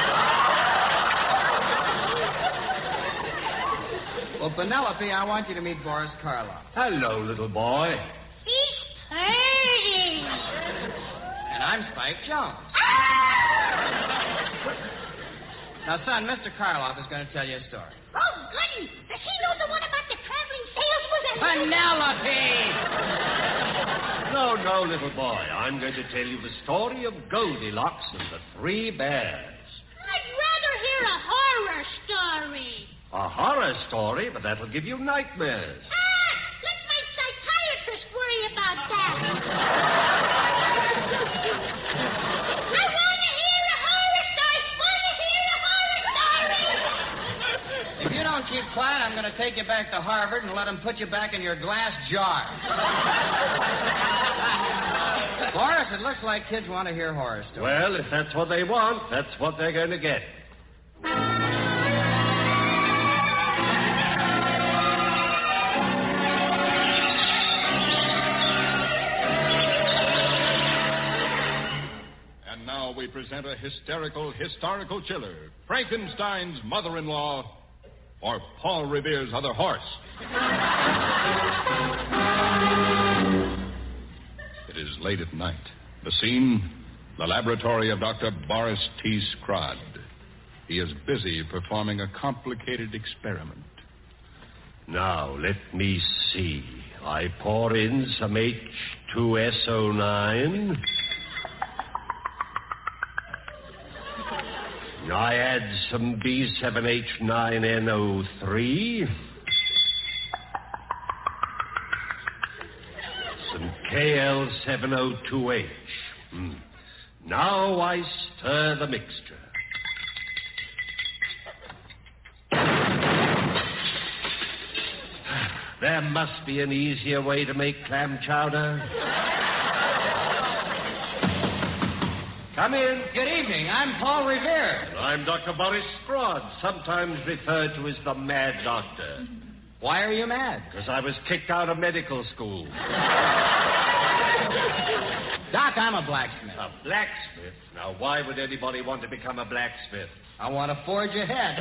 [SPEAKER 13] it make?
[SPEAKER 1] Well, Penelope, I want you to meet Boris Karloff.
[SPEAKER 11] Hello, little boy.
[SPEAKER 13] He's pretty.
[SPEAKER 1] And I'm Spike Jones. Now, son, Mister Karloff is going to tell you a story.
[SPEAKER 13] Oh, goody. Does he know the one about the traveling salesman?
[SPEAKER 1] Penelope!
[SPEAKER 11] No, no, little boy. I'm going to tell you the story of Goldilocks and the Three Bears.
[SPEAKER 13] I'd rather hear a horror story.
[SPEAKER 11] A horror story? But that'll give you nightmares.
[SPEAKER 13] Ah! Let my psychiatrist worry about that. I want to hear a horror story. Want to hear a horror story.
[SPEAKER 1] If you don't keep quiet, I'm going to take you back to Harvard and let them put you back in your glass jar. Boris, it looks like kids want to hear horror stories.
[SPEAKER 11] Well, if that's what they want, that's what they're going to get.
[SPEAKER 14] And now we present a hysterical, historical chiller, Frankenstein's mother-in-law, or Paul Revere's other horse. It is late at night. The scene, the laboratory of Doctor Boris T. Scrod. He is busy performing a complicated experiment.
[SPEAKER 11] Now, let me see. I pour in some H two S O nine. I add some B seven H nine N O three. Some K L seven O two H. Hmm. Now I stir the mixture. There must be an easier way to make clam chowder. Come in.
[SPEAKER 1] Good evening. I'm Paul Revere.
[SPEAKER 11] I'm Doctor Boris Scrod, sometimes referred to as the Mad Doctor.
[SPEAKER 1] Why are you mad?
[SPEAKER 11] Because I was kicked out of medical school.
[SPEAKER 1] Doc, I'm a blacksmith.
[SPEAKER 11] A blacksmith? Now, why would anybody want to become a blacksmith?
[SPEAKER 1] I want to forge ahead.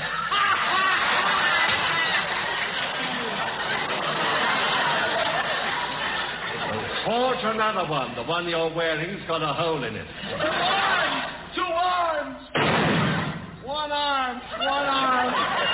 [SPEAKER 11] Forge another one. The one you're wearing's got a hole in it.
[SPEAKER 13] Two arms! Two arms!
[SPEAKER 1] One arm! One arm!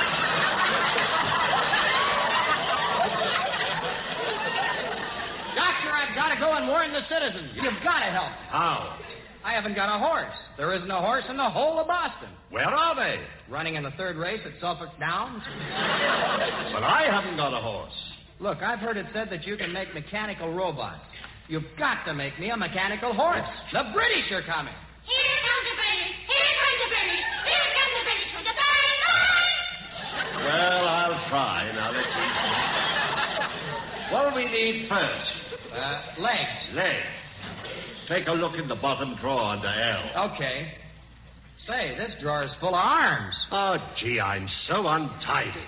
[SPEAKER 1] Doctor, I've got to go and warn the citizens. You've got to help.
[SPEAKER 11] How?
[SPEAKER 1] I haven't got a horse. There isn't a horse in the whole of Boston.
[SPEAKER 11] Where are they?
[SPEAKER 1] Running in the third race at Suffolk Downs.
[SPEAKER 11] But I haven't got a horse.
[SPEAKER 1] Look, I've heard it said that you can make mechanical robots. You've got to make me a mechanical horse. The British are coming.
[SPEAKER 13] Here comes the British. Here comes the British. Here comes the British with the flying.
[SPEAKER 11] Well, I'll try. Now, let's see. What do we need first?
[SPEAKER 1] Uh, legs.
[SPEAKER 11] Legs. Take a look in the bottom drawer under L.
[SPEAKER 1] Okay. Say, this drawer is full of arms.
[SPEAKER 11] Oh, gee, I'm so untidy.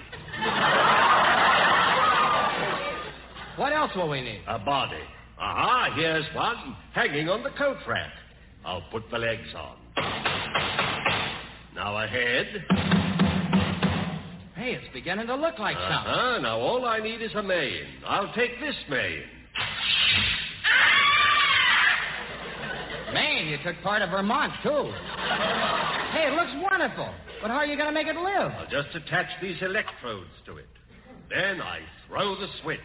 [SPEAKER 1] What else will we need?
[SPEAKER 11] A body. Aha, here's one hanging on the coat rack. I'll put the legs on. Now a head.
[SPEAKER 1] Hey, it's beginning to look like something.
[SPEAKER 11] Uh-huh. Now all I need is a mane. I'll take this mane.
[SPEAKER 1] Maine, you took part of Vermont, too. Hey, it looks wonderful. But how are you going to make it live?
[SPEAKER 11] I'll just attach these electrodes to it. Then I throw the switch.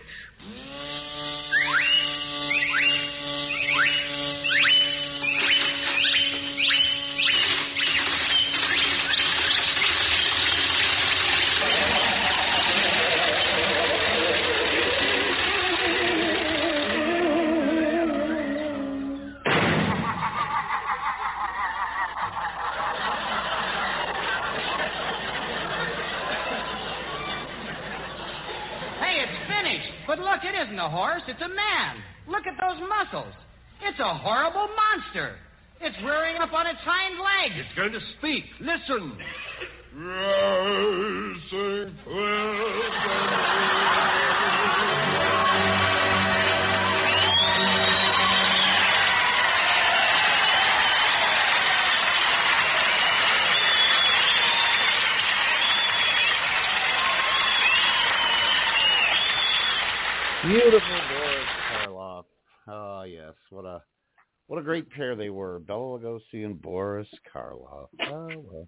[SPEAKER 1] But look, it isn't a horse. It's a man. Look at those muscles. It's a horrible monster. It's rearing up on its hind legs.
[SPEAKER 11] It's going to speak. Listen.
[SPEAKER 13] Rising
[SPEAKER 4] Beautiful Boris Karloff. Oh, yes. What a what a great pair they were. Bela Lugosi and Boris Karloff. Oh, well.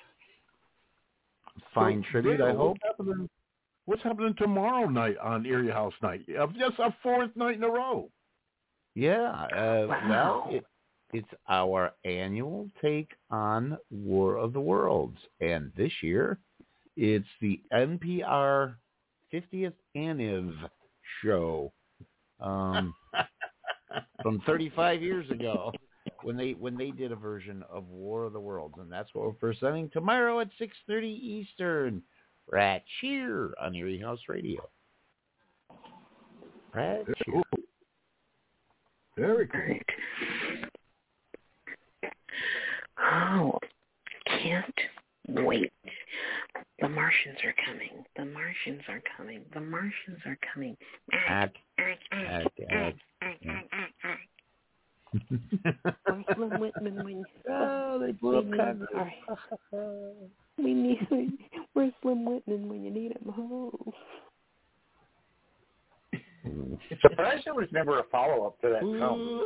[SPEAKER 4] Fine
[SPEAKER 5] So,
[SPEAKER 4] tribute, I
[SPEAKER 5] what's
[SPEAKER 4] hope.
[SPEAKER 5] Happening, what's happening tomorrow night on Erie House Night? Uh, Yes, a fourth night in a row.
[SPEAKER 4] Yeah. Uh,
[SPEAKER 5] Wow.
[SPEAKER 4] Well, it, it's our annual take on War of the Worlds. And this year, it's the N P R fiftieth Anniv show um, from thirty-five years ago when they when they did a version of War of the Worlds, and that's what we're presenting tomorrow at six thirty Eastern, right here on Erie House Radio. Right here.
[SPEAKER 5] Very cool.
[SPEAKER 7] Oh, can't wait. The Martians are coming. The Martians are coming. The Martians are coming.
[SPEAKER 4] Ack, ack, ack, ack.
[SPEAKER 7] Where's Slim Whitman when...
[SPEAKER 4] Oh, they blew up
[SPEAKER 7] we need,
[SPEAKER 4] Congress.
[SPEAKER 7] all right. We need... Where's Slim Whitman when you need him? Oh.
[SPEAKER 6] It's surprised there was never a follow-up to that film.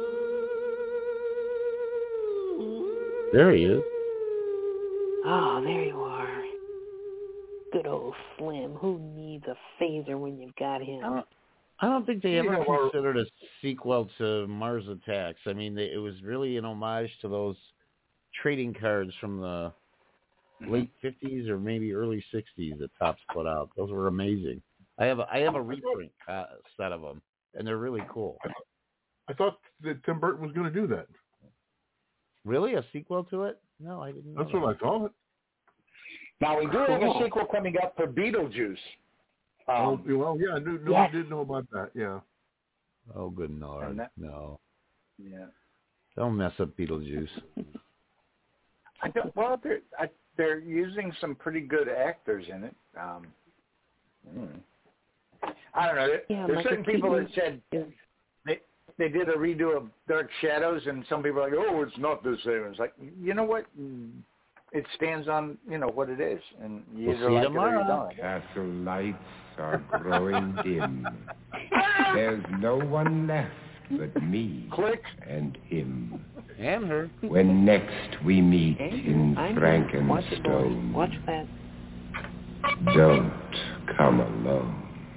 [SPEAKER 4] There he is.
[SPEAKER 7] Oh, there you are. Good old Slim. Who needs a phaser when you've got him?
[SPEAKER 4] I don't, I don't think they ever
[SPEAKER 5] Yeah, well-
[SPEAKER 4] considered a sequel to Mars Attacks. I mean, they, it was really an homage to those trading cards from the late fifties or maybe early sixties that Topps put out. Those were amazing. I have a, I have a reprint uh, set of them, and they're really cool.
[SPEAKER 5] I thought that Tim Burton was going to do that.
[SPEAKER 4] Really? A sequel to it? No, I didn't know
[SPEAKER 5] That's
[SPEAKER 4] that.
[SPEAKER 5] what I thought.
[SPEAKER 6] Now, we do have a
[SPEAKER 7] Cool.
[SPEAKER 6] sequel coming up for Beetlejuice.
[SPEAKER 5] Oh,
[SPEAKER 6] Um,
[SPEAKER 5] well, yeah, I knew, no,
[SPEAKER 7] Yes.
[SPEAKER 5] I did know about that, yeah.
[SPEAKER 4] Oh, good Lord.
[SPEAKER 6] And that-
[SPEAKER 4] No.
[SPEAKER 6] yeah.
[SPEAKER 4] Don't mess up Beetlejuice.
[SPEAKER 6] I don't, well, they're, I, they're using some pretty good actors in it. Um, hmm. I don't know. There,
[SPEAKER 7] Yeah,
[SPEAKER 6] there's
[SPEAKER 7] Michael
[SPEAKER 6] certain people that
[SPEAKER 7] Keaton
[SPEAKER 6] said
[SPEAKER 7] is-
[SPEAKER 6] they they did a redo of Dark Shadows, and some people are like, oh, it's not the same. It's like, you know what? It stands on, you know, what it is, and you
[SPEAKER 4] We'll
[SPEAKER 6] either
[SPEAKER 4] see
[SPEAKER 6] like
[SPEAKER 4] tomorrow.
[SPEAKER 6] it or you don't.
[SPEAKER 3] Castle lights are growing dim. There's no one left but me
[SPEAKER 6] Click.
[SPEAKER 3] and him.
[SPEAKER 4] And her.
[SPEAKER 3] When next we meet in
[SPEAKER 7] I know. Watch it, boys.
[SPEAKER 3] Frankenstone,
[SPEAKER 7] Watch that.
[SPEAKER 3] don't come alone.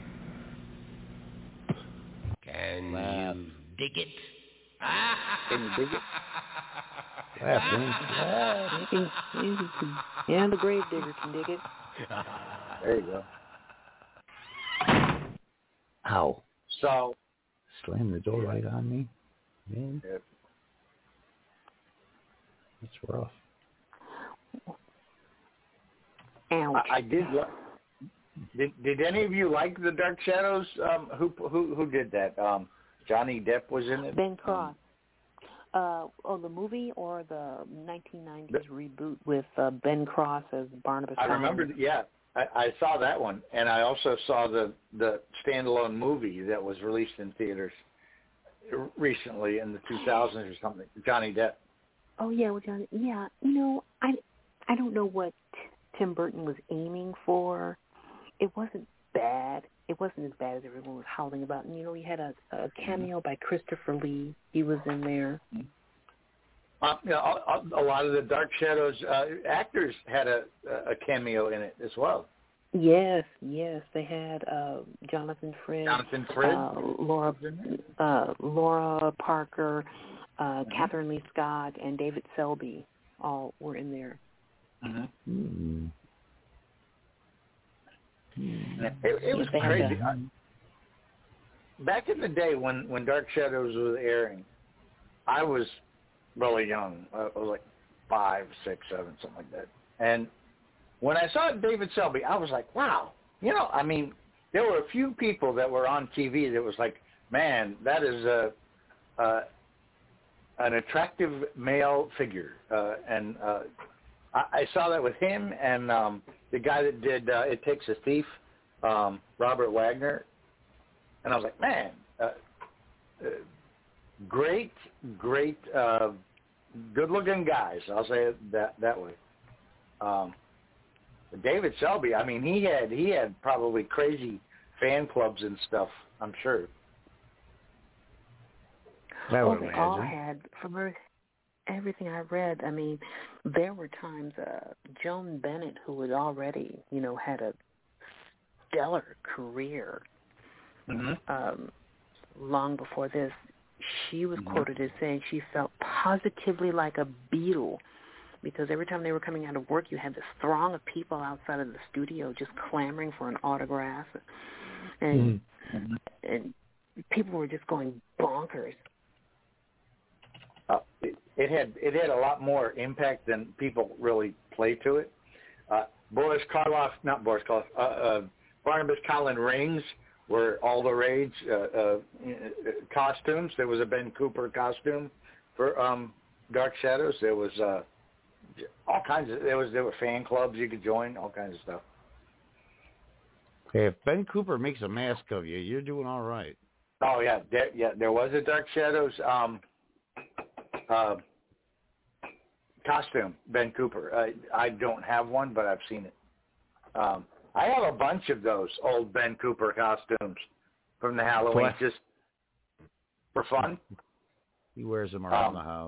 [SPEAKER 4] Can Laugh.
[SPEAKER 3] you dig it?
[SPEAKER 6] Can you dig it?
[SPEAKER 4] Laugh, man.
[SPEAKER 7] Yeah, he can, he can, yeah, the grave digger can dig it.
[SPEAKER 6] There you go.
[SPEAKER 4] Ow.
[SPEAKER 6] So,
[SPEAKER 4] Slam the door right on me. Man.
[SPEAKER 6] Yep.
[SPEAKER 4] That's rough.
[SPEAKER 6] I, I did. Did did any of you like the Dark Shadows? Um, who who who did that? Um, Johnny Depp was in it.
[SPEAKER 7] Ben Cross. Uh, oh, the movie or the nineteen nineties the, reboot with uh, Ben Cross as Barnabas?
[SPEAKER 6] I remember. Yeah, I, I saw that one, and I also saw the the standalone movie that was released in theaters recently in the two thousands or something. Johnny Depp.
[SPEAKER 7] Oh yeah, well, Johnny. Yeah, you know, I I don't know what Tim Burton was aiming for. It wasn't bad. It wasn't as bad as everyone was howling about. And, you know, he had a, a cameo by Christopher Lee. He was in there.
[SPEAKER 6] Uh, you know, a, a lot of the Dark Shadows uh, actors had a, a cameo in it as well.
[SPEAKER 7] Yes, yes. They had uh, Jonathan Frid,
[SPEAKER 6] Jonathan Frid,
[SPEAKER 7] uh, Laura, uh, Laura Parker, uh, mm-hmm. Catherine Lee Scott, and David Selby all were in there.
[SPEAKER 6] Mm-hmm. Mm-hmm. It, it was crazy. I, back in the day when, when Dark Shadows was airing, I was really young. I was like five, six, seven, something like that. And when I saw David Selby, I was like, wow. You know, I mean, there were a few people that were on T V that was like, man, that is a, a an attractive male figure. Uh, and uh, I, I saw that with him and um, the guy that did uh, It Takes a Thief, um, Robert Wagner. And I was like, man, uh, uh, great, great, uh, good-looking guys. I'll say it that, that way. Um, David Selby, I mean, he had he had probably crazy fan clubs and stuff, I'm sure.
[SPEAKER 7] Well, they all had, from everything I read, I mean, there were times uh, Joan Bennett, who had already, you know, had a stellar career
[SPEAKER 6] mm-hmm.
[SPEAKER 7] um, long before this, she was
[SPEAKER 6] mm-hmm.
[SPEAKER 7] quoted as saying she felt positively like a beetle because every time they were coming out of work, you had this throng of people outside of the studio just clamoring for an autograph. And,
[SPEAKER 6] mm-hmm.
[SPEAKER 7] and people were just going bonkers.
[SPEAKER 6] Uh, it, it had it had a lot more impact than people really play to it. Uh, Boris Karloff, not Boris Karloff, uh, uh, Barnabas Collin rings were all the rage. Uh, uh, costumes. There was a Ben Cooper costume for um, Dark Shadows. There was uh, all kinds of. There was there were fan clubs you could join. All kinds of stuff.
[SPEAKER 4] Hey, if Ben Cooper makes a mask of you, you're doing all right.
[SPEAKER 6] Oh yeah, there, yeah. There was a Dark Shadows. Um, Uh, costume, Ben Cooper. I, I don't have one, but I've seen it. Um, I have a bunch of those old Ben Cooper costumes from the Halloween, what? Just for fun.
[SPEAKER 4] He wears them around
[SPEAKER 6] um,
[SPEAKER 4] the house.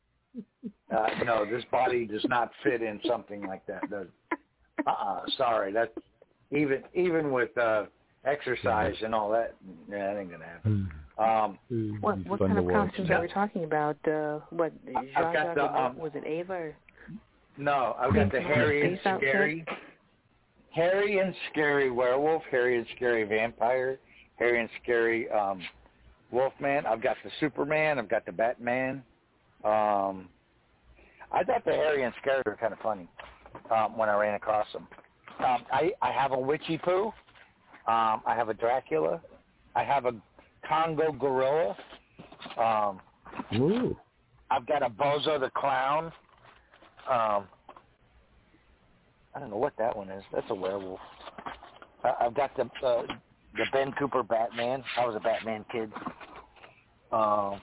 [SPEAKER 6] Uh, no, this body does not fit in something like that. Does uh-uh, sorry. That's even even with uh, exercise and all that. Yeah, that ain't gonna happen. Um,
[SPEAKER 7] what what kind of costumes are we talking about? Uh, what
[SPEAKER 6] I've got the, um,
[SPEAKER 7] was it Ava? Or?
[SPEAKER 6] No, I've got the Harry and Scary, Harry and Scary Werewolf, Harry and Scary Vampire, Harry and Scary um, Wolfman. I've got the Superman. I've got the Batman. Um, I thought the Harry and Scary were kind of funny um, when I ran across them. Um, I I have a Witchy Poo. Um, I have a Dracula. I have a Congo Gorilla. Um,
[SPEAKER 4] Ooh.
[SPEAKER 6] I've got a Bozo the Clown. Um, I don't know what that one is. That's a werewolf. Uh, I've got the uh, the Ben Cooper Batman. I was a Batman kid. Um,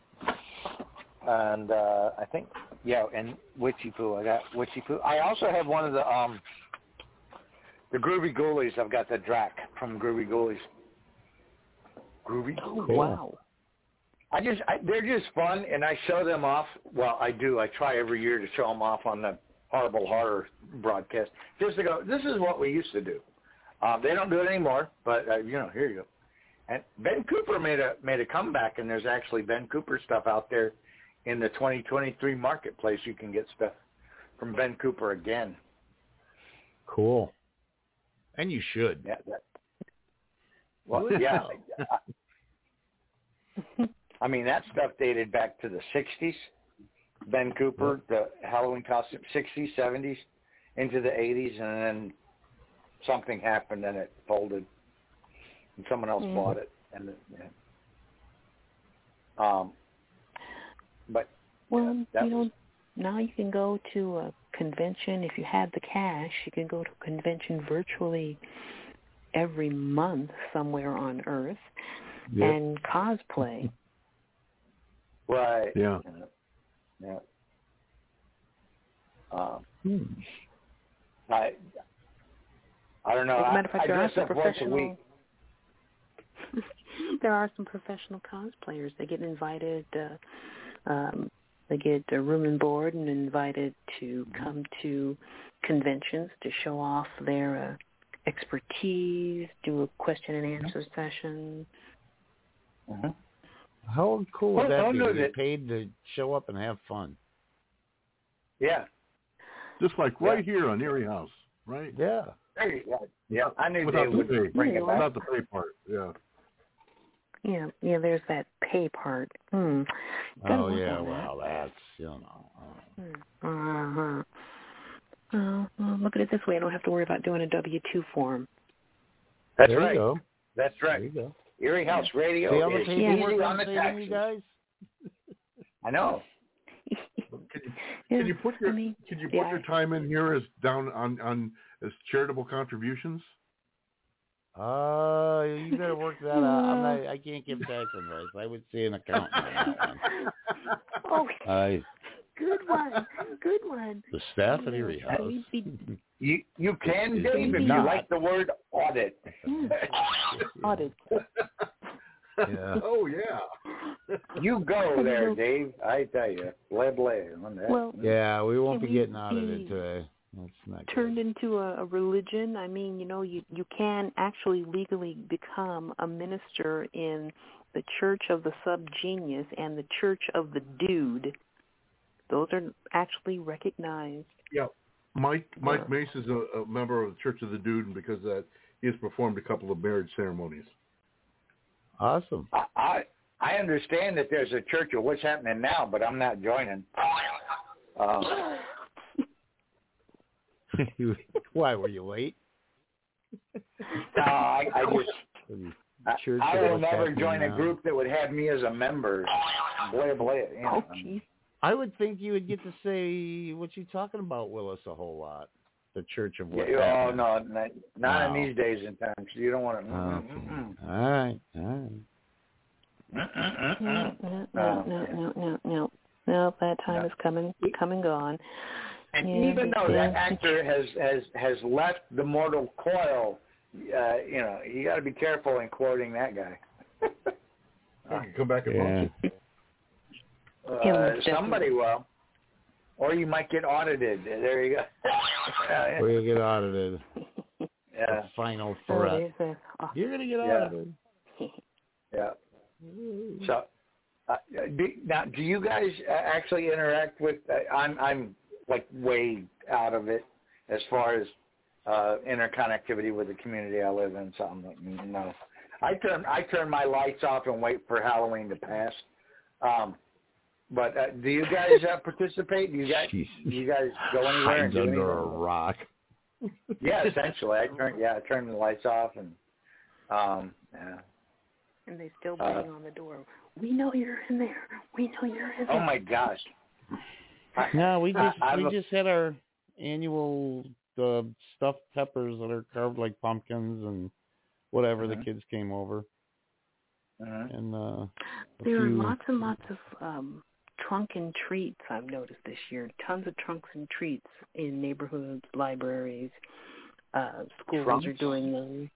[SPEAKER 6] and uh, I think, yeah, and Witchy Poo. I got Witchy Poo. I also have one of the um, the Groovy Ghoulies. I've got the Drac from Groovy Ghoulies. Groovy.
[SPEAKER 7] Oh, wow.
[SPEAKER 6] I just, I, they're just fun, and I show them off. Well, I do. I try every year to show them off on the Horrible Horror broadcast. Just to go, this is what we used to do. Um, they don't do it anymore, but, uh, you know, here you go. And Ben Cooper made a made a comeback, and there's actually Ben Cooper stuff out there in the twenty twenty-three marketplace. You can get stuff from Ben Cooper again.
[SPEAKER 4] Cool. And you should.
[SPEAKER 6] Yeah. That, well, yeah. I mean, that stuff dated back to the sixties. Ben Cooper, the Halloween costume, sixties, seventies, into the eighties, and then something happened and it folded, and someone else mm. bought it. And it, yeah. Um, but
[SPEAKER 7] well,
[SPEAKER 6] that
[SPEAKER 7] you
[SPEAKER 6] was,
[SPEAKER 7] know, now you can go to a convention if you had the cash. You can go to a convention virtually every month somewhere on Earth
[SPEAKER 5] yeah.
[SPEAKER 7] and cosplay.
[SPEAKER 6] Right.
[SPEAKER 5] Yeah.
[SPEAKER 6] Yeah. Um,
[SPEAKER 5] hmm.
[SPEAKER 6] I I don't know.
[SPEAKER 7] As a matter of fact,
[SPEAKER 6] I,
[SPEAKER 7] there
[SPEAKER 6] I
[SPEAKER 7] are
[SPEAKER 6] dress
[SPEAKER 7] some
[SPEAKER 6] up once a week.
[SPEAKER 7] There are some professional cosplayers. They get invited. Uh, um, they get a room and board and invited to come to conventions to show off their uh, expertise, do a question and answer mm-hmm. session.
[SPEAKER 6] Mm-hmm.
[SPEAKER 4] How cool would
[SPEAKER 6] well,
[SPEAKER 4] that be?
[SPEAKER 6] To
[SPEAKER 4] get paid to show up and have fun.
[SPEAKER 6] Yeah.
[SPEAKER 5] Just like right yeah. here on Erie House, right?
[SPEAKER 4] Yeah.
[SPEAKER 6] There you go. Yeah, I knew
[SPEAKER 5] Without
[SPEAKER 6] they would
[SPEAKER 5] the
[SPEAKER 6] bring it back.
[SPEAKER 5] Without the pay part, yeah.
[SPEAKER 7] Yeah, yeah. There's that pay part. Hmm.
[SPEAKER 4] Oh yeah, well that's you know.
[SPEAKER 7] Uh huh. Uh, well, look at it this way: I don't have to worry about doing a W two form.
[SPEAKER 6] That's
[SPEAKER 4] there
[SPEAKER 6] right.
[SPEAKER 4] You go.
[SPEAKER 6] That's right.
[SPEAKER 4] There you go.
[SPEAKER 6] Erie House Radio
[SPEAKER 4] See how the
[SPEAKER 6] is
[SPEAKER 4] paperwork
[SPEAKER 6] easy on the
[SPEAKER 4] saving
[SPEAKER 6] taxes.
[SPEAKER 4] You guys?
[SPEAKER 6] I know.
[SPEAKER 5] Can you,
[SPEAKER 7] yeah,
[SPEAKER 5] can you put your
[SPEAKER 7] I mean,
[SPEAKER 5] can you
[SPEAKER 7] yeah.
[SPEAKER 5] put your time in here as down on, on as charitable contributions?
[SPEAKER 4] Uh, you better work that out. I'm not. I can't give tax advice. I would say an accountant on that one.
[SPEAKER 7] Oh,
[SPEAKER 4] I.
[SPEAKER 7] Good one. Good one.
[SPEAKER 4] The staff at Erie House.
[SPEAKER 6] You you can, Dave, if you like the word audit.
[SPEAKER 7] Audit.
[SPEAKER 4] Yeah.
[SPEAKER 5] Oh yeah.
[SPEAKER 6] You go there, Dave. I tell you, bleh bleh on that.
[SPEAKER 7] Well,
[SPEAKER 4] yeah, we won't be
[SPEAKER 7] we
[SPEAKER 4] getting audited
[SPEAKER 7] be
[SPEAKER 4] today. That's not
[SPEAKER 7] turned
[SPEAKER 4] good.
[SPEAKER 7] into a, a religion. I mean, you know, you you can actually legally become a minister in the Church of the Subgenius and the Church of the Dude. Those are actually recognized.
[SPEAKER 5] Yeah. Mike Mike Mace is a, a member of the Church of the Dude, and because of that, he has performed a couple of marriage ceremonies.
[SPEAKER 4] Awesome.
[SPEAKER 6] I, I I understand that there's a church of what's happening now, but I'm not joining. Um,
[SPEAKER 4] Why were you late?
[SPEAKER 6] No, I, I just I, I will never join
[SPEAKER 4] now.
[SPEAKER 6] a group that would have me as a member. Boy, boy, you know.
[SPEAKER 7] Oh, geez.
[SPEAKER 4] I would think you would get to say what you talking about, Willis, a whole lot. The Church of what?
[SPEAKER 6] Yeah, oh no, not, not
[SPEAKER 4] no.
[SPEAKER 6] in these days and times. You don't want to.
[SPEAKER 4] Okay. All right, all right.
[SPEAKER 7] No, no, no, no, no, no, no. No, that time
[SPEAKER 6] no.
[SPEAKER 7] is coming, come and gone.
[SPEAKER 6] And
[SPEAKER 7] yeah,
[SPEAKER 6] even though
[SPEAKER 7] yeah.
[SPEAKER 6] that actor has has has left the mortal coil, uh, you know, you got to be careful in quoting that guy.
[SPEAKER 5] I can come back and
[SPEAKER 4] yeah.
[SPEAKER 5] watch it.
[SPEAKER 6] Uh, somebody will, or you might get audited. There you go.
[SPEAKER 4] Or you get audited.
[SPEAKER 6] Yeah.
[SPEAKER 4] The final threat.
[SPEAKER 7] Oh, oh.
[SPEAKER 4] You're gonna get
[SPEAKER 6] Yeah.
[SPEAKER 4] audited.
[SPEAKER 6] Yeah. So, uh, do, now, do you guys uh, actually interact with? Uh, I'm I'm like way out of it as far as uh, interconnectivity with the community I live in. Something like no. I turn I turn my lights off and wait for Halloween to pass. Um, but uh, do you guys uh, participate? Do you guys do you guys go anywhere and do
[SPEAKER 4] under
[SPEAKER 6] anything?
[SPEAKER 4] a rock.
[SPEAKER 6] Yeah, essentially. I turn yeah I turn the lights off and um yeah.
[SPEAKER 7] And they still bang uh, on the door. We know you're in there. We know you're in there.
[SPEAKER 6] Oh my gosh.
[SPEAKER 4] No, we just
[SPEAKER 6] I,
[SPEAKER 4] we
[SPEAKER 6] a,
[SPEAKER 4] just had our annual uh, stuffed peppers that are carved like pumpkins and whatever. Uh-huh. The kids came over,
[SPEAKER 6] uh-huh.
[SPEAKER 4] and uh,
[SPEAKER 7] there
[SPEAKER 4] few...
[SPEAKER 7] are lots and lots of um, trunk and treats. I've noticed this year. Tons of trunks and treats in neighborhoods, libraries, uh, schools
[SPEAKER 6] trunks?
[SPEAKER 7] are doing them.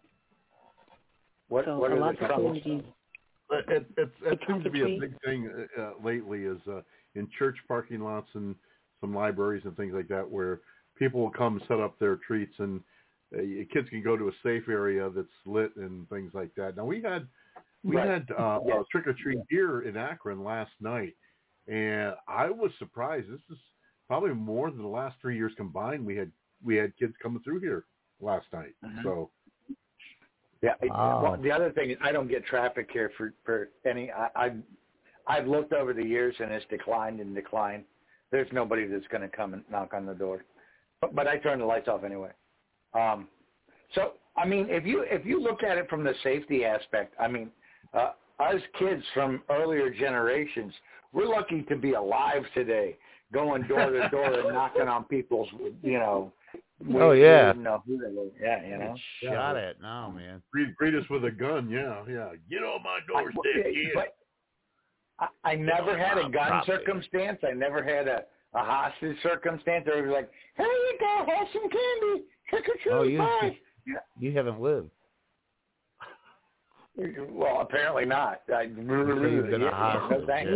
[SPEAKER 6] What,
[SPEAKER 7] so
[SPEAKER 6] what
[SPEAKER 7] a
[SPEAKER 6] are
[SPEAKER 7] lot
[SPEAKER 6] the
[SPEAKER 7] of communities.
[SPEAKER 5] It, it, it, it seems to be
[SPEAKER 7] treat.
[SPEAKER 5] a big thing uh, lately is uh, in church parking lots and some libraries and things like that where people will come set up their treats and uh, kids can go to a safe area that's lit and things like that. Now, we had we
[SPEAKER 6] right.
[SPEAKER 5] had uh,
[SPEAKER 6] yes.
[SPEAKER 5] a trick-or-treat here in Akron last night, and I was surprised. This is probably more than the last three years combined. We had we had kids coming through here last night.
[SPEAKER 6] Mm-hmm.
[SPEAKER 5] So
[SPEAKER 6] Yeah. it-
[SPEAKER 4] Wow.
[SPEAKER 6] Well, the other thing is I don't get traffic here for for any. I, I've I've looked over the years and it's declined and declined. There's nobody that's going to come and knock on the door, but, but I turn the lights off anyway. Um, so I mean, if you if you look at it from the safety aspect, I mean, uh, us kids from earlier generations, we're lucky to be alive today, going door to door and knocking on people's, you know.
[SPEAKER 4] Oh, yeah.
[SPEAKER 6] We know who they were. Yeah, you know.
[SPEAKER 4] Get shot at now, man.
[SPEAKER 5] Greet, greet us with a gun, yeah, yeah. Get on my doorstep, kid.
[SPEAKER 6] But I, I never had a gun
[SPEAKER 4] Probably.
[SPEAKER 6] circumstance. I never had a, a hostage circumstance. They were like, "Here you go, have some candy, trick or treat,
[SPEAKER 4] Oh, you,
[SPEAKER 6] bye."
[SPEAKER 4] you haven't lived.
[SPEAKER 6] Well, apparently not. I really,
[SPEAKER 4] You've been a
[SPEAKER 6] yeah,
[SPEAKER 4] hostage,
[SPEAKER 6] no thanks.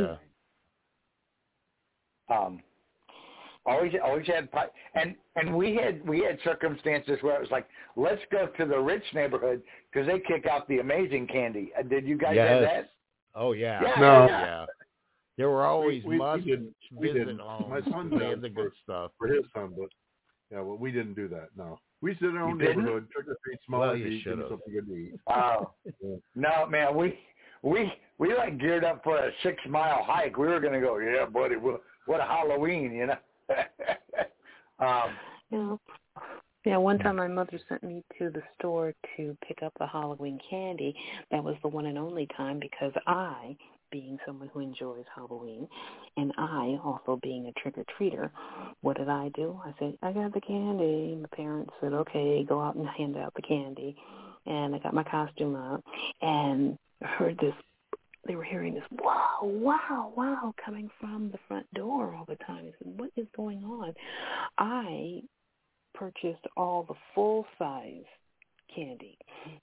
[SPEAKER 4] yeah.
[SPEAKER 6] Um, always, always had, pi- and and we had we had circumstances where it was like, let's go to the rich neighborhood because they kick out the amazing candy. Uh, did you guys
[SPEAKER 4] Yes.
[SPEAKER 6] have that?
[SPEAKER 4] Oh, yeah.
[SPEAKER 6] Yeah,
[SPEAKER 5] No.
[SPEAKER 6] yeah.
[SPEAKER 4] Yeah. There were always
[SPEAKER 5] We- we- we
[SPEAKER 4] must
[SPEAKER 5] didn't- we
[SPEAKER 4] visit
[SPEAKER 5] didn't.
[SPEAKER 4] homes.
[SPEAKER 5] My son
[SPEAKER 4] They
[SPEAKER 5] does
[SPEAKER 4] had the good stuff.
[SPEAKER 5] for his son, but yeah, well, we didn't do that. No, we sit in our own
[SPEAKER 6] You didn't?
[SPEAKER 5] neighborhood, trick or treat, smell
[SPEAKER 4] Well,
[SPEAKER 5] and
[SPEAKER 4] you
[SPEAKER 5] eat, give them
[SPEAKER 4] should've.
[SPEAKER 5] something good to eat.
[SPEAKER 6] Oh,
[SPEAKER 5] Yeah.
[SPEAKER 6] no, man, we we we like geared up for a six mile hike. We were gonna go, yeah, buddy, what, what a Halloween, you know. um,
[SPEAKER 7] Yeah. Yeah, one time my mother sent me to the store to pick up the Halloween candy. That was the one and only time because I, being someone who enjoys Halloween, and I also being a trick-or-treater, what did I do? I said, I got the candy. My parents said, okay, go out and hand out the candy. And I got my costume out and I heard this, they were hearing this, wow, wow, wow, coming from the front door all the time. I said, what is going on? I purchased all the full-size candy.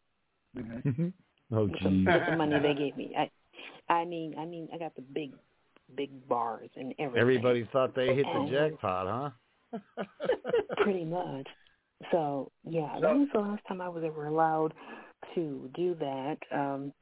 [SPEAKER 4] Oh,
[SPEAKER 7] with the,
[SPEAKER 4] geez.
[SPEAKER 7] with the money they gave me. I, I mean, I mean, I got the big, big bars and everything.
[SPEAKER 4] Everybody thought they hit the
[SPEAKER 7] And-
[SPEAKER 4] jackpot, huh?
[SPEAKER 7] Pretty much. So, yeah, that was the last time I was ever allowed to do that. Um,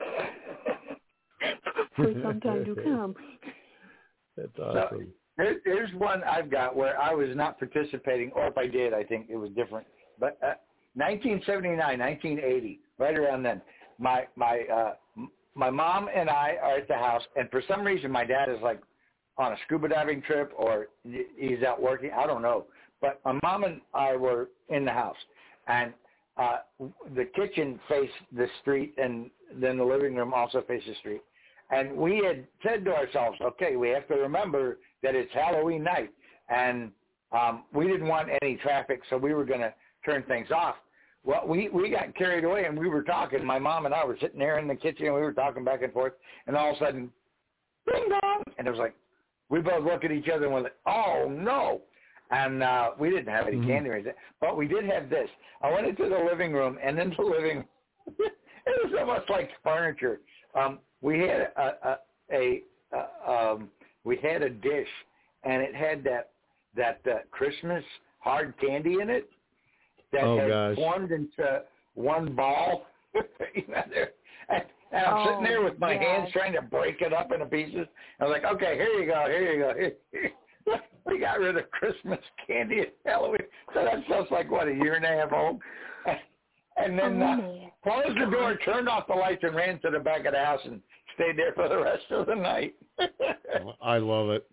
[SPEAKER 7] for some time to come.
[SPEAKER 4] That's
[SPEAKER 6] so
[SPEAKER 4] awesome.
[SPEAKER 6] there, there's one I've got where I was not participating, or if I did, I think it was different. But uh, nineteen seventy-nine, nineteen eighty, right around then, my my uh, m- my mom and I are at the house, and for some reason my dad is like on a scuba diving trip or y- he's out working. I don't know. But my mom and I were in the house, and uh, the kitchen faced the street, and then the living room also faced the street. And we had said to ourselves, okay, we have to remember that it's Halloween night, and um, we didn't want any traffic, so we were going to turn things off. Well, we, we got carried away, and we were talking. My mom and I were sitting there in the kitchen, and we were talking back and forth, and all of a sudden, ding dong, and it was like, we both looked at each other and went, like, oh, no. And uh, we didn't have any
[SPEAKER 4] Mm-hmm.
[SPEAKER 6] candy or anything, but we did have this. I went into the living room, and in the living it was almost like furniture. Um, we had a, a, a, a um, we had a dish, and it had that that uh, Christmas hard candy in it that
[SPEAKER 4] Oh,
[SPEAKER 6] had
[SPEAKER 4] gosh.
[SPEAKER 6] formed into one ball. You know, there- and, and I'm sitting there with my
[SPEAKER 7] Oh,
[SPEAKER 6] hands
[SPEAKER 7] yes.
[SPEAKER 6] trying to break it up into pieces. I was like, okay, here you go, here you go. Here, here. We got rid of Christmas candy at Halloween. So that's just like, what, a year and a half old? And then uh, closed the door, turned off the lights, and ran to the back of the house and stayed there for the rest of the night.
[SPEAKER 4] I love it.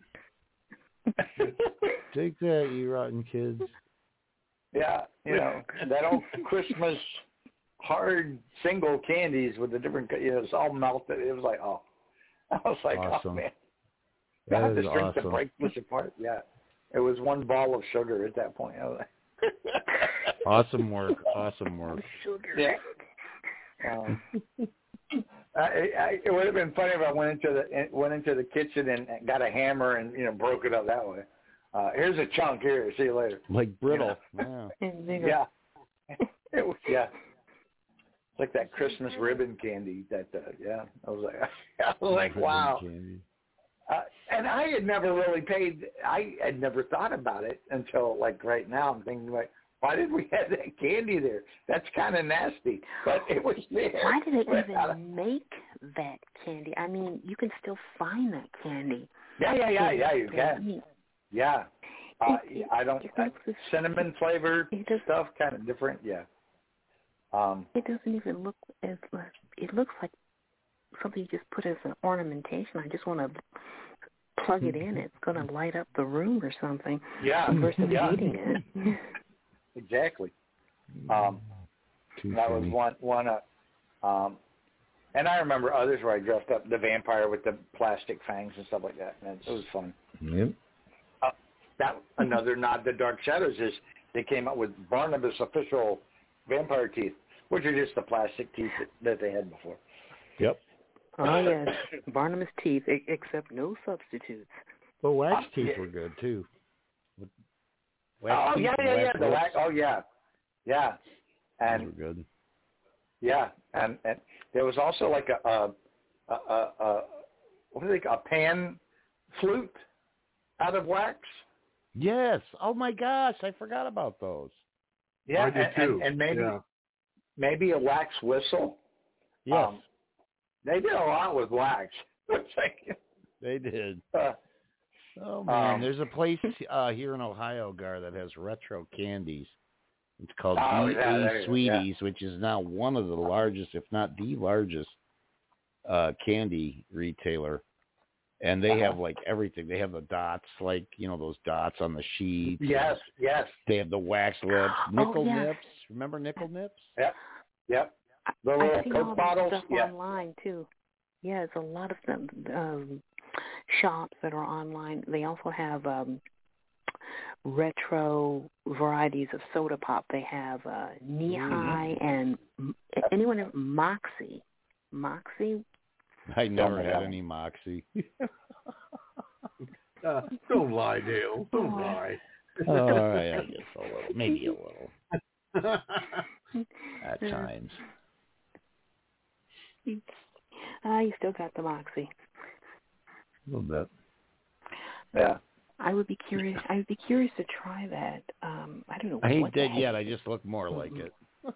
[SPEAKER 4] Take that, you rotten kids.
[SPEAKER 6] Yeah, you know, that old Christmas hard single candies with the different, you know, it's all melted. It was like, oh. I was like,
[SPEAKER 4] Awesome.
[SPEAKER 6] oh, man.
[SPEAKER 4] That
[SPEAKER 6] I had
[SPEAKER 4] is
[SPEAKER 6] the strength to
[SPEAKER 4] awesome.
[SPEAKER 6] break this apart. Yeah. It was one ball of sugar at that point. I was like,
[SPEAKER 4] Awesome work. Awesome work.
[SPEAKER 6] yeah. Um, I, I, it would have been funny if I went into the went into the kitchen and got a hammer and, you know, broke it up that way. Uh, here's a chunk here. See you later.
[SPEAKER 4] Like brittle. Yeah.
[SPEAKER 6] Yeah. It was, yeah. It's like that Christmas ribbon candy. That uh, yeah. I was like, I was like, wow.
[SPEAKER 4] Candy.
[SPEAKER 6] Uh, and I had never really paid. I had never thought about it until like right now. I'm thinking like, why did we have that candy there? That's kind of nasty, but it was there.
[SPEAKER 7] Why did they
[SPEAKER 6] But, uh,
[SPEAKER 7] even make that candy? I mean, you can still find that candy.
[SPEAKER 6] Yeah, yeah, yeah, yeah. You
[SPEAKER 7] I
[SPEAKER 6] can.
[SPEAKER 7] mean,
[SPEAKER 6] Yeah. Uh,
[SPEAKER 7] It- it-
[SPEAKER 6] I don't.
[SPEAKER 7] it
[SPEAKER 6] Uh,
[SPEAKER 7] makes this-
[SPEAKER 6] cinnamon flavored
[SPEAKER 7] it just-
[SPEAKER 6] stuff, kind of different. Yeah. Um,
[SPEAKER 7] It doesn't even look as like, it looks like something you just put as an ornamentation. I just want to plug it in. It's going to light up the room or something.
[SPEAKER 6] Yeah,
[SPEAKER 7] Versus
[SPEAKER 6] yeah.
[SPEAKER 7] heating it.
[SPEAKER 6] Exactly. Um, that was one one. Uh, um, and I remember others where I dressed up the vampire with the plastic fangs and stuff like that, and it was fun.
[SPEAKER 24] Yep.
[SPEAKER 6] Uh, that another nod to Dark Shadows is they came up with Barnabas official vampire teeth, which are just the plastic teeth that, that they had before.
[SPEAKER 4] Yep.
[SPEAKER 7] Oh, yes. Barnabas teeth, e- except no substitutes.
[SPEAKER 4] But wax
[SPEAKER 6] Uh,
[SPEAKER 4] teeth
[SPEAKER 6] yeah.
[SPEAKER 4] were good, too.
[SPEAKER 6] Oh,
[SPEAKER 4] teeth
[SPEAKER 6] yeah,
[SPEAKER 4] and
[SPEAKER 6] yeah, yeah.
[SPEAKER 4] wax
[SPEAKER 6] The
[SPEAKER 4] lips.
[SPEAKER 6] wax, oh, yeah. Yeah.
[SPEAKER 4] Those
[SPEAKER 6] And
[SPEAKER 4] were good.
[SPEAKER 6] yeah, and, and there was also like a, a, a, a, a what do they call a pan flute out of wax.
[SPEAKER 4] Yes. Oh, my gosh. I forgot about those.
[SPEAKER 6] Yeah,
[SPEAKER 5] I did
[SPEAKER 6] and,
[SPEAKER 5] too.
[SPEAKER 6] and, and maybe
[SPEAKER 5] Yeah.
[SPEAKER 6] maybe a wax whistle.
[SPEAKER 4] Yes.
[SPEAKER 6] Um, they did a lot with wax. It's like,
[SPEAKER 4] They did.
[SPEAKER 6] uh,
[SPEAKER 4] Oh, man.
[SPEAKER 6] Um,
[SPEAKER 4] There's a place uh, here in Ohio, Gar, that has retro candies. It's called
[SPEAKER 6] Oh,
[SPEAKER 4] D
[SPEAKER 6] yeah, there
[SPEAKER 4] A
[SPEAKER 6] you go,
[SPEAKER 4] Sweeties, which is now one of the largest, if not the largest, uh, candy retailer. And they have, like, everything. They have the dots, like, you know, those dots on the sheets.
[SPEAKER 6] yes, yes.
[SPEAKER 4] They have the wax lips, nickel
[SPEAKER 7] Oh, yeah.
[SPEAKER 4] nips. Remember nickel nips?
[SPEAKER 6] Yep, yep. The
[SPEAKER 7] I've
[SPEAKER 6] little
[SPEAKER 7] seen all
[SPEAKER 6] Coke
[SPEAKER 7] that
[SPEAKER 6] bottles.
[SPEAKER 7] stuff
[SPEAKER 6] Yeah.
[SPEAKER 7] online, too. Yeah, it's a lot of them, um, shops that are online. They also have um, retro varieties of soda pop. They have uh, Knee High and anyone have Moxie. Moxie?
[SPEAKER 4] I never
[SPEAKER 6] Don't
[SPEAKER 4] had
[SPEAKER 6] know.
[SPEAKER 4] any Moxie.
[SPEAKER 5] Uh, don't lie, Dale. Don't lie.
[SPEAKER 4] All right, I guess a little, maybe a little at times.
[SPEAKER 7] Ah, you still got the Moxie.
[SPEAKER 4] A little bit.
[SPEAKER 6] Yeah.
[SPEAKER 7] I would be curious. I would be curious to try that. Um, I don't know.
[SPEAKER 4] I ain't
[SPEAKER 7] what the
[SPEAKER 4] dead
[SPEAKER 7] heck-
[SPEAKER 4] yet. I just look more like it.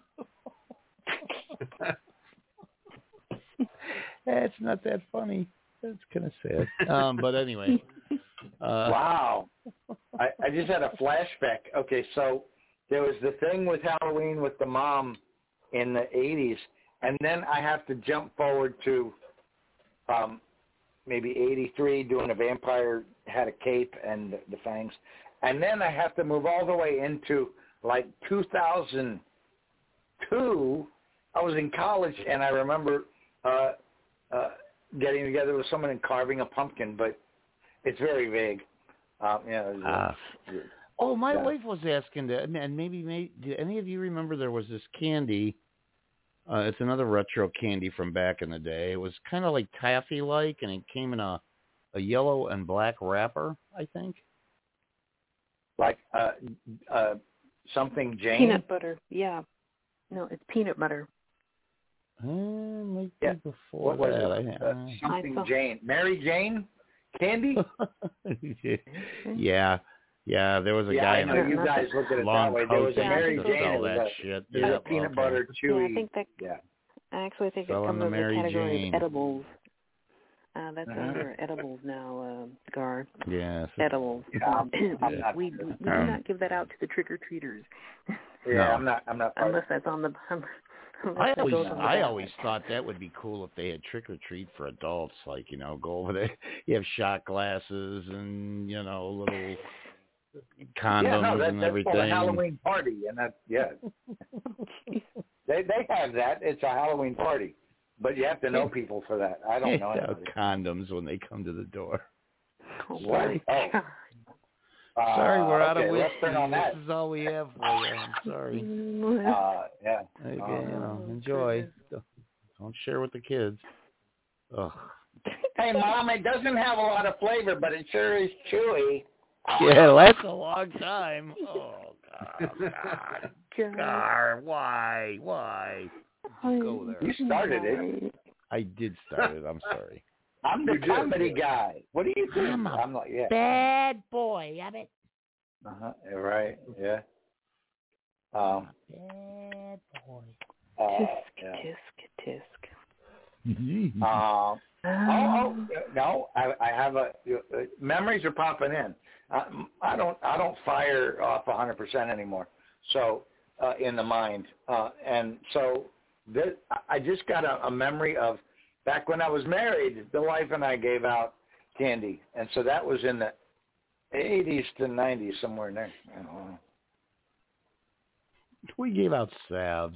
[SPEAKER 4] It's not that funny. That's kind of sad. Um, but anyway. Uh,
[SPEAKER 6] Wow. I, I just had a flashback. Okay, so there was the thing with Halloween with the mom in the eighties, and then I have to jump forward to um, maybe eighty-three, doing a vampire, had a cape and the, the fangs. And then I have to move all the way into like two thousand two. I was in college, and I remember uh, uh, getting together with someone and carving a pumpkin, but it's very vague. Um, you know,
[SPEAKER 4] Ah. Oh, my
[SPEAKER 6] yeah.
[SPEAKER 4] wife was asking to, and maybe, maybe, do any of you remember there was this candy? Uh, it's another retro candy from back in the day. It was kind of like taffy-like, and it came in a, a yellow and black wrapper, I think.
[SPEAKER 6] Like uh, uh, something Jane.
[SPEAKER 7] Peanut butter. Yeah. No, it's peanut butter.
[SPEAKER 4] Uh, maybe
[SPEAKER 6] Yeah.
[SPEAKER 4] before
[SPEAKER 6] What was
[SPEAKER 4] that.
[SPEAKER 6] it?
[SPEAKER 4] I,
[SPEAKER 6] Uh, something
[SPEAKER 7] I saw-
[SPEAKER 6] Jane. Mary Jane candy?
[SPEAKER 4] yeah, yeah. There was a
[SPEAKER 6] yeah,
[SPEAKER 4] guy
[SPEAKER 6] I
[SPEAKER 4] in
[SPEAKER 6] know
[SPEAKER 4] a
[SPEAKER 6] you guys look at it that
[SPEAKER 4] long
[SPEAKER 6] way. There was
[SPEAKER 4] coat
[SPEAKER 6] a
[SPEAKER 7] Yeah,
[SPEAKER 6] Mary
[SPEAKER 4] to
[SPEAKER 7] I think
[SPEAKER 6] Jane.
[SPEAKER 4] sell
[SPEAKER 6] It was
[SPEAKER 4] that
[SPEAKER 6] a,
[SPEAKER 4] shit.
[SPEAKER 6] it was
[SPEAKER 4] Yeah,
[SPEAKER 6] a peanut
[SPEAKER 4] okay.
[SPEAKER 6] butter
[SPEAKER 7] Yeah,
[SPEAKER 6] chewy.
[SPEAKER 7] I think that.
[SPEAKER 6] Yeah.
[SPEAKER 7] Actually, I think it
[SPEAKER 4] Selling
[SPEAKER 7] comes
[SPEAKER 4] the
[SPEAKER 7] under the
[SPEAKER 4] Mary
[SPEAKER 7] category
[SPEAKER 4] Jane.
[SPEAKER 7] of edibles. Uh, that's
[SPEAKER 6] Uh-huh.
[SPEAKER 7] under edibles now, uh, Gar.
[SPEAKER 4] Yeah. so-
[SPEAKER 7] Edibles.
[SPEAKER 6] Yeah, I'm- I'm not-
[SPEAKER 7] we we do
[SPEAKER 4] Um,
[SPEAKER 7] not give that out to the trick or treaters
[SPEAKER 6] Yeah,
[SPEAKER 4] No.
[SPEAKER 6] I'm not. I'm not. Part
[SPEAKER 7] unless that's on the. Unless
[SPEAKER 4] I
[SPEAKER 7] that
[SPEAKER 4] always,
[SPEAKER 7] goes on the
[SPEAKER 4] I
[SPEAKER 7] ballot.
[SPEAKER 4] always thought that would be cool if they had trick or treat for adults. Like, you know, go over there. You have shot glasses and you know little condoms
[SPEAKER 6] yeah, no, that,
[SPEAKER 4] and
[SPEAKER 6] that's
[SPEAKER 4] everything.
[SPEAKER 6] called a Halloween party, and that yeah. they they have that. It's a Halloween party, but you have to know people for that. I don't know.
[SPEAKER 4] Yeah,
[SPEAKER 6] anybody.
[SPEAKER 4] condoms when they come to the door.
[SPEAKER 7] Oh,
[SPEAKER 6] What?
[SPEAKER 7] boy.
[SPEAKER 6] Oh. Uh,
[SPEAKER 4] Sorry, we're out
[SPEAKER 6] okay,
[SPEAKER 4] of
[SPEAKER 6] let's
[SPEAKER 4] whiskey.
[SPEAKER 6] turn on that.
[SPEAKER 4] This is all we have for you. I'm sorry.
[SPEAKER 6] Uh, yeah.
[SPEAKER 4] Okay, you
[SPEAKER 6] Uh,
[SPEAKER 4] know, enjoy. Don't share with the kids. Ugh.
[SPEAKER 6] Hey, Mom, it doesn't have a lot of flavor, but it sure is chewy.
[SPEAKER 4] Yeah, that's a long time. Oh God, God, God, why, why? You go there.
[SPEAKER 6] You started it.
[SPEAKER 4] I did start it. I'm sorry.
[SPEAKER 6] I'm the
[SPEAKER 5] You did,
[SPEAKER 6] comedy
[SPEAKER 5] yeah.
[SPEAKER 6] guy. What do you think?
[SPEAKER 4] I'm a
[SPEAKER 6] I'm like, yeah.
[SPEAKER 4] Bad boy, I'm it.
[SPEAKER 6] Uh-huh. Right. Yeah. Um.
[SPEAKER 4] Bad boy.
[SPEAKER 6] Uh,
[SPEAKER 7] Tisk,
[SPEAKER 6] yeah.
[SPEAKER 7] tisk, tisk.
[SPEAKER 6] Um. Oh, oh, no! I, I have a uh, memories are popping in. I, I don't I don't fire off one hundred percent anymore. So uh, in the mind. Uh, and so this, I just got a, a memory of back when I was married, the wife and I gave out candy. And so that was in the eighties to nineties, somewhere in there. I don't know.
[SPEAKER 4] We gave out salves.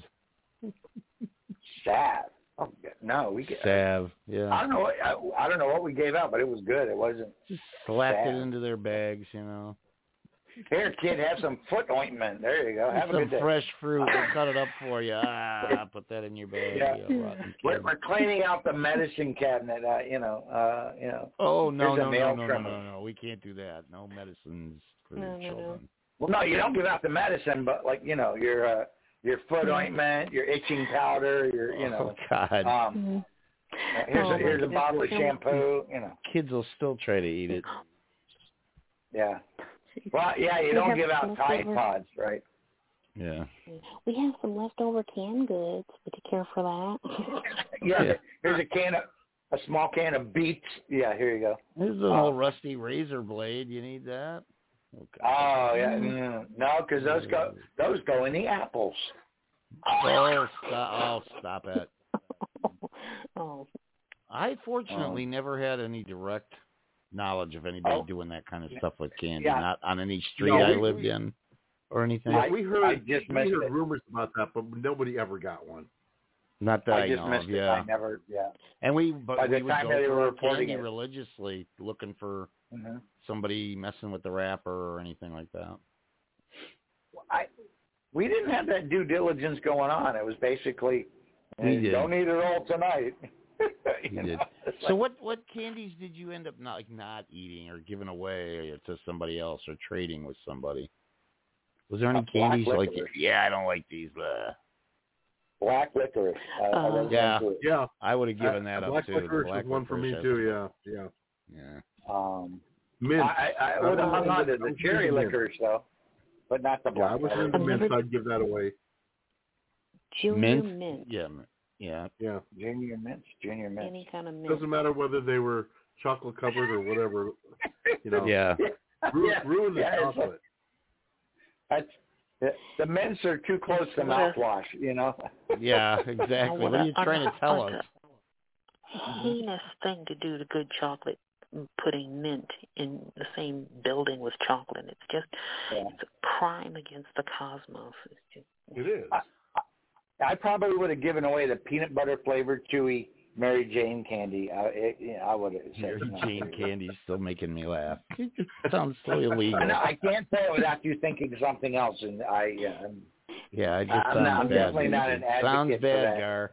[SPEAKER 6] Salve? Oh, no, we get
[SPEAKER 4] salve. Yeah.
[SPEAKER 6] I don't know. What, I, I don't know what we gave out, but it was good. It wasn't.
[SPEAKER 4] Just slapped
[SPEAKER 6] salve.
[SPEAKER 4] it into their bags, you know.
[SPEAKER 6] Here, kid, have some foot ointment. There you go. Have
[SPEAKER 4] some
[SPEAKER 6] a good day.
[SPEAKER 4] fresh fruit. We'll cut it up for you. Ah, put that in your bag.
[SPEAKER 6] Yeah.
[SPEAKER 4] You rotten
[SPEAKER 6] We're,
[SPEAKER 4] kid.
[SPEAKER 6] we're cleaning out the medicine cabinet. Uh, you know. Uh, you know.
[SPEAKER 4] Oh no
[SPEAKER 6] Here's a
[SPEAKER 4] no
[SPEAKER 6] nail
[SPEAKER 4] no no
[SPEAKER 6] trimmer.
[SPEAKER 4] no no! We can't do that. No medicines for
[SPEAKER 7] No,
[SPEAKER 4] the
[SPEAKER 7] no,
[SPEAKER 4] children.
[SPEAKER 7] no.
[SPEAKER 6] Well, no, you don't give out the medicine, but like you know, your uh, your foot ointment, your itching powder, your you know.
[SPEAKER 4] Oh God.
[SPEAKER 6] Um, uh, here's
[SPEAKER 7] Oh,
[SPEAKER 6] a here's a
[SPEAKER 7] my
[SPEAKER 6] bottle of
[SPEAKER 7] goodness.
[SPEAKER 6] shampoo. You know.
[SPEAKER 4] Kids will still try to eat it.
[SPEAKER 6] Yeah. Well, yeah, you
[SPEAKER 7] We
[SPEAKER 6] don't
[SPEAKER 7] have
[SPEAKER 6] give out Tide
[SPEAKER 7] leftover-
[SPEAKER 6] Pods, right?
[SPEAKER 4] Yeah.
[SPEAKER 7] We have some leftover canned goods. Would you care for that?
[SPEAKER 6] Yeah.
[SPEAKER 4] Yeah.
[SPEAKER 6] Here's a can of a small can of Beets. Yeah, here you go.
[SPEAKER 4] There's an old rusty razor blade. You need that? Okay.
[SPEAKER 6] Oh yeah, mm, no, because those go those go in the apples.
[SPEAKER 4] Oh, stop! Oh, stop it!
[SPEAKER 7] Oh,
[SPEAKER 4] I fortunately never had any direct knowledge of anybody
[SPEAKER 6] Oh.
[SPEAKER 4] doing that kind of stuff with candy.
[SPEAKER 6] Yeah.
[SPEAKER 4] Not on any street
[SPEAKER 5] No,
[SPEAKER 4] I
[SPEAKER 5] we-
[SPEAKER 4] lived
[SPEAKER 5] we-
[SPEAKER 4] in or anything.
[SPEAKER 5] Yeah,
[SPEAKER 6] I-
[SPEAKER 5] we heard
[SPEAKER 6] I just
[SPEAKER 5] we
[SPEAKER 6] missed
[SPEAKER 5] heard
[SPEAKER 6] it.
[SPEAKER 5] rumors about that, but nobody ever got one.
[SPEAKER 4] Not that I,
[SPEAKER 6] I just
[SPEAKER 4] know
[SPEAKER 6] missed
[SPEAKER 4] of.
[SPEAKER 6] it.
[SPEAKER 4] Yeah.
[SPEAKER 6] I never. Yeah.
[SPEAKER 4] And we, but
[SPEAKER 6] By the
[SPEAKER 4] we would
[SPEAKER 6] time
[SPEAKER 4] go
[SPEAKER 6] they
[SPEAKER 4] for
[SPEAKER 6] were
[SPEAKER 4] our
[SPEAKER 6] reporting
[SPEAKER 4] candy
[SPEAKER 6] it.
[SPEAKER 4] religiously, looking for
[SPEAKER 6] Mm-hmm.
[SPEAKER 4] somebody messing with the wrapper or anything like that.
[SPEAKER 6] I we didn't have that due diligence going on. It was basically
[SPEAKER 4] We
[SPEAKER 6] eh,
[SPEAKER 4] did.
[SPEAKER 6] don't eat it all tonight.
[SPEAKER 4] We
[SPEAKER 6] You
[SPEAKER 4] did.
[SPEAKER 6] know, it's
[SPEAKER 4] So
[SPEAKER 6] like-
[SPEAKER 4] what what candies did you end up not like not eating or giving away to somebody else or trading with somebody? Was there any
[SPEAKER 6] Uh, black
[SPEAKER 4] candies like
[SPEAKER 6] licorice.
[SPEAKER 4] yeah I don't like these? Blah.
[SPEAKER 6] black licorice. I, I
[SPEAKER 7] Uh,
[SPEAKER 6] was
[SPEAKER 4] Yeah.
[SPEAKER 6] into it.
[SPEAKER 5] Yeah,
[SPEAKER 4] I would have given that
[SPEAKER 5] uh,
[SPEAKER 4] up
[SPEAKER 5] black
[SPEAKER 4] too.
[SPEAKER 5] licorice
[SPEAKER 4] Black
[SPEAKER 5] was one for me
[SPEAKER 4] licorice,
[SPEAKER 5] too. Yeah, yeah.
[SPEAKER 4] Yeah.
[SPEAKER 6] Um,
[SPEAKER 5] Mint.
[SPEAKER 6] I, I, I would have hung on to the cherry licorice though, but not the
[SPEAKER 5] Yeah,
[SPEAKER 6] black.
[SPEAKER 5] I was
[SPEAKER 6] licorice.
[SPEAKER 5] into
[SPEAKER 7] I've
[SPEAKER 5] mint,
[SPEAKER 7] never-
[SPEAKER 5] so I'd give that away.
[SPEAKER 7] Junior
[SPEAKER 4] Mint?
[SPEAKER 7] mint.
[SPEAKER 4] Yeah. m- Yeah.
[SPEAKER 5] Yeah,
[SPEAKER 6] Junior mints, junior mints.
[SPEAKER 7] Any kind of mint.
[SPEAKER 5] doesn't matter whether they were chocolate covered or whatever. You know,
[SPEAKER 4] Yeah.
[SPEAKER 5] Ru-
[SPEAKER 6] Yeah,
[SPEAKER 5] ruin the
[SPEAKER 6] yeah, it's
[SPEAKER 5] chocolate.
[SPEAKER 6] That's the, the mints are too close to mouthwash. You know.
[SPEAKER 4] Yeah. Exactly. What are you trying to tell us?
[SPEAKER 7] Heinous thing to do to good chocolate, putting mint in the same building with chocolate. It's just
[SPEAKER 6] Yeah.
[SPEAKER 7] it's a crime against the cosmos. It's just
[SPEAKER 5] It is.
[SPEAKER 6] I probably would have given away the peanut butter flavored chewy Mary Jane candy. I, it, yeah, I would have said
[SPEAKER 4] Mary
[SPEAKER 6] no.
[SPEAKER 4] Jane candy's still making me laugh. It sounds so illegal.
[SPEAKER 6] I, know, I can't say it without you thinking something else, and I. Uh, I'm-
[SPEAKER 4] Yeah, it just
[SPEAKER 6] I'm
[SPEAKER 4] sounds
[SPEAKER 6] not- I'm
[SPEAKER 4] bad.
[SPEAKER 6] definitely not an
[SPEAKER 4] It sounds
[SPEAKER 6] advocate for
[SPEAKER 4] bad,
[SPEAKER 6] that.
[SPEAKER 4] Gar.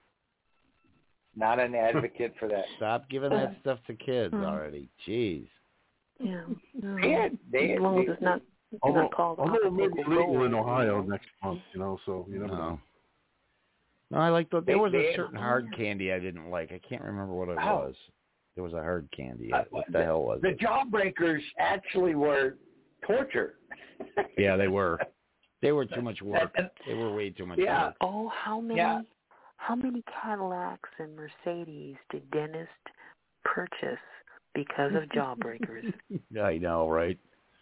[SPEAKER 6] not an advocate for that.
[SPEAKER 4] Stop giving that stuff to kids
[SPEAKER 7] Hmm.
[SPEAKER 4] already. Jeez.
[SPEAKER 7] yeah. No.
[SPEAKER 6] Yeah, they,
[SPEAKER 7] as long as
[SPEAKER 6] they-
[SPEAKER 7] it's not, it's
[SPEAKER 5] Although,
[SPEAKER 7] not called
[SPEAKER 5] although it may be
[SPEAKER 7] optical
[SPEAKER 5] legal in
[SPEAKER 7] gold.
[SPEAKER 5] Ohio next month, you know, so you never
[SPEAKER 4] No.
[SPEAKER 5] know.
[SPEAKER 4] No, I like the, there
[SPEAKER 6] They-
[SPEAKER 4] was a
[SPEAKER 6] they-
[SPEAKER 4] certain hard candy I didn't like. I can't remember what it
[SPEAKER 6] Oh.
[SPEAKER 4] was. There was a hard candy.
[SPEAKER 6] Uh,
[SPEAKER 4] What the hell was
[SPEAKER 6] The
[SPEAKER 4] it?
[SPEAKER 6] jawbreakers actually were torture.
[SPEAKER 4] Yeah, they were. They were too much work.
[SPEAKER 6] And-
[SPEAKER 4] They were way too much
[SPEAKER 6] Yeah.
[SPEAKER 4] work.
[SPEAKER 7] Oh, how many
[SPEAKER 6] Yeah.
[SPEAKER 7] how many Cadillacs and Mercedes did dentists purchase because of jawbreakers?
[SPEAKER 4] I know, right?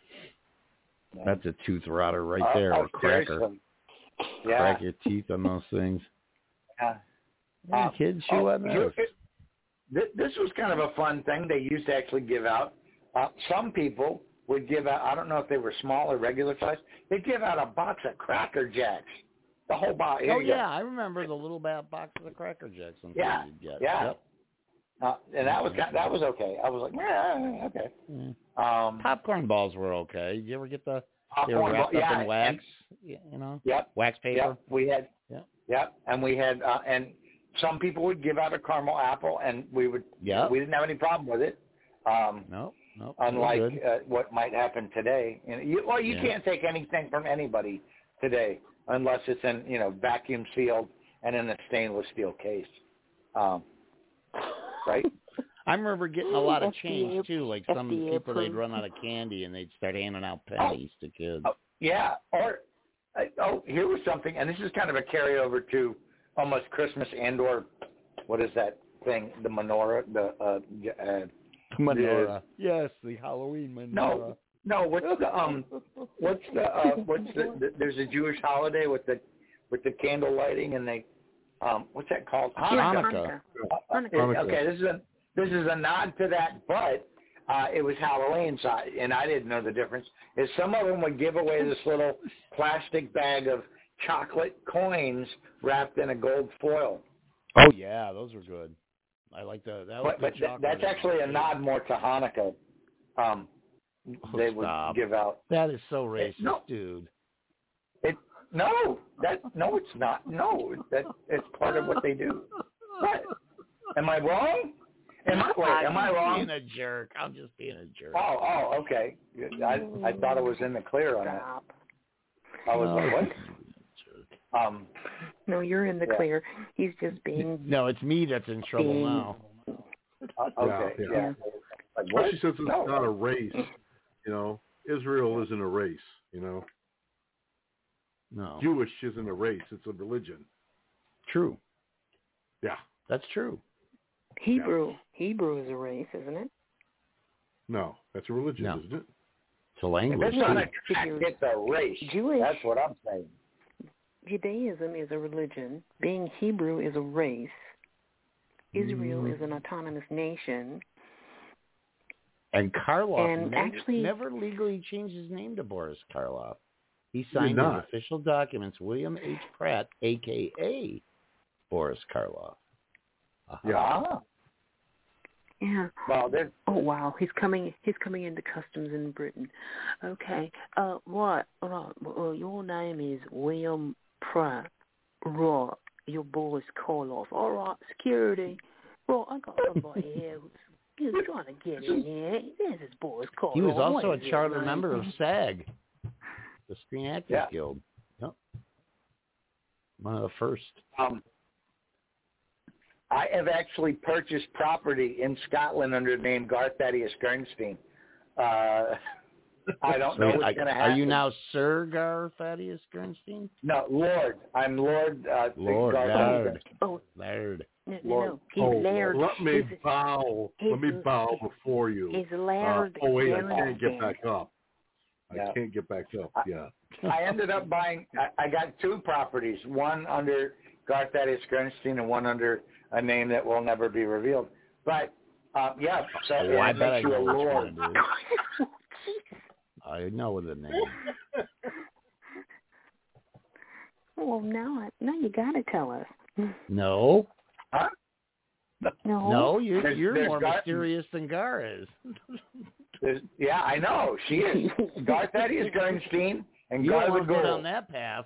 [SPEAKER 4] That's a tooth rotter right
[SPEAKER 6] Uh,
[SPEAKER 4] there,
[SPEAKER 6] oh,
[SPEAKER 4] or cracker.
[SPEAKER 6] seriously. Yeah.
[SPEAKER 4] Crack your teeth on those things.
[SPEAKER 6] Yeah.
[SPEAKER 4] Yeah,
[SPEAKER 6] Uh,
[SPEAKER 4] kids chew
[SPEAKER 6] oh,
[SPEAKER 4] on
[SPEAKER 6] you-
[SPEAKER 4] those.
[SPEAKER 6] it- This, this was kind of a fun thing they used to actually give out. Uh, some people would give out, I don't know if they were small or regular size, they'd give out a box of Cracker Jacks. The whole box.
[SPEAKER 4] Oh, yeah, I remember the little bat box of the Cracker Jacks. and
[SPEAKER 6] Yeah,
[SPEAKER 4] things you'd get.
[SPEAKER 6] yeah.
[SPEAKER 4] Yep.
[SPEAKER 6] Uh, and that was kind that was okay. I was like, yeah, okay. Um,
[SPEAKER 4] Popcorn balls were okay. Did you ever get the they were
[SPEAKER 6] popcorn
[SPEAKER 4] wrapped
[SPEAKER 6] ball-
[SPEAKER 4] up
[SPEAKER 6] yeah,
[SPEAKER 4] in wax?
[SPEAKER 6] and-
[SPEAKER 4] y- you know,
[SPEAKER 6] Yep.
[SPEAKER 4] wax paper.
[SPEAKER 6] Yep. We had.
[SPEAKER 4] Yep.
[SPEAKER 6] Yep. And we had, uh, and some people would give out a caramel apple, and we would.
[SPEAKER 4] Yep.
[SPEAKER 6] We didn't have any problem with it. Um,
[SPEAKER 4] No, no.
[SPEAKER 6] Unlike uh, what might happen today. You know, you, well, you
[SPEAKER 4] Yeah.
[SPEAKER 6] can't take anything from anybody today unless it's in, you know, vacuum sealed and in a stainless steel case. Um, right?
[SPEAKER 4] I remember getting a lot of
[SPEAKER 7] F D A
[SPEAKER 4] change too. Like some
[SPEAKER 7] F D A
[SPEAKER 4] people, they'd
[SPEAKER 7] approved.
[SPEAKER 4] run out of candy and they'd start handing out pennies to kids.
[SPEAKER 6] Oh, yeah. Or uh, oh, here was something, and this is kind of a carryover to almost Christmas and or what is that thing? The menorah. The uh, uh,
[SPEAKER 4] Menorah. Yes, the Halloween menorah.
[SPEAKER 6] no, No, what's the um, what's the uh, what's the, the? There's a Jewish holiday with the with the candle lighting and they, um, what's that called?
[SPEAKER 4] Hanukkah.
[SPEAKER 6] Hanukkah.
[SPEAKER 4] Hanukkah.
[SPEAKER 6] Okay, this is a this is a nod to that, but uh, it was Halloween, so I, and I didn't know the difference. Is some of them would give away this little plastic bag of chocolate coins wrapped in a gold foil.
[SPEAKER 4] Oh yeah, those were good. I like the that was
[SPEAKER 6] But, but
[SPEAKER 4] good
[SPEAKER 6] th-
[SPEAKER 4] chocolate.
[SPEAKER 6] that's actually a nod more to Hanukkah. Um,
[SPEAKER 4] Oh,
[SPEAKER 6] they
[SPEAKER 4] stop.
[SPEAKER 6] would give out.
[SPEAKER 4] That is so racist,
[SPEAKER 6] no.
[SPEAKER 4] dude.
[SPEAKER 6] It no, that no, it's not. No, that it's part of what they do. What? Am I wrong? Am I wait? Am I
[SPEAKER 4] I'm
[SPEAKER 6] wrong?
[SPEAKER 4] being a jerk. I'm just being a jerk.
[SPEAKER 6] Oh, oh, okay. I I thought I was in the clear on that. I was like, what? Um.
[SPEAKER 7] No, you're in the
[SPEAKER 6] yeah.
[SPEAKER 7] clear. He's just being.
[SPEAKER 4] No, it's me that's in trouble
[SPEAKER 7] being,
[SPEAKER 4] now.
[SPEAKER 6] Uh, okay.
[SPEAKER 5] Yeah.
[SPEAKER 6] Yeah.
[SPEAKER 5] yeah.
[SPEAKER 6] Like,
[SPEAKER 5] Well,
[SPEAKER 6] what?
[SPEAKER 5] she says it's
[SPEAKER 6] No.
[SPEAKER 5] not a race. You know, Israel isn't a race. You know,
[SPEAKER 4] No.
[SPEAKER 5] Jewish isn't a race. It's a religion.
[SPEAKER 4] True.
[SPEAKER 5] Yeah.
[SPEAKER 4] That's true.
[SPEAKER 7] Hebrew. Hebrew is a race, isn't it?
[SPEAKER 5] No, that's a religion,
[SPEAKER 4] No.
[SPEAKER 5] isn't it?
[SPEAKER 4] It's a language.
[SPEAKER 6] If it's not a
[SPEAKER 7] If
[SPEAKER 6] track,
[SPEAKER 7] you're
[SPEAKER 6] it's a race.
[SPEAKER 7] Jewish.
[SPEAKER 6] That's what I'm saying.
[SPEAKER 7] Judaism is a religion. Being Hebrew is a race. Israel
[SPEAKER 4] Mm.
[SPEAKER 7] is an autonomous nation.
[SPEAKER 4] And Karloff
[SPEAKER 7] And
[SPEAKER 4] never,
[SPEAKER 7] actually-
[SPEAKER 4] never legally changed his name to Boris Karloff. He
[SPEAKER 5] did
[SPEAKER 4] signed his
[SPEAKER 5] not.
[SPEAKER 4] official documents, William H. Pratt, a k a. Boris Karloff. Uh-huh.
[SPEAKER 5] Yeah.
[SPEAKER 6] Ah.
[SPEAKER 7] Yeah.
[SPEAKER 6] Well, there's
[SPEAKER 7] Oh wow, he's coming. He's coming into customs in Britain. Okay. Uh, right. Right. Uh, your name is William Pratt. Right. Your Boris Karloff. All right. Security. Right. I got somebody here who's, who's trying to get in here. This is Boris Karloff.
[SPEAKER 4] He was also
[SPEAKER 7] What
[SPEAKER 4] a
[SPEAKER 7] is it,
[SPEAKER 4] charter
[SPEAKER 7] mate?
[SPEAKER 4] member of SAG, the Screen Actors
[SPEAKER 6] Yeah.
[SPEAKER 4] Guild. Yep. One of the first.
[SPEAKER 6] um. I have actually purchased property in Scotland under the name Garth Thaddeus Gernstein. Uh, I don't
[SPEAKER 4] So
[SPEAKER 6] know
[SPEAKER 4] I-
[SPEAKER 6] what's going to happen.
[SPEAKER 4] Are you now Sir Gar Thaddeus Gernstein?
[SPEAKER 6] No, Lord. I'm Lord. Uh,
[SPEAKER 4] Lord,
[SPEAKER 6] Garth
[SPEAKER 4] Lord.
[SPEAKER 6] Thaddeus.
[SPEAKER 7] Oh,
[SPEAKER 4] Laird.
[SPEAKER 7] no, no,
[SPEAKER 6] Lord.
[SPEAKER 7] no. He's
[SPEAKER 5] Oh,
[SPEAKER 7] Laird.
[SPEAKER 5] let me
[SPEAKER 7] He's,
[SPEAKER 5] bow. Let me
[SPEAKER 7] he's-
[SPEAKER 5] bow before you.
[SPEAKER 7] he's
[SPEAKER 5] Uh,
[SPEAKER 7] Laird.
[SPEAKER 5] oh wait, I
[SPEAKER 7] Gernstein.
[SPEAKER 5] can't get back up. I
[SPEAKER 6] Yeah.
[SPEAKER 5] can't get back up. Yeah.
[SPEAKER 6] I ended up buying. I, I got two properties. One under Garth Thaddeus Gernstein and one under a name that will never be revealed. But uh, yeah, so
[SPEAKER 4] Oh, I
[SPEAKER 6] it
[SPEAKER 4] bet I
[SPEAKER 6] makes you a
[SPEAKER 4] know which
[SPEAKER 6] lord.
[SPEAKER 4] one it is. I know the name.
[SPEAKER 7] Well, now, I, now you got to tell us.
[SPEAKER 4] No.
[SPEAKER 6] Huh?
[SPEAKER 7] No.
[SPEAKER 4] No, you're,
[SPEAKER 6] There's-
[SPEAKER 4] you're
[SPEAKER 6] there's
[SPEAKER 4] more
[SPEAKER 6] Gar-
[SPEAKER 4] mysterious than Gar is.
[SPEAKER 6] There's, yeah, I know. She is. Garth Thaddeus Gernstein and
[SPEAKER 4] You don't
[SPEAKER 6] Gar
[SPEAKER 4] want
[SPEAKER 6] the
[SPEAKER 4] to go
[SPEAKER 6] Ghoul.
[SPEAKER 4] down that path.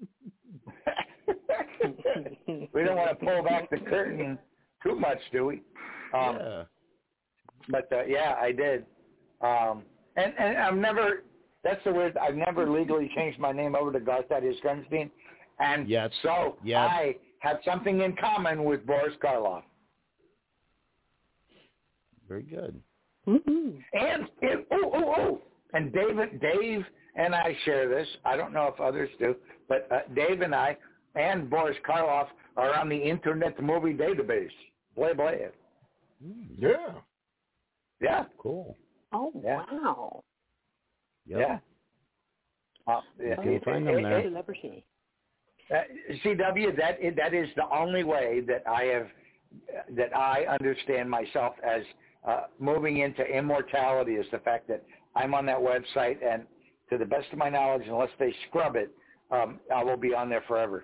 [SPEAKER 6] We don't want to pull back the curtain too much, do we? Um,
[SPEAKER 4] yeah.
[SPEAKER 6] But uh, yeah, I did. Um, and and I've never. That's the weird. I've never legally changed my name over to Garth Thaddeus Gernstein, and
[SPEAKER 4] Yes.
[SPEAKER 6] so
[SPEAKER 4] Yes.
[SPEAKER 6] I have something in common with Boris Karloff.
[SPEAKER 4] Very good.
[SPEAKER 7] Mm-hmm.
[SPEAKER 6] And and- oh oh oh, and David, Dave, and I share this. I don't know if others do, but uh, Dave and I and Boris Karloff are on the Internet Movie Database. Blah blah.
[SPEAKER 5] Yeah.
[SPEAKER 6] Yeah.
[SPEAKER 4] Cool.
[SPEAKER 7] Oh,
[SPEAKER 6] Yeah.
[SPEAKER 7] wow.
[SPEAKER 4] Yep.
[SPEAKER 6] Yeah. Uh, yeah.
[SPEAKER 4] You can find them
[SPEAKER 6] It-
[SPEAKER 4] there.
[SPEAKER 6] it-
[SPEAKER 7] Celebrity.
[SPEAKER 6] Uh, C W, that that is the only way that I have that I understand myself as uh, moving into immortality is the fact that I'm on that website, and to the best of my knowledge, unless they scrub it, um, I will be on there forever.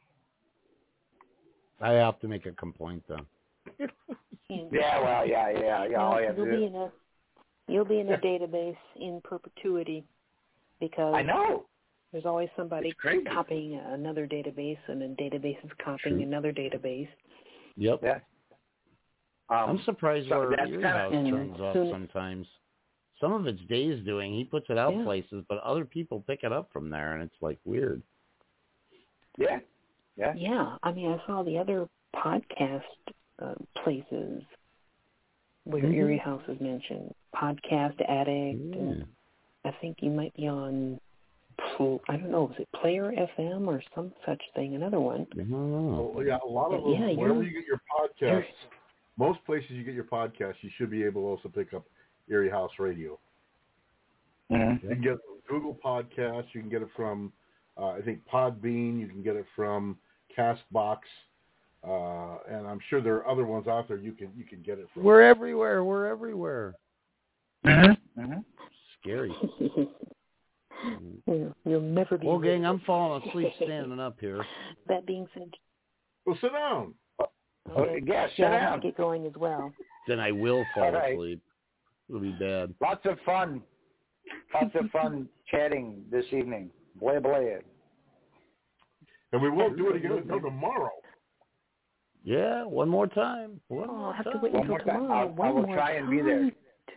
[SPEAKER 4] I have to make a complaint, though.
[SPEAKER 6] Yeah, well, yeah, yeah, yeah. All I have to
[SPEAKER 7] you'll be
[SPEAKER 6] do.
[SPEAKER 7] in a you'll be in a database in perpetuity because
[SPEAKER 6] I know.
[SPEAKER 7] there's always somebody
[SPEAKER 6] It's crazy.
[SPEAKER 7] copying another database, and a database is copying
[SPEAKER 4] True.
[SPEAKER 7] another database.
[SPEAKER 4] Yep.
[SPEAKER 6] Yeah. Um,
[SPEAKER 4] I'm surprised
[SPEAKER 6] so
[SPEAKER 4] where
[SPEAKER 6] that's
[SPEAKER 4] Erie
[SPEAKER 6] kinda-
[SPEAKER 4] House
[SPEAKER 7] And
[SPEAKER 4] turns off
[SPEAKER 7] soon-
[SPEAKER 4] sometimes. Some of it's Dave's doing. He puts it out
[SPEAKER 7] Yeah.
[SPEAKER 4] places, but other people pick it up from there, and it's like weird.
[SPEAKER 6] Yeah. Yeah.
[SPEAKER 7] Yeah, I mean, I saw the other podcast uh, places where
[SPEAKER 4] Mhm.
[SPEAKER 7] Erie House is mentioned. Podcast Addict,
[SPEAKER 4] Yeah.
[SPEAKER 7] and I think you might be on, Pl- I don't know, is it Player F M or some such thing? Another one.
[SPEAKER 4] I don't know.
[SPEAKER 5] Well, yeah, a lot of them,
[SPEAKER 7] Yeah,
[SPEAKER 5] wherever
[SPEAKER 7] you're-
[SPEAKER 5] you get your
[SPEAKER 7] you're-
[SPEAKER 5] podcasts, most places you get your podcasts, you should be able to also pick up Erie House Radio.
[SPEAKER 6] Mm-hmm.
[SPEAKER 5] You can get it from Google Podcasts. You can get it from, uh, I think, Podbean. You can get it from Castbox. Uh, and I'm sure there are other ones out there you can you can get it from.
[SPEAKER 4] We're everywhere. We're everywhere.
[SPEAKER 6] Mm-hmm. Mm-hmm.
[SPEAKER 4] Scary.
[SPEAKER 7] You'll, you'll never be.
[SPEAKER 4] Well, gang, I'm falling asleep standing up here.
[SPEAKER 7] That being said.
[SPEAKER 5] Well, sit down.
[SPEAKER 7] Okay.
[SPEAKER 6] Yeah, sit
[SPEAKER 7] yeah, I
[SPEAKER 6] down.
[SPEAKER 7] have to get going as well.
[SPEAKER 4] Then I will fall
[SPEAKER 6] All right.
[SPEAKER 4] asleep. It'll be bad.
[SPEAKER 6] Lots of fun. Lots of fun chatting this evening. Blah, blah.
[SPEAKER 5] And we won't do it again until tomorrow.
[SPEAKER 4] Yeah, one more time. One
[SPEAKER 7] oh,
[SPEAKER 4] more
[SPEAKER 7] I'll have
[SPEAKER 4] time.
[SPEAKER 7] to wait
[SPEAKER 6] One
[SPEAKER 7] until
[SPEAKER 6] more time.
[SPEAKER 7] tomorrow.
[SPEAKER 6] I'll,
[SPEAKER 7] One
[SPEAKER 6] I will
[SPEAKER 7] more
[SPEAKER 6] try and be there.
[SPEAKER 7] To,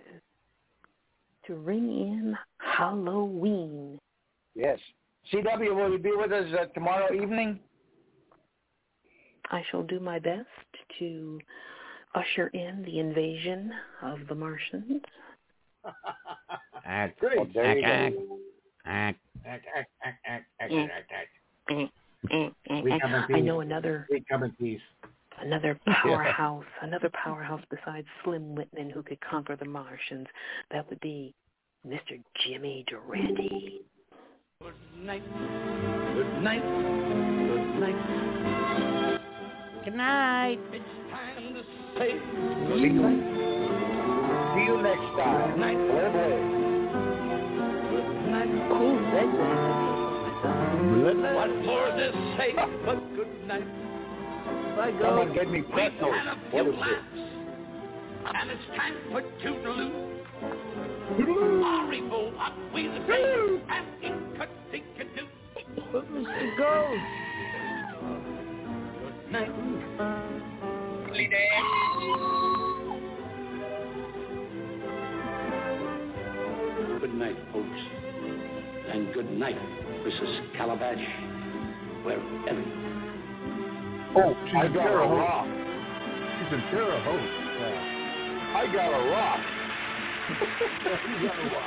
[SPEAKER 7] to ring in Halloween.
[SPEAKER 6] Yes. C W, will you be with us uh, tomorrow evening?
[SPEAKER 7] I shall do my best to usher in the invasion of the Martians.
[SPEAKER 4] Act.
[SPEAKER 6] Great. Well, there you
[SPEAKER 4] act,
[SPEAKER 6] go.
[SPEAKER 4] act.
[SPEAKER 6] Act, act, act, act, act,
[SPEAKER 7] Mm.
[SPEAKER 6] act, act.
[SPEAKER 7] Mm, mm, mm,
[SPEAKER 6] We
[SPEAKER 7] mm.
[SPEAKER 6] come in peace.
[SPEAKER 7] I know another
[SPEAKER 6] We come in peace.
[SPEAKER 7] another powerhouse, another powerhouse besides Slim Whitman who could conquer the Martians. That would be Mister Jimmy Durante.
[SPEAKER 12] Good night. Good night. Good night.
[SPEAKER 4] Good night.
[SPEAKER 12] It's time to say
[SPEAKER 6] See you. See you next time.
[SPEAKER 12] Good night.
[SPEAKER 6] Blah, blah.
[SPEAKER 12] Good night.
[SPEAKER 7] Cool segment.
[SPEAKER 12] What more to say but good night?
[SPEAKER 4] Bye, go.
[SPEAKER 6] Someone get me
[SPEAKER 12] We've
[SPEAKER 6] pretzels.
[SPEAKER 12] had a
[SPEAKER 6] What
[SPEAKER 12] few
[SPEAKER 6] is
[SPEAKER 12] laughs, and it's time for Toodaloo. Arrivo, up we the train, and inca-tinka-doo.
[SPEAKER 4] Mister Ghost.
[SPEAKER 12] Good night. Good night, folks. And good night, Missus Calabash, wherever you are.
[SPEAKER 5] Oh, she's
[SPEAKER 6] I
[SPEAKER 5] in
[SPEAKER 6] got
[SPEAKER 5] Terre
[SPEAKER 6] a
[SPEAKER 5] Haute.
[SPEAKER 6] rock.
[SPEAKER 5] She's in Terre Haute.
[SPEAKER 6] Yeah. I got a rock.
[SPEAKER 5] You got a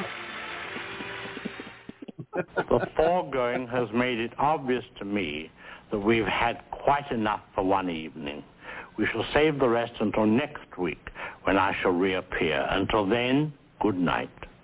[SPEAKER 5] rock.
[SPEAKER 15] The foregoing has made it obvious to me that we've had quite enough for one evening. We shall save the rest until next week, when I shall reappear. Until then, good night.